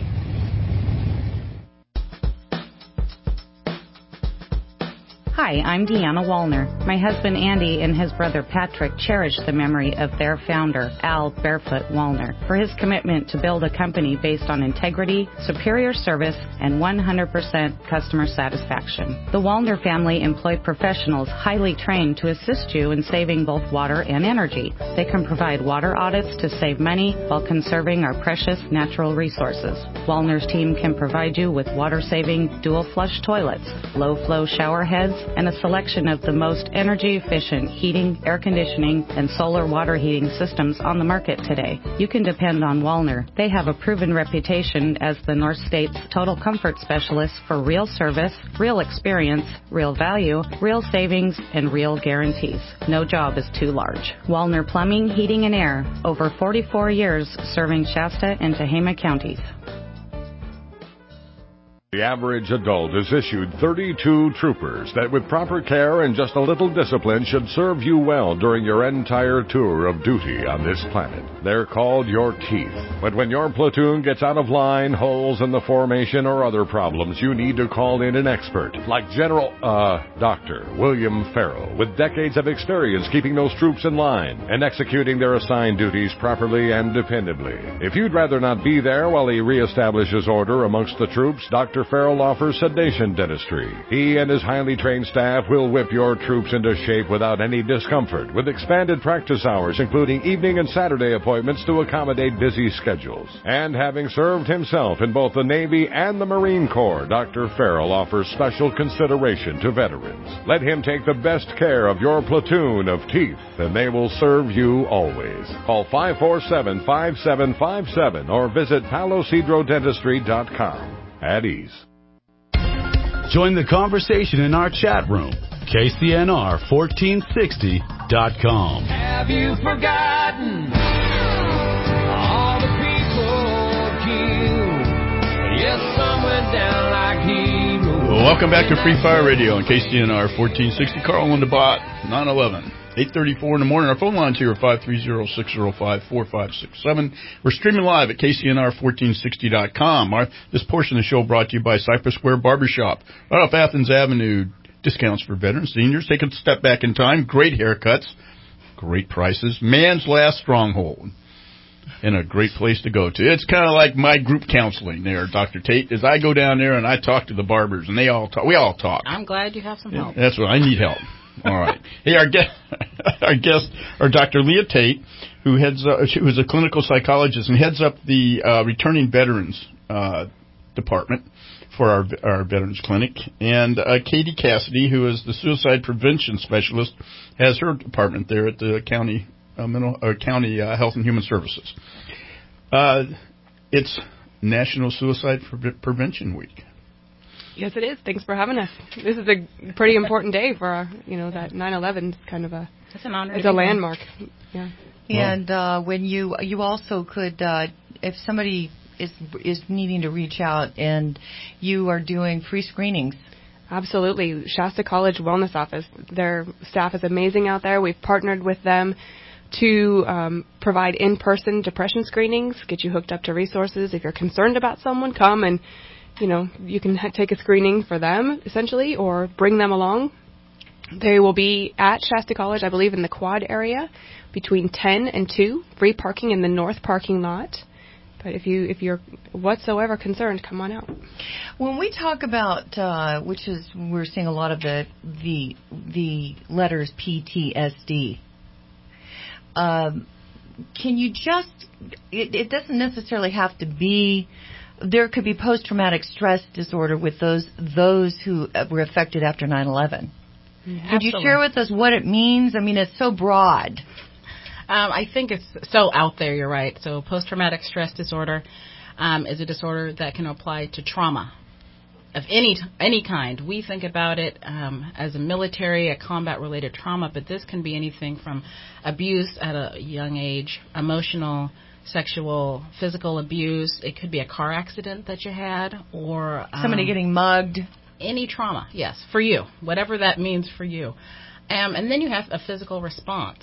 Hi, I'm Deanna Wallner. My husband Andy and his brother Patrick cherish the memory of their founder, Al Barefoot Wallner, for his commitment to build a company based on integrity, superior service, and one hundred percent customer satisfaction. The Wallner family employ professionals highly trained to assist you in saving both water and energy. They can provide water audits to save money while conserving our precious natural resources. Wallner's team can provide you with water-saving dual-flush toilets, low-flow shower heads, and a selection of the most energy-efficient heating, air conditioning, and solar water heating systems on the market today. You can depend on Wallner. They have a proven reputation as the North State's total comfort specialist for real service, real experience, real value, real savings, and real guarantees. No job is too large. Wallner Plumbing, Heating, and Air. Over forty-four years serving Shasta and Tehama counties. The average adult is issued thirty-two troopers that with proper care and just a little discipline should serve you well during your entire tour of duty on this planet. They're called your teeth. But when your platoon gets out of line, holes in the formation, or other problems, you need to call in an expert like General, uh, Doctor William Farrell, with decades of experience keeping those troops in line and executing their assigned duties properly and dependably. If you'd rather not be there while he reestablishes order amongst the troops, Doctor Doctor Farrell offers sedation dentistry. He and his highly trained staff will whip your troops into shape without any discomfort, with expanded practice hours, including evening and Saturday appointments to accommodate busy schedules. And having served himself in both the Navy and the Marine Corps, Doctor Farrell offers special consideration to veterans. Let him take the best care of your platoon of teeth, and they will serve you always. Call five four seven, five seven five seven or visit palo cedro dentistry dot com. At ease. Join the conversation in our chat room, K C N R fourteen sixty dot com. Have you forgotten all the people killed? Yes, some went down like heroes. Well, welcome back to Free Fire Radio on K C N R fourteen sixty. Carl and the Bot, nine eleven. eight thirty-four in the morning. Our phone lines here are five three zero, six zero five, four five six seven. We're streaming live at K C N R fourteen sixty dot com. Our, this portion of the show brought to you by Cypress Square Barbershop, right off Athens Avenue. Discounts for veterans, seniors. Take a step back in time. Great haircuts, great prices. Man's last stronghold, and a great place to go to. It's kind of like my group counseling there, Doctor Tate. As I go down there and I talk to the barbers, and they all talk. We all talk. I'm glad you have some help. Yeah, that's what I need help. All right. Hey, our guest, our guest, our Doctor Leah Tate, who heads, uh, she was a clinical psychologist and heads up the uh, returning veterans uh, department for our our veterans clinic, and uh, Katie Cassidy, who is the suicide prevention specialist, has her department there at the county uh, mental uh, county uh, health and human services. Uh, it's National Suicide Pre- Prevention Week. Yes, it is. Thanks for having us. This is a pretty important day for our, you know, that nine eleven is kind of a, it's an honor. It's a landmark. Yeah. And uh, when you you also could, uh, if somebody is is needing to reach out, and you are doing free screenings. Absolutely. Shasta College Wellness Office. Their staff is amazing out there. We've partnered with them to um, provide in-person depression screenings, get you hooked up to resources. If you're concerned about someone, come and you know, you can ha- take a screening for them, essentially, or bring them along. They will be at Shasta College, I believe, in the Quad area between ten and two, free parking in the north parking lot. But if, you, if you're whatsoever concerned, come on out. When we talk about, uh, which is, we're seeing a lot of the the, the letters P T S D, um, can you just, it, it doesn't necessarily have to be, there could be post-traumatic stress disorder with those those who were affected after nine eleven. Mm, Could you share with us what it means? I mean, it's so broad. Um, I think it's so out there, you're right. So post-traumatic stress disorder um, is a disorder that can apply to trauma of any any kind. We think about it um, as a military, a combat-related trauma, but this can be anything from abuse at a young age, emotional, sexual, physical abuse. It could be a car accident that you had, or um, somebody getting mugged. Any trauma, yes, for you, whatever that means for you. Um, and then you have a physical response.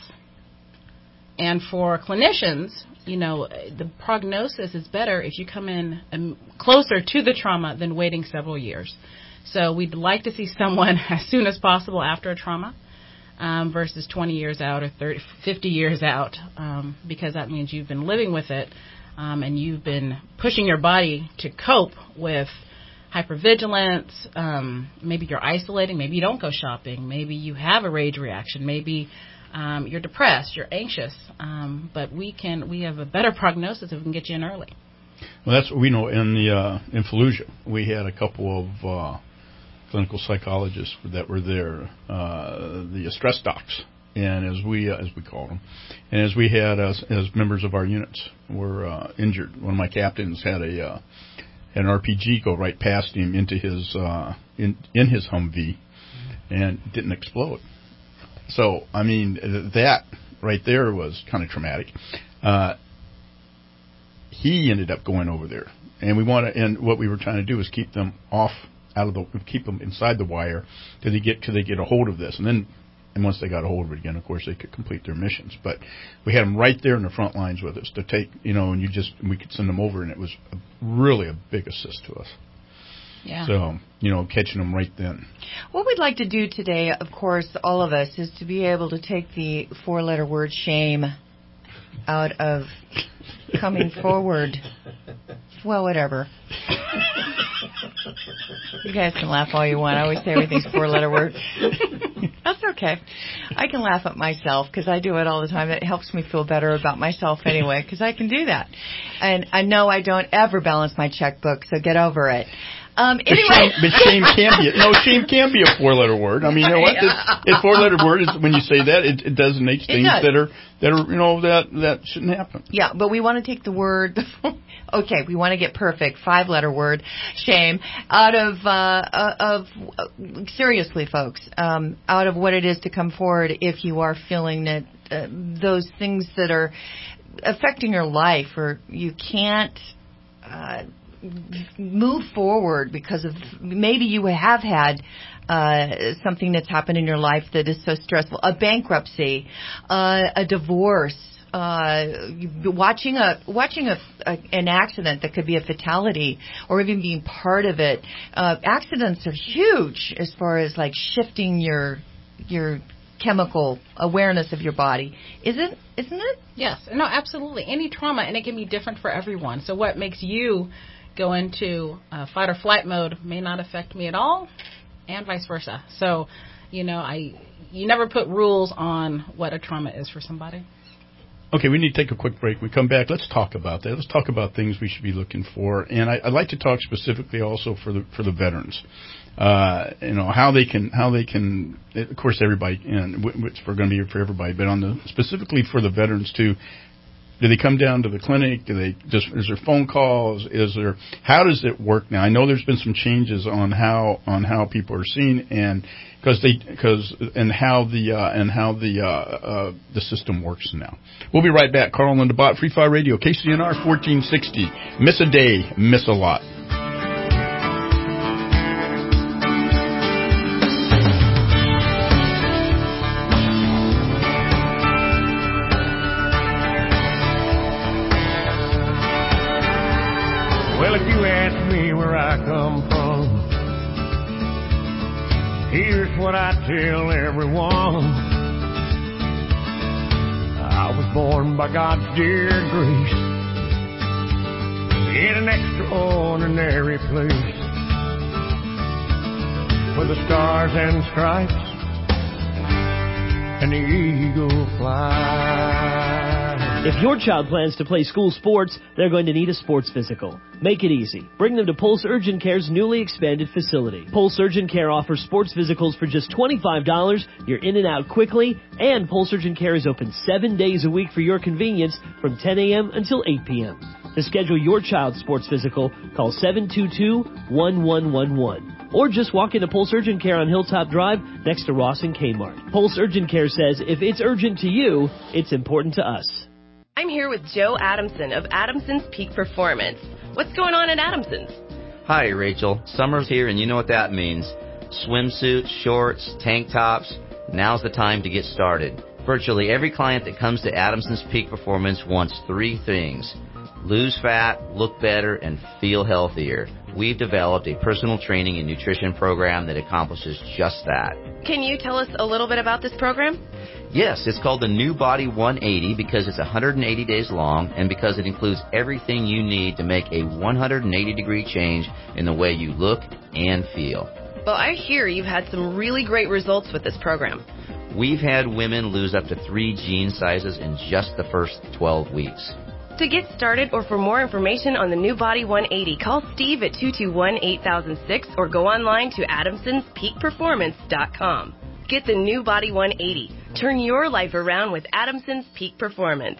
And for clinicians, you know, the prognosis is better if you come in um, closer to the trauma than waiting several years. So we'd like to see someone as soon as possible after a trauma. Um, versus twenty years out or thirty, fifty years out, um, because that means you've been living with it um, and you've been pushing your body to cope with hypervigilance. Um, maybe you're isolating. Maybe you don't go shopping. Maybe you have a rage reaction. Maybe um, you're depressed. You're anxious. Um, but we can we have a better prognosis if we can get you in early. Well, that's what we know in the uh, in Fallujah. We had a couple of uh, clinical psychologists that were there, uh, the stress docs, and as we uh, as we call them, and as we had as, as members of our units were uh, injured. One of my captains had a uh, had an R P G go right past him into his uh, in in his Humvee, and didn't explode. So I mean that right there was kind of traumatic. Uh, he ended up going over there, and we want to. And what we were trying to do is keep them off. Out of the, keep them inside the wire till they get till they get a hold of this, and then and once they got a hold of it again, of course they could complete their missions. But we had them right there in the front lines with us to take, you know, and you just we could send them over, and it was a, really a big assist to us. Yeah. So you know, catching them right then. What we'd like to do today, of course, all of us, is to be able to take the four-letter word shame out of coming forward. Well, whatever. You guys can laugh all you want. I always say everything's four-letter words. That's okay. I can laugh at myself because I do it all the time. It helps me feel better about myself anyway because I can do that. And I know I don't ever balance my checkbook, so get over it. Um, anyway. But shame, but shame can be no shame can be a four-letter word. I mean, you know what? It's, a four-letter word is when you say that it, it designates things does. that are that are you know that that shouldn't happen. Yeah, but we want to take the word. Okay, we want to get perfect five-letter word shame out of uh, of uh, seriously, folks, um, out of what it is to come forward if you are feeling that uh, those things that are affecting your life or you can't. Uh, move forward because of maybe you have had uh, something that's happened in your life that is so stressful, a bankruptcy, uh, a divorce, uh, watching a watching a, a an accident that could be a fatality or even being part of it. Uh, accidents are huge as far as like shifting your your chemical awareness of your body. Isn't isn't it? Yes. No, absolutely. Any trauma, and it can be different for everyone. So what makes you go into uh, fight or flight mode may not affect me at all, and vice versa. So, you know, I you never put rules on what a trauma is for somebody. Okay, we need to take a quick break. We come back. Let's talk about that. Let's talk about things we should be looking for. And I, I'd like to talk specifically also for the for the veterans. Uh, you know how they can how they can. Of course, everybody, and which we're going to be for everybody, but on the specifically for the veterans too. Do they come down to the clinic? Do they just is there phone calls? Is there how does it work now? I know there's been some changes on how on how people are seen and because they because and how the uh, and how the uh, uh, the system works now. We'll be right back. Carl and DeBott, Free Fire Radio, K C N R fourteen sixty. Miss a day, miss a lot. Here's what I tell everyone. I was born by God's dear grace in an extraordinary place where the stars and stripes and the eagle fly. If your child plans to play school sports, they're going to need a sports physical. Make it easy. Bring them to Pulse Urgent Care's newly expanded facility. Pulse Urgent Care offers sports physicals for just twenty-five dollars. You're in and out quickly, and Pulse Urgent Care is open seven days a week for your convenience from ten a.m. until eight p.m. To schedule your child's sports physical, call seven two two, one one one one. Or just walk into Pulse Urgent Care on Hilltop Drive next to Ross and Kmart. Pulse Urgent Care says if it's urgent to you, it's important to us. I'm here with Joe Adamson of Adamson's Peak Performance. What's going on at Adamson's? Hi, Rachel. Summer's here, and you know what that means. Swimsuits, shorts, tank tops. Now's the time to get started. Virtually every client that comes to Adamson's Peak Performance wants three things. Lose fat, look better, and feel healthier. We've developed a personal training and nutrition program that accomplishes just that. Can you tell us a little bit about this program? Yes, it's called the New Body one eighty because it's one hundred eighty days long and because it includes everything you need to make a one hundred eighty degree change in the way you look and feel. Well, I hear you've had some really great results with this program. We've had women lose up to three jean sizes in just the first twelve weeks. To get started or for more information on the New Body one eighty, call Steve at two two one, eight thousand six or go online to adamsons peak performance dot com. Get the New Body one eighty. Turn your life around with Adamson's Peak Performance.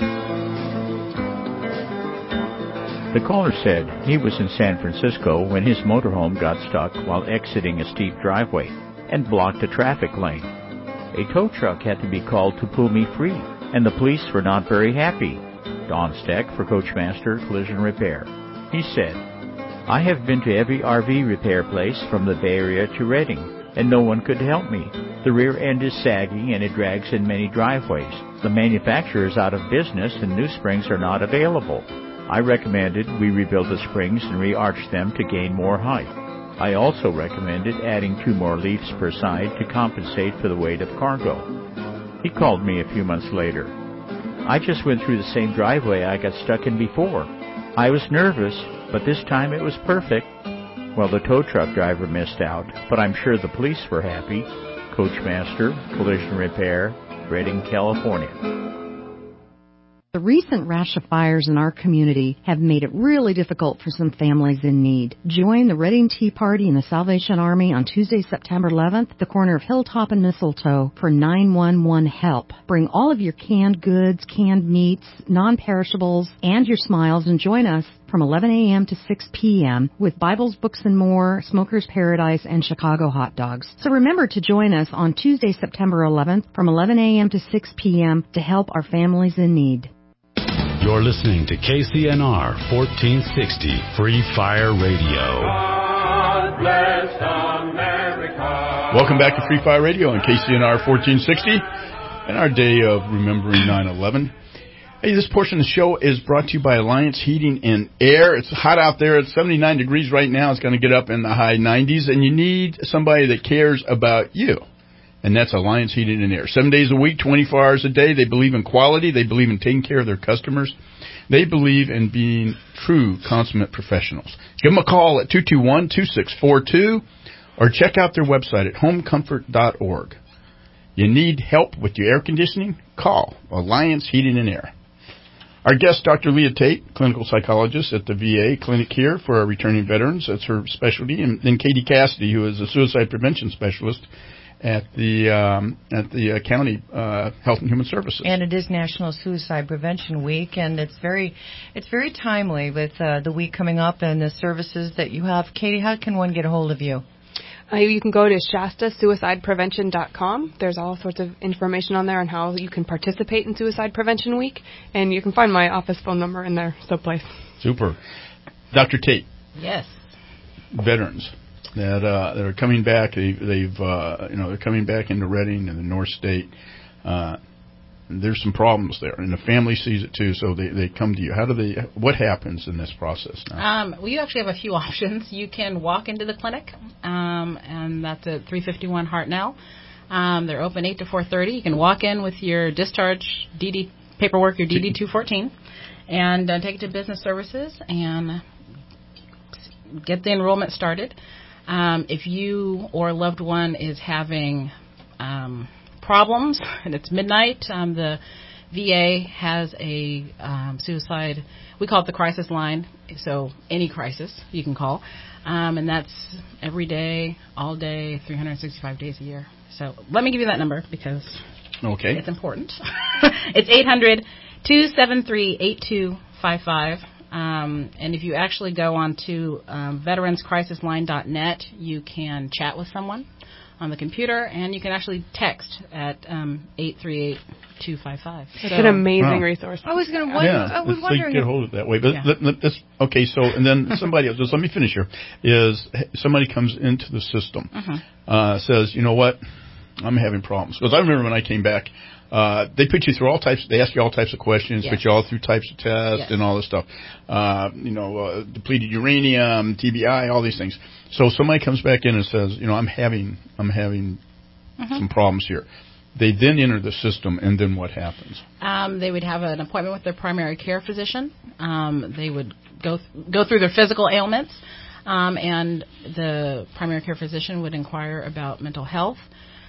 The caller said he was in San Francisco when his motorhome got stuck while exiting a steep driveway and blocked a traffic lane. A tow truck had to be called to pull me free, and the police were not very happy. Don Steck for Coachmaster Collision Repair. He said, I have been to every R V repair place from the Bay Area to Redding, and no one could help me. The rear end is sagging and it drags in many driveways. The manufacturer is out of business and new springs are not available. I recommended we rebuild the springs and re-arch them to gain more height. I also recommended adding two more leaves per side to compensate for the weight of cargo. He called me a few months later. I just went through the same driveway I got stuck in before. I was nervous, but this time it was perfect. Well, the tow truck driver missed out, but I'm sure the police were happy. Coachmaster, Collision Repair, Redding, California. The recent rash of fires in our community have made it really difficult for some families in need. Join the Redding Tea Party and the Salvation Army on Tuesday, September eleventh, at the corner of Hilltop and Mistletoe for nine one one help. Bring all of your canned goods, canned meats, non-perishables, and your smiles, and join us from eleven a.m. to six p.m. with Bibles, Books, and More, Smoker's Paradise, and Chicago hot dogs. So remember to join us on Tuesday, September eleventh from eleven a.m. to six p.m. to help our families in need. You're listening to K C N R fourteen sixty Free Fire Radio. God bless America. Welcome back to Free Fire Radio on K C N R fourteen sixty and our day of remembering nine eleven. Hey, this portion of the show is brought to you by Alliance Heating and Air. It's hot out there. It's seventy-nine degrees right now. It's going to get up in the high nineties, and you need somebody that cares about you. And that's Alliance Heating and Air. Seven days a week, twenty-four hours a day. They believe in quality. They believe in taking care of their customers. They believe in being true consummate professionals. Give them a call at two two one, two six four two or check out their website at home comfort dot org. You need help with your air conditioning? Call Alliance Heating and Air. Our guest, Doctor Leah Tate, clinical psychologist at the V A clinic here for our returning veterans. That's her specialty. And then Katie Cassidy, who is a suicide prevention specialist at the um, at the uh, county uh, Health and Human Services. And it is National Suicide Prevention Week, and it's very it's very timely with uh, the week coming up and the services that you have. Katie, how can one get a hold of you? Uh, you can go to Shasta Suicide Prevention dot com. There's all sorts of information on there on how you can participate in Suicide Prevention Week, and you can find my office phone number in there someplace. Super. Doctor Tate. Yes. Veterans that uh, that are coming back. They, they've uh, you know they're coming back into Redding and the North State. Uh, there's some problems there, and the family sees it too. So they, they come to you. How do they? What happens in this process now? Um, well, you actually have a few options. You can walk into the clinic, um, and that's at three fifty-one Hartnell. Um, they're open eight to four thirty. You can walk in with your discharge D D paperwork, your D D two fourteen, and uh, take it to business services and get the enrollment started. Um, if you or a loved one is having um, problems and it's midnight, um, the V A has a um, suicide, we call it the crisis line, so any crisis you can call, um, and that's every day, all day, three hundred sixty-five days a year. So let me give you that number because okay. It's important. It's eight hundred, two seven three, eight two five five. Um, and if you actually go on to um, veterans crisis line dot net, you can chat with someone on the computer, and you can actually text at um, eight three eight, two five five. It's so, an amazing wow. resource. I was going to wonder. Yeah, I was wondering. Get hold of it that way. But yeah. let, let, let's, okay, so and then somebody else. Just let me finish here. Is somebody comes into the system, uh-huh. uh, says, you know what, I'm having problems. Because I remember when I came back. Uh, they put you through all types, they ask you all types of questions, yes. put you all through types of tests yes. and all this stuff. Uh, you know, uh, depleted uranium, T B I, all these things. So somebody comes back in and says, you know, I'm having, I'm having uh-huh. some problems here. They then enter the system, and then what happens? Um, they would have an appointment with their primary care physician. Um, they would go, th- go through their physical ailments, um, and the primary care physician would inquire about mental health.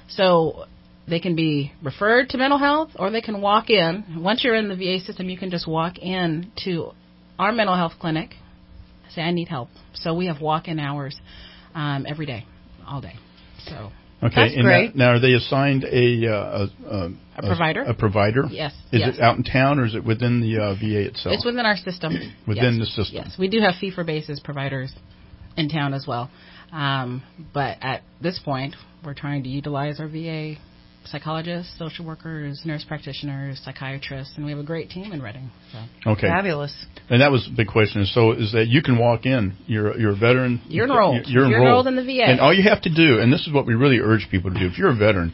So, they can be referred to mental health, or they can walk in. Once you're in the V A system, you can just walk in to our mental health clinic, say, I need help. So we have walk-in hours um, every day, all day. So okay, that's and great. Now, now, are they assigned a uh, a, a, a provider? A, a provider? Yes. Is yes. it out in town, or is it within the uh, V A itself? It's within our system. within yes. the system. Yes, we do have fee-for-basis providers in town as well. Um, but at this point, we're trying to utilize our V A psychologists, social workers, nurse practitioners, psychiatrists, and we have a great team in Redding. So. Okay. Fabulous. And that was the big question. So is that you can walk in, you're, you're a veteran. You're enrolled. You're, you're, you're enrolled. enrolled in the V A. And all you have to do, and this is what we really urge people to do, if you're a veteran,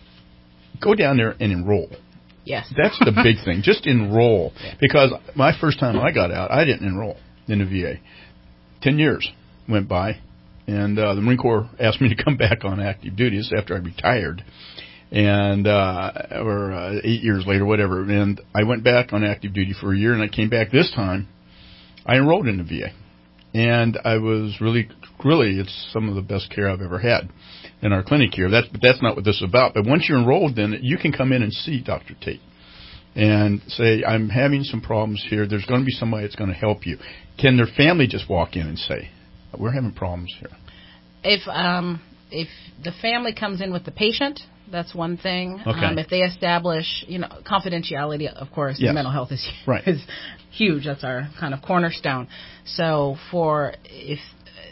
go down there and enroll. Yes. That's the big thing. Just enroll. Yeah. Because my first time I got out, I didn't enroll in the V A. Ten years went by, and uh, the Marine Corps asked me to come back on active duty. This is after I retired. And, uh, or, uh, eight years later, whatever. And I went back on active duty for a year, and I came back this time. I enrolled in the V A. And I was really really, it's some of the best care I've ever had in our clinic here. That's, but that's not what this is about. But once you're enrolled, then you can come in and see Doctor Tate and say, I'm having some problems here. There's going to be somebody that's going to help you. Can their family just walk in and say, we're having problems here? If um, if the family comes in with the patient, that's one thing. Okay. Um, if they establish, you know, confidentiality, of course, Yes. in mental health is, Right. is huge. That's our kind of cornerstone. So for if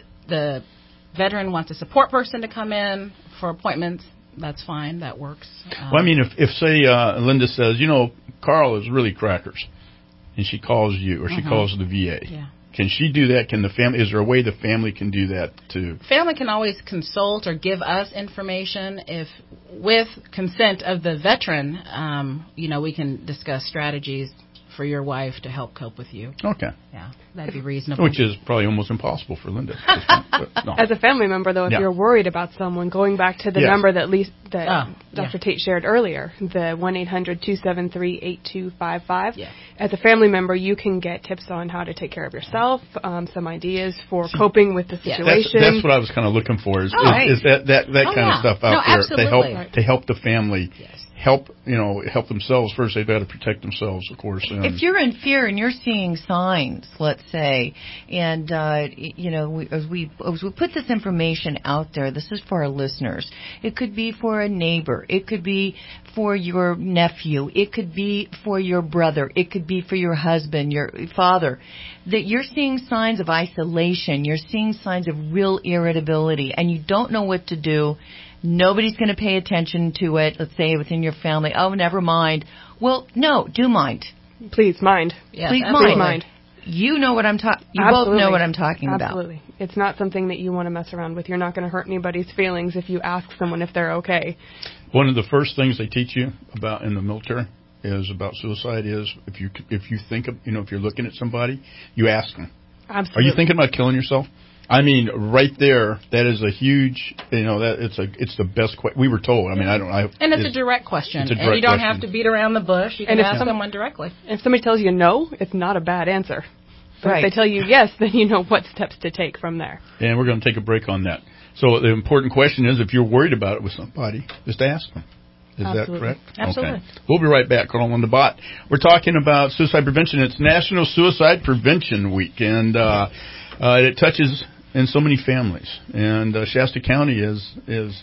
the veteran wants a support person to come in for appointments, that's fine. That works. Um, Well, I mean, if, if say, uh, Linda says, you know, Carl is really crackers, and she calls you, or she Mhm. calls the V A. Yeah. Can she do that? Can the family, is there a way the family can do that too? Family can always consult or give us information if, with consent of the veteran, um, you know, we can discuss strategies for your wife to help cope with you. Okay. Yeah, that'd be reasonable. Which is probably almost impossible for Linda. at this point, but no. As a family member, though, if Yeah. you're worried about someone, going back to the Yes. number that Lisa, that Oh, Doctor yeah. Tate shared earlier, the one eight hundred two seven three eight two five five. Yeah. As a family member, you can get tips on how to take care of yourself, um, some ideas for coping with the Yeah. situation. That's, that's what I was kind of looking for. Is, Oh, is, right. is that that, that Oh, kind yeah. of stuff out No, there absolutely. to help Right. to help the family Yes. help you know help themselves first. They've got to protect themselves, of course. And If you're in fear and you're seeing signs, let's say, and uh, y- you know, we, as we as we put this information out there, this is for our listeners. It could be for a neighbor. It could be for your nephew. It could be for your brother. It could be for your husband, your father. That you're seeing signs of isolation. You're seeing signs of real irritability, and you don't know what to do. Nobody's going to pay attention to it. Let's say within your family. Oh, never mind. Well, no, do mind. Please mind. Yes, Please absolutely. mind. You know what I'm talking. You Absolutely. both know what I'm talking about. Absolutely. It's not something that you want to mess around with. You're not going to hurt anybody's feelings if you ask someone if they're okay. one of the first things they teach you about in the military is about suicide is if you if you think of, you know if you're looking at somebody, you ask them, Absolutely. are you thinking about killing yourself? I mean, right there, that is a huge, you know, that it's a, it's the best question. We were told. I mean, I don't, I. And it's, it's a direct question. It's a direct and you don't question. have to beat around the bush. You can And if ask some- someone directly. If somebody tells you no, it's not a bad answer. But Right. if they tell you yes, then you know what steps to take from there. And we're going to take a break on that. So the important question is, if you're worried about it with somebody, just ask them. Is Absolutely. that correct? Absolutely. Okay. We'll be right back. Carl on the Bot. We're talking about suicide prevention. It's National Suicide Prevention Week, and uh, uh, it touches in so many families. And uh, Shasta County is is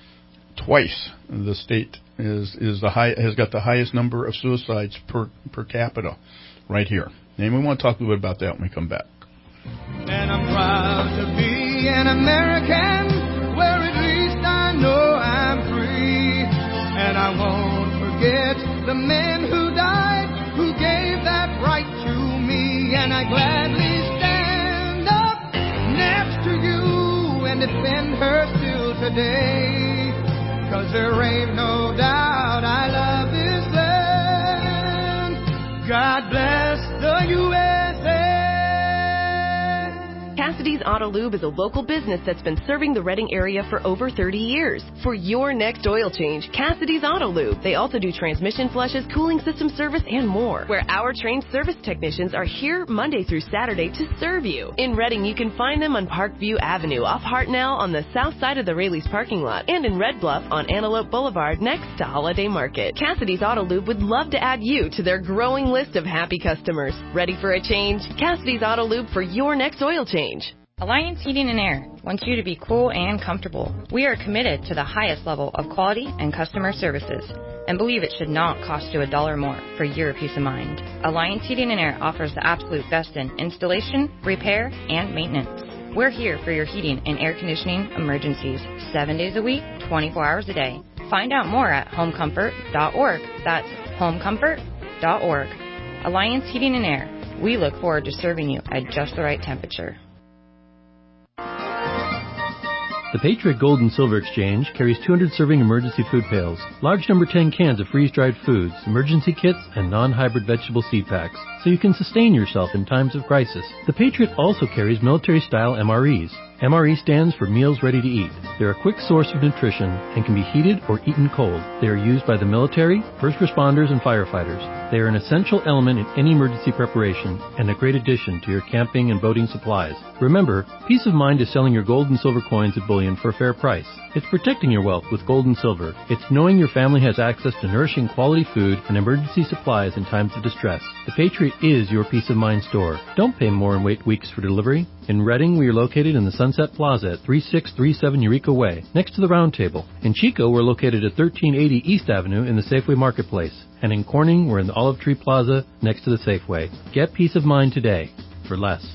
twice the state is is the high has got the highest number of suicides per per capita right here. And we want to talk a little bit about that when we come back. And I'm proud to be an American, where at least I know I'm free. And I won't forget the men who died, who gave that right to me. And I gladly stand up next to you and defend her still today. 'Cause there ain't no doubt I love this land. God bless the U S A. Cassidy's Auto Lube is a local business that's been serving the Reading area for over thirty years. For your next oil change, Cassidy's Auto Lube. They also do transmission flushes, cooling system service, and more. Where our trained service technicians are here Monday through Saturday to serve you. In Reading, you can find them on Parkview Avenue off Hartnell on the south side of the Raley's parking lot, and in Red Bluff on Antelope Boulevard next to Holiday Market. Cassidy's Auto Lube would love to add you to their growing list of happy customers. Ready for a change? Cassidy's Auto Lube for your next oil change. Alliance Heating and Air wants you to be cool and comfortable. We are committed to the highest level of quality and customer services and believe it should not cost you a dollar more for your peace of mind. Alliance Heating and Air offers the absolute best in installation, repair, and maintenance. We're here for your heating and air conditioning emergencies, seven days a week, twenty-four hours a day. Find out more at home comfort dot org. That's home comfort dot org. Alliance Heating and Air. We look forward to serving you at just the right temperature. The Patriot Gold and Silver Exchange carries two hundred serving emergency food pails, large number ten cans of freeze-dried foods, emergency kits, and non-hybrid vegetable seed packs, so you can sustain yourself in times of crisis. The Patriot also carries military-style M R Es M R E stands for Meals Ready to Eat. They're a quick source of nutrition and can be heated or eaten cold. They are used by the military, first responders, and firefighters. They are an essential element in any emergency preparation and a great addition to your camping and boating supplies. Remember, peace of mind is selling your gold and silver coins at bullion for a fair price. It's protecting your wealth with gold and silver. It's knowing your family has access to nourishing quality food and emergency supplies in times of distress. The Patriot is your peace of mind store. Don't pay more and wait weeks for delivery. In Reading, we are located in the Sunset Plaza at thirty-six thirty-seven Eureka Way, next to the Round Table. In Chico, we're located at thirteen eighty East Avenue in the Safeway Marketplace. And in Corning, we're in the Olive Tree Plaza next to the Safeway. Get peace of mind today for less.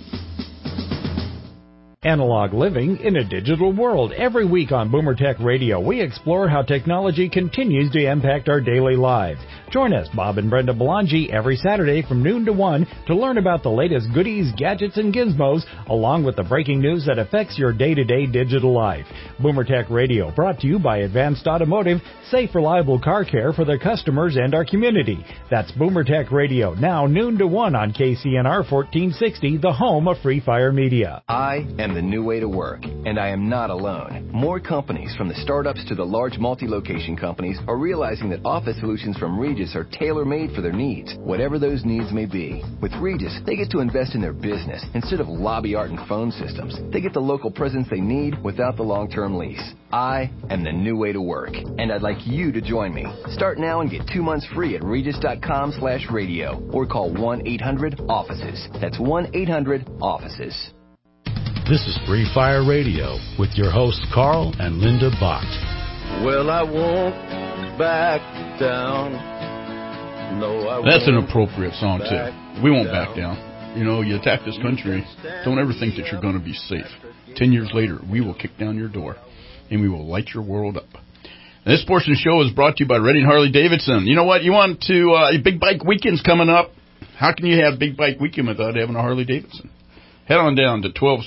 Analog living in a digital world. Every week on Boomer Tech Radio, we explore how technology continues to impact our daily lives. Join us, Bob and Brenda Belangi, every Saturday from noon to one to learn about the latest goodies, gadgets, and gizmos, along with the breaking news that affects your day-to-day digital life. Boomer Tech Radio, brought to you by Advanced Automotive, safe, reliable car care for their customers and our community. That's Boomer Tech Radio, now noon to one on K C N R fourteen sixty, the home of Free Fire Media. I am the new way to work, and I am not alone. More companies, from the startups to the large multi-location companies, are realizing that office solutions from Regis are tailor-made for their needs, whatever those needs may be. With Regis, they get to invest in their business instead of lobby art and phone systems. They get the local presence they need without the long-term lease. I am the new way to work, and I'd like you to join me. Start now and get two months free at regis.com slash radio or call one eight hundred offices. That's one eight hundred offices. This is Free Fire Radio with your hosts Carl and Linda Bott. Well, I won't back down. No, I That's won't an appropriate song, too. We won't back down. You know, you attack this country, don't ever think that you're going to be safe. Ten years later, we will kick down your door, and we will light your world up. And this portion of the show is brought to you by Reading Harley-Davidson. You know what? You want to, uh, Big Bike Weekend's coming up. How can you have Big Bike Weekend without having a Harley-Davidson? Head on down to twelve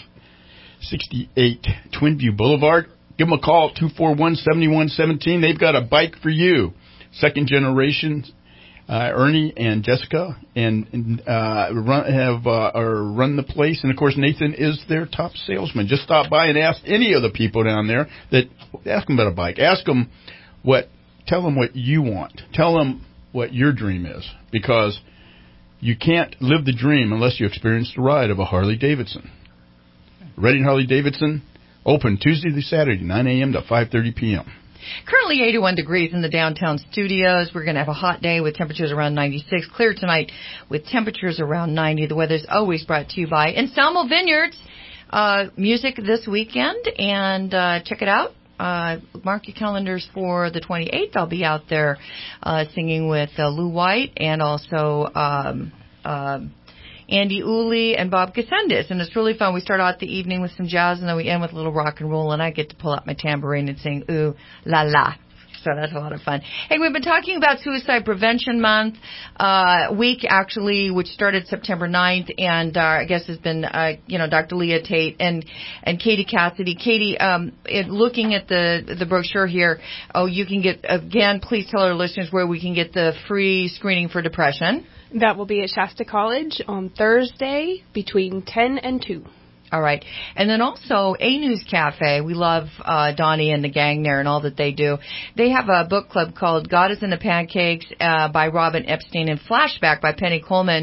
sixty-eight Twinview Boulevard. Give them a call, two four one, seven one one seven. They've got a bike for you. Second generation, uh, Ernie and Jessica, and, and uh, run, have uh, or run the place. And, of course, Nathan is their top salesman. Just stop by and ask any of the people down there that ask them about a bike. Ask them what, tell them what you want. Tell them what your dream is, because you can't live the dream unless you experience the ride of a Harley-Davidson. Reading Harley-Davidson, open Tuesday through Saturday, nine a.m. to five thirty p.m. Currently eighty-one degrees in the downtown studios. We're going to have a hot day with temperatures around ninety-six. Clear tonight with temperatures around ninety. The weather's always brought to you by Anselmo Vineyards. Uh, music this weekend, and uh, check it out. Uh, mark your calendars for the twenty-eighth. I'll be out there uh, singing with uh, Lou White and also um, uh, Andy Uli and Bob Casendis, and it's really fun. We start out the evening with some jazz, and then we end with a little rock and roll, and I get to pull out my tambourine and sing ooh la la. So that's a lot of fun. Hey, we've been talking about Suicide Prevention Month, uh, week actually, which started September ninth, and uh, I guess has been, uh, you know, Doctor Leah Tate and and Katie Cassidy. Katie, um, it, looking at the the brochure here, oh, you can get, again, please tell our listeners where we can get the free screening for depression. That will be at Shasta College on Thursday between ten and two. All right. And then also A News Cafe. We love uh, Donnie and the gang there and all that they do. They have a book club called God is in the Pancakes uh, by Robin Epstein and Flashback by Penny Coleman.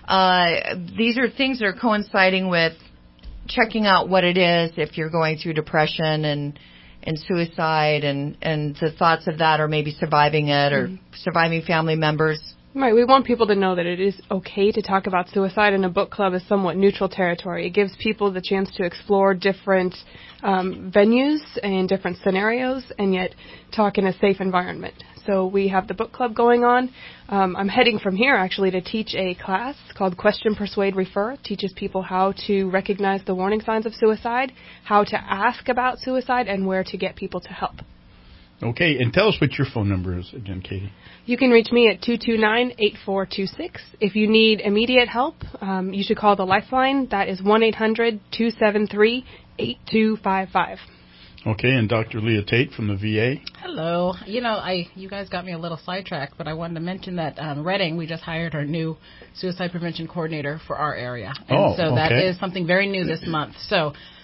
Uh, these are things that are coinciding with checking out what it is if you're going through depression and and suicide and, and the thoughts of that, or maybe surviving it, or mm-hmm. surviving family members. Right, we want people to know that it is okay to talk about suicide, and a book club is somewhat neutral territory. It gives people the chance to explore different um, venues and different scenarios, and yet talk in a safe environment. So we have the book club going on. Um, I'm heading from here, actually, to teach a class called Question, Persuade, Refer. It teaches people how to recognize the warning signs of suicide, how to ask about suicide, and where to get people to help. Okay, and tell us what your phone number is again, Katie. You can reach me at two two nine, eight four two six. If you need immediate help, um, you should call the Lifeline. That is one eight hundred, two seven three, eight two five five. Okay, and Doctor Leah Tate from the V A. Hello. You know, I you guys got me a little sidetracked, but I wanted to mention that um, Reading, we just hired our new suicide prevention coordinator for our area. And oh, so okay. that is something very new this month. So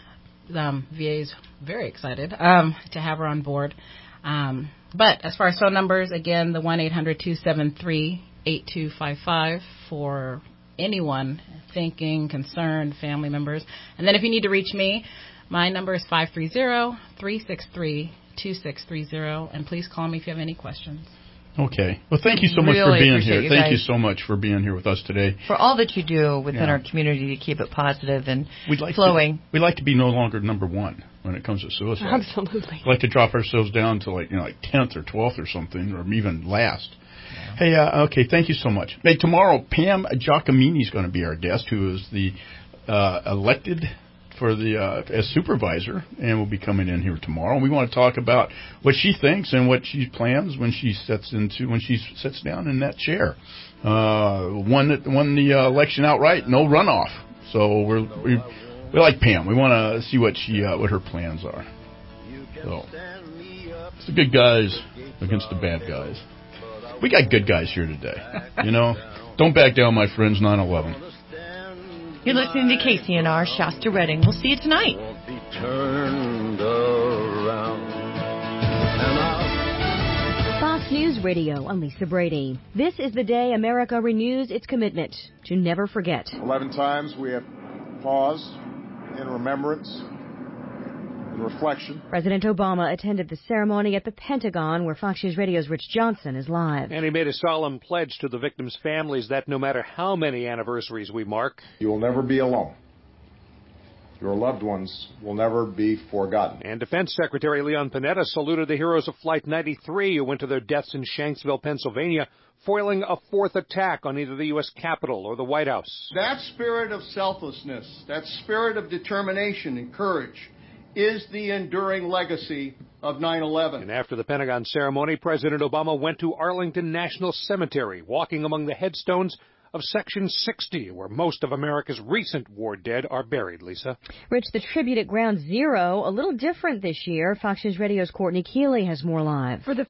Um, V A is very excited um, to have her on board. Um, but as far as phone numbers, again, the one eight hundred two seven three eight two five five for anyone thinking, concerned, family members. And then if you need to reach me, my number is five three zero, three six three, two six three zero, and please call me if you have any questions. Okay. Well, thank you so much really for being here. You thank guys. you so much for being here with us today. For all that you do within Yeah. our community to keep it positive and We'd like flowing. To, we'd like to be no longer number one when it comes to suicide. Absolutely. We'd like to drop ourselves down to like, you know, like tenth or twelfth or something, or even last. Yeah. Hey, uh, okay, thank you so much. Hey, tomorrow, Pam Giacomini is going to be our guest, who is the uh, elected for the uh, as supervisor, and will be coming in here tomorrow. And we want to talk about what she thinks and what she plans when she sets into when she sits down in that chair. Uh, won it, won the uh, election outright, no runoff. So we're we we like Pam. We want to see what she uh, what her plans are. So it's the good guys against the bad guys. We got good guys here today. You know, don't back down, my friends. nine eleven. You're listening to K C N R Shasta Redding. We'll see you tonight. Turned around. Fox News Radio, I'm Lisa Brady. This is the day America renews its commitment to never forget. Eleven times we have paused in remembrance and reflection. President Obama attended the ceremony at the Pentagon, where Fox News Radio's Rich Johnson is live. And he made a solemn pledge to the victims' families that no matter how many anniversaries we mark, you will never be alone. Your loved ones will never be forgotten. And Defense Secretary Leon Panetta saluted the heroes of Flight ninety-three who went to their deaths in Shanksville, Pennsylvania, foiling a fourth attack on either the U S Capitol or the White House. That spirit of selflessness, that spirit of determination and courage is the enduring legacy of nine eleven. And after the Pentagon ceremony, President Obama went to Arlington National Cemetery, walking among the headstones of Section sixty, where most of America's recent war dead are buried, Lisa. Rich, the tribute at Ground Zero, a little different this year. Fox News Radio's Courtney Keeley has more live. For the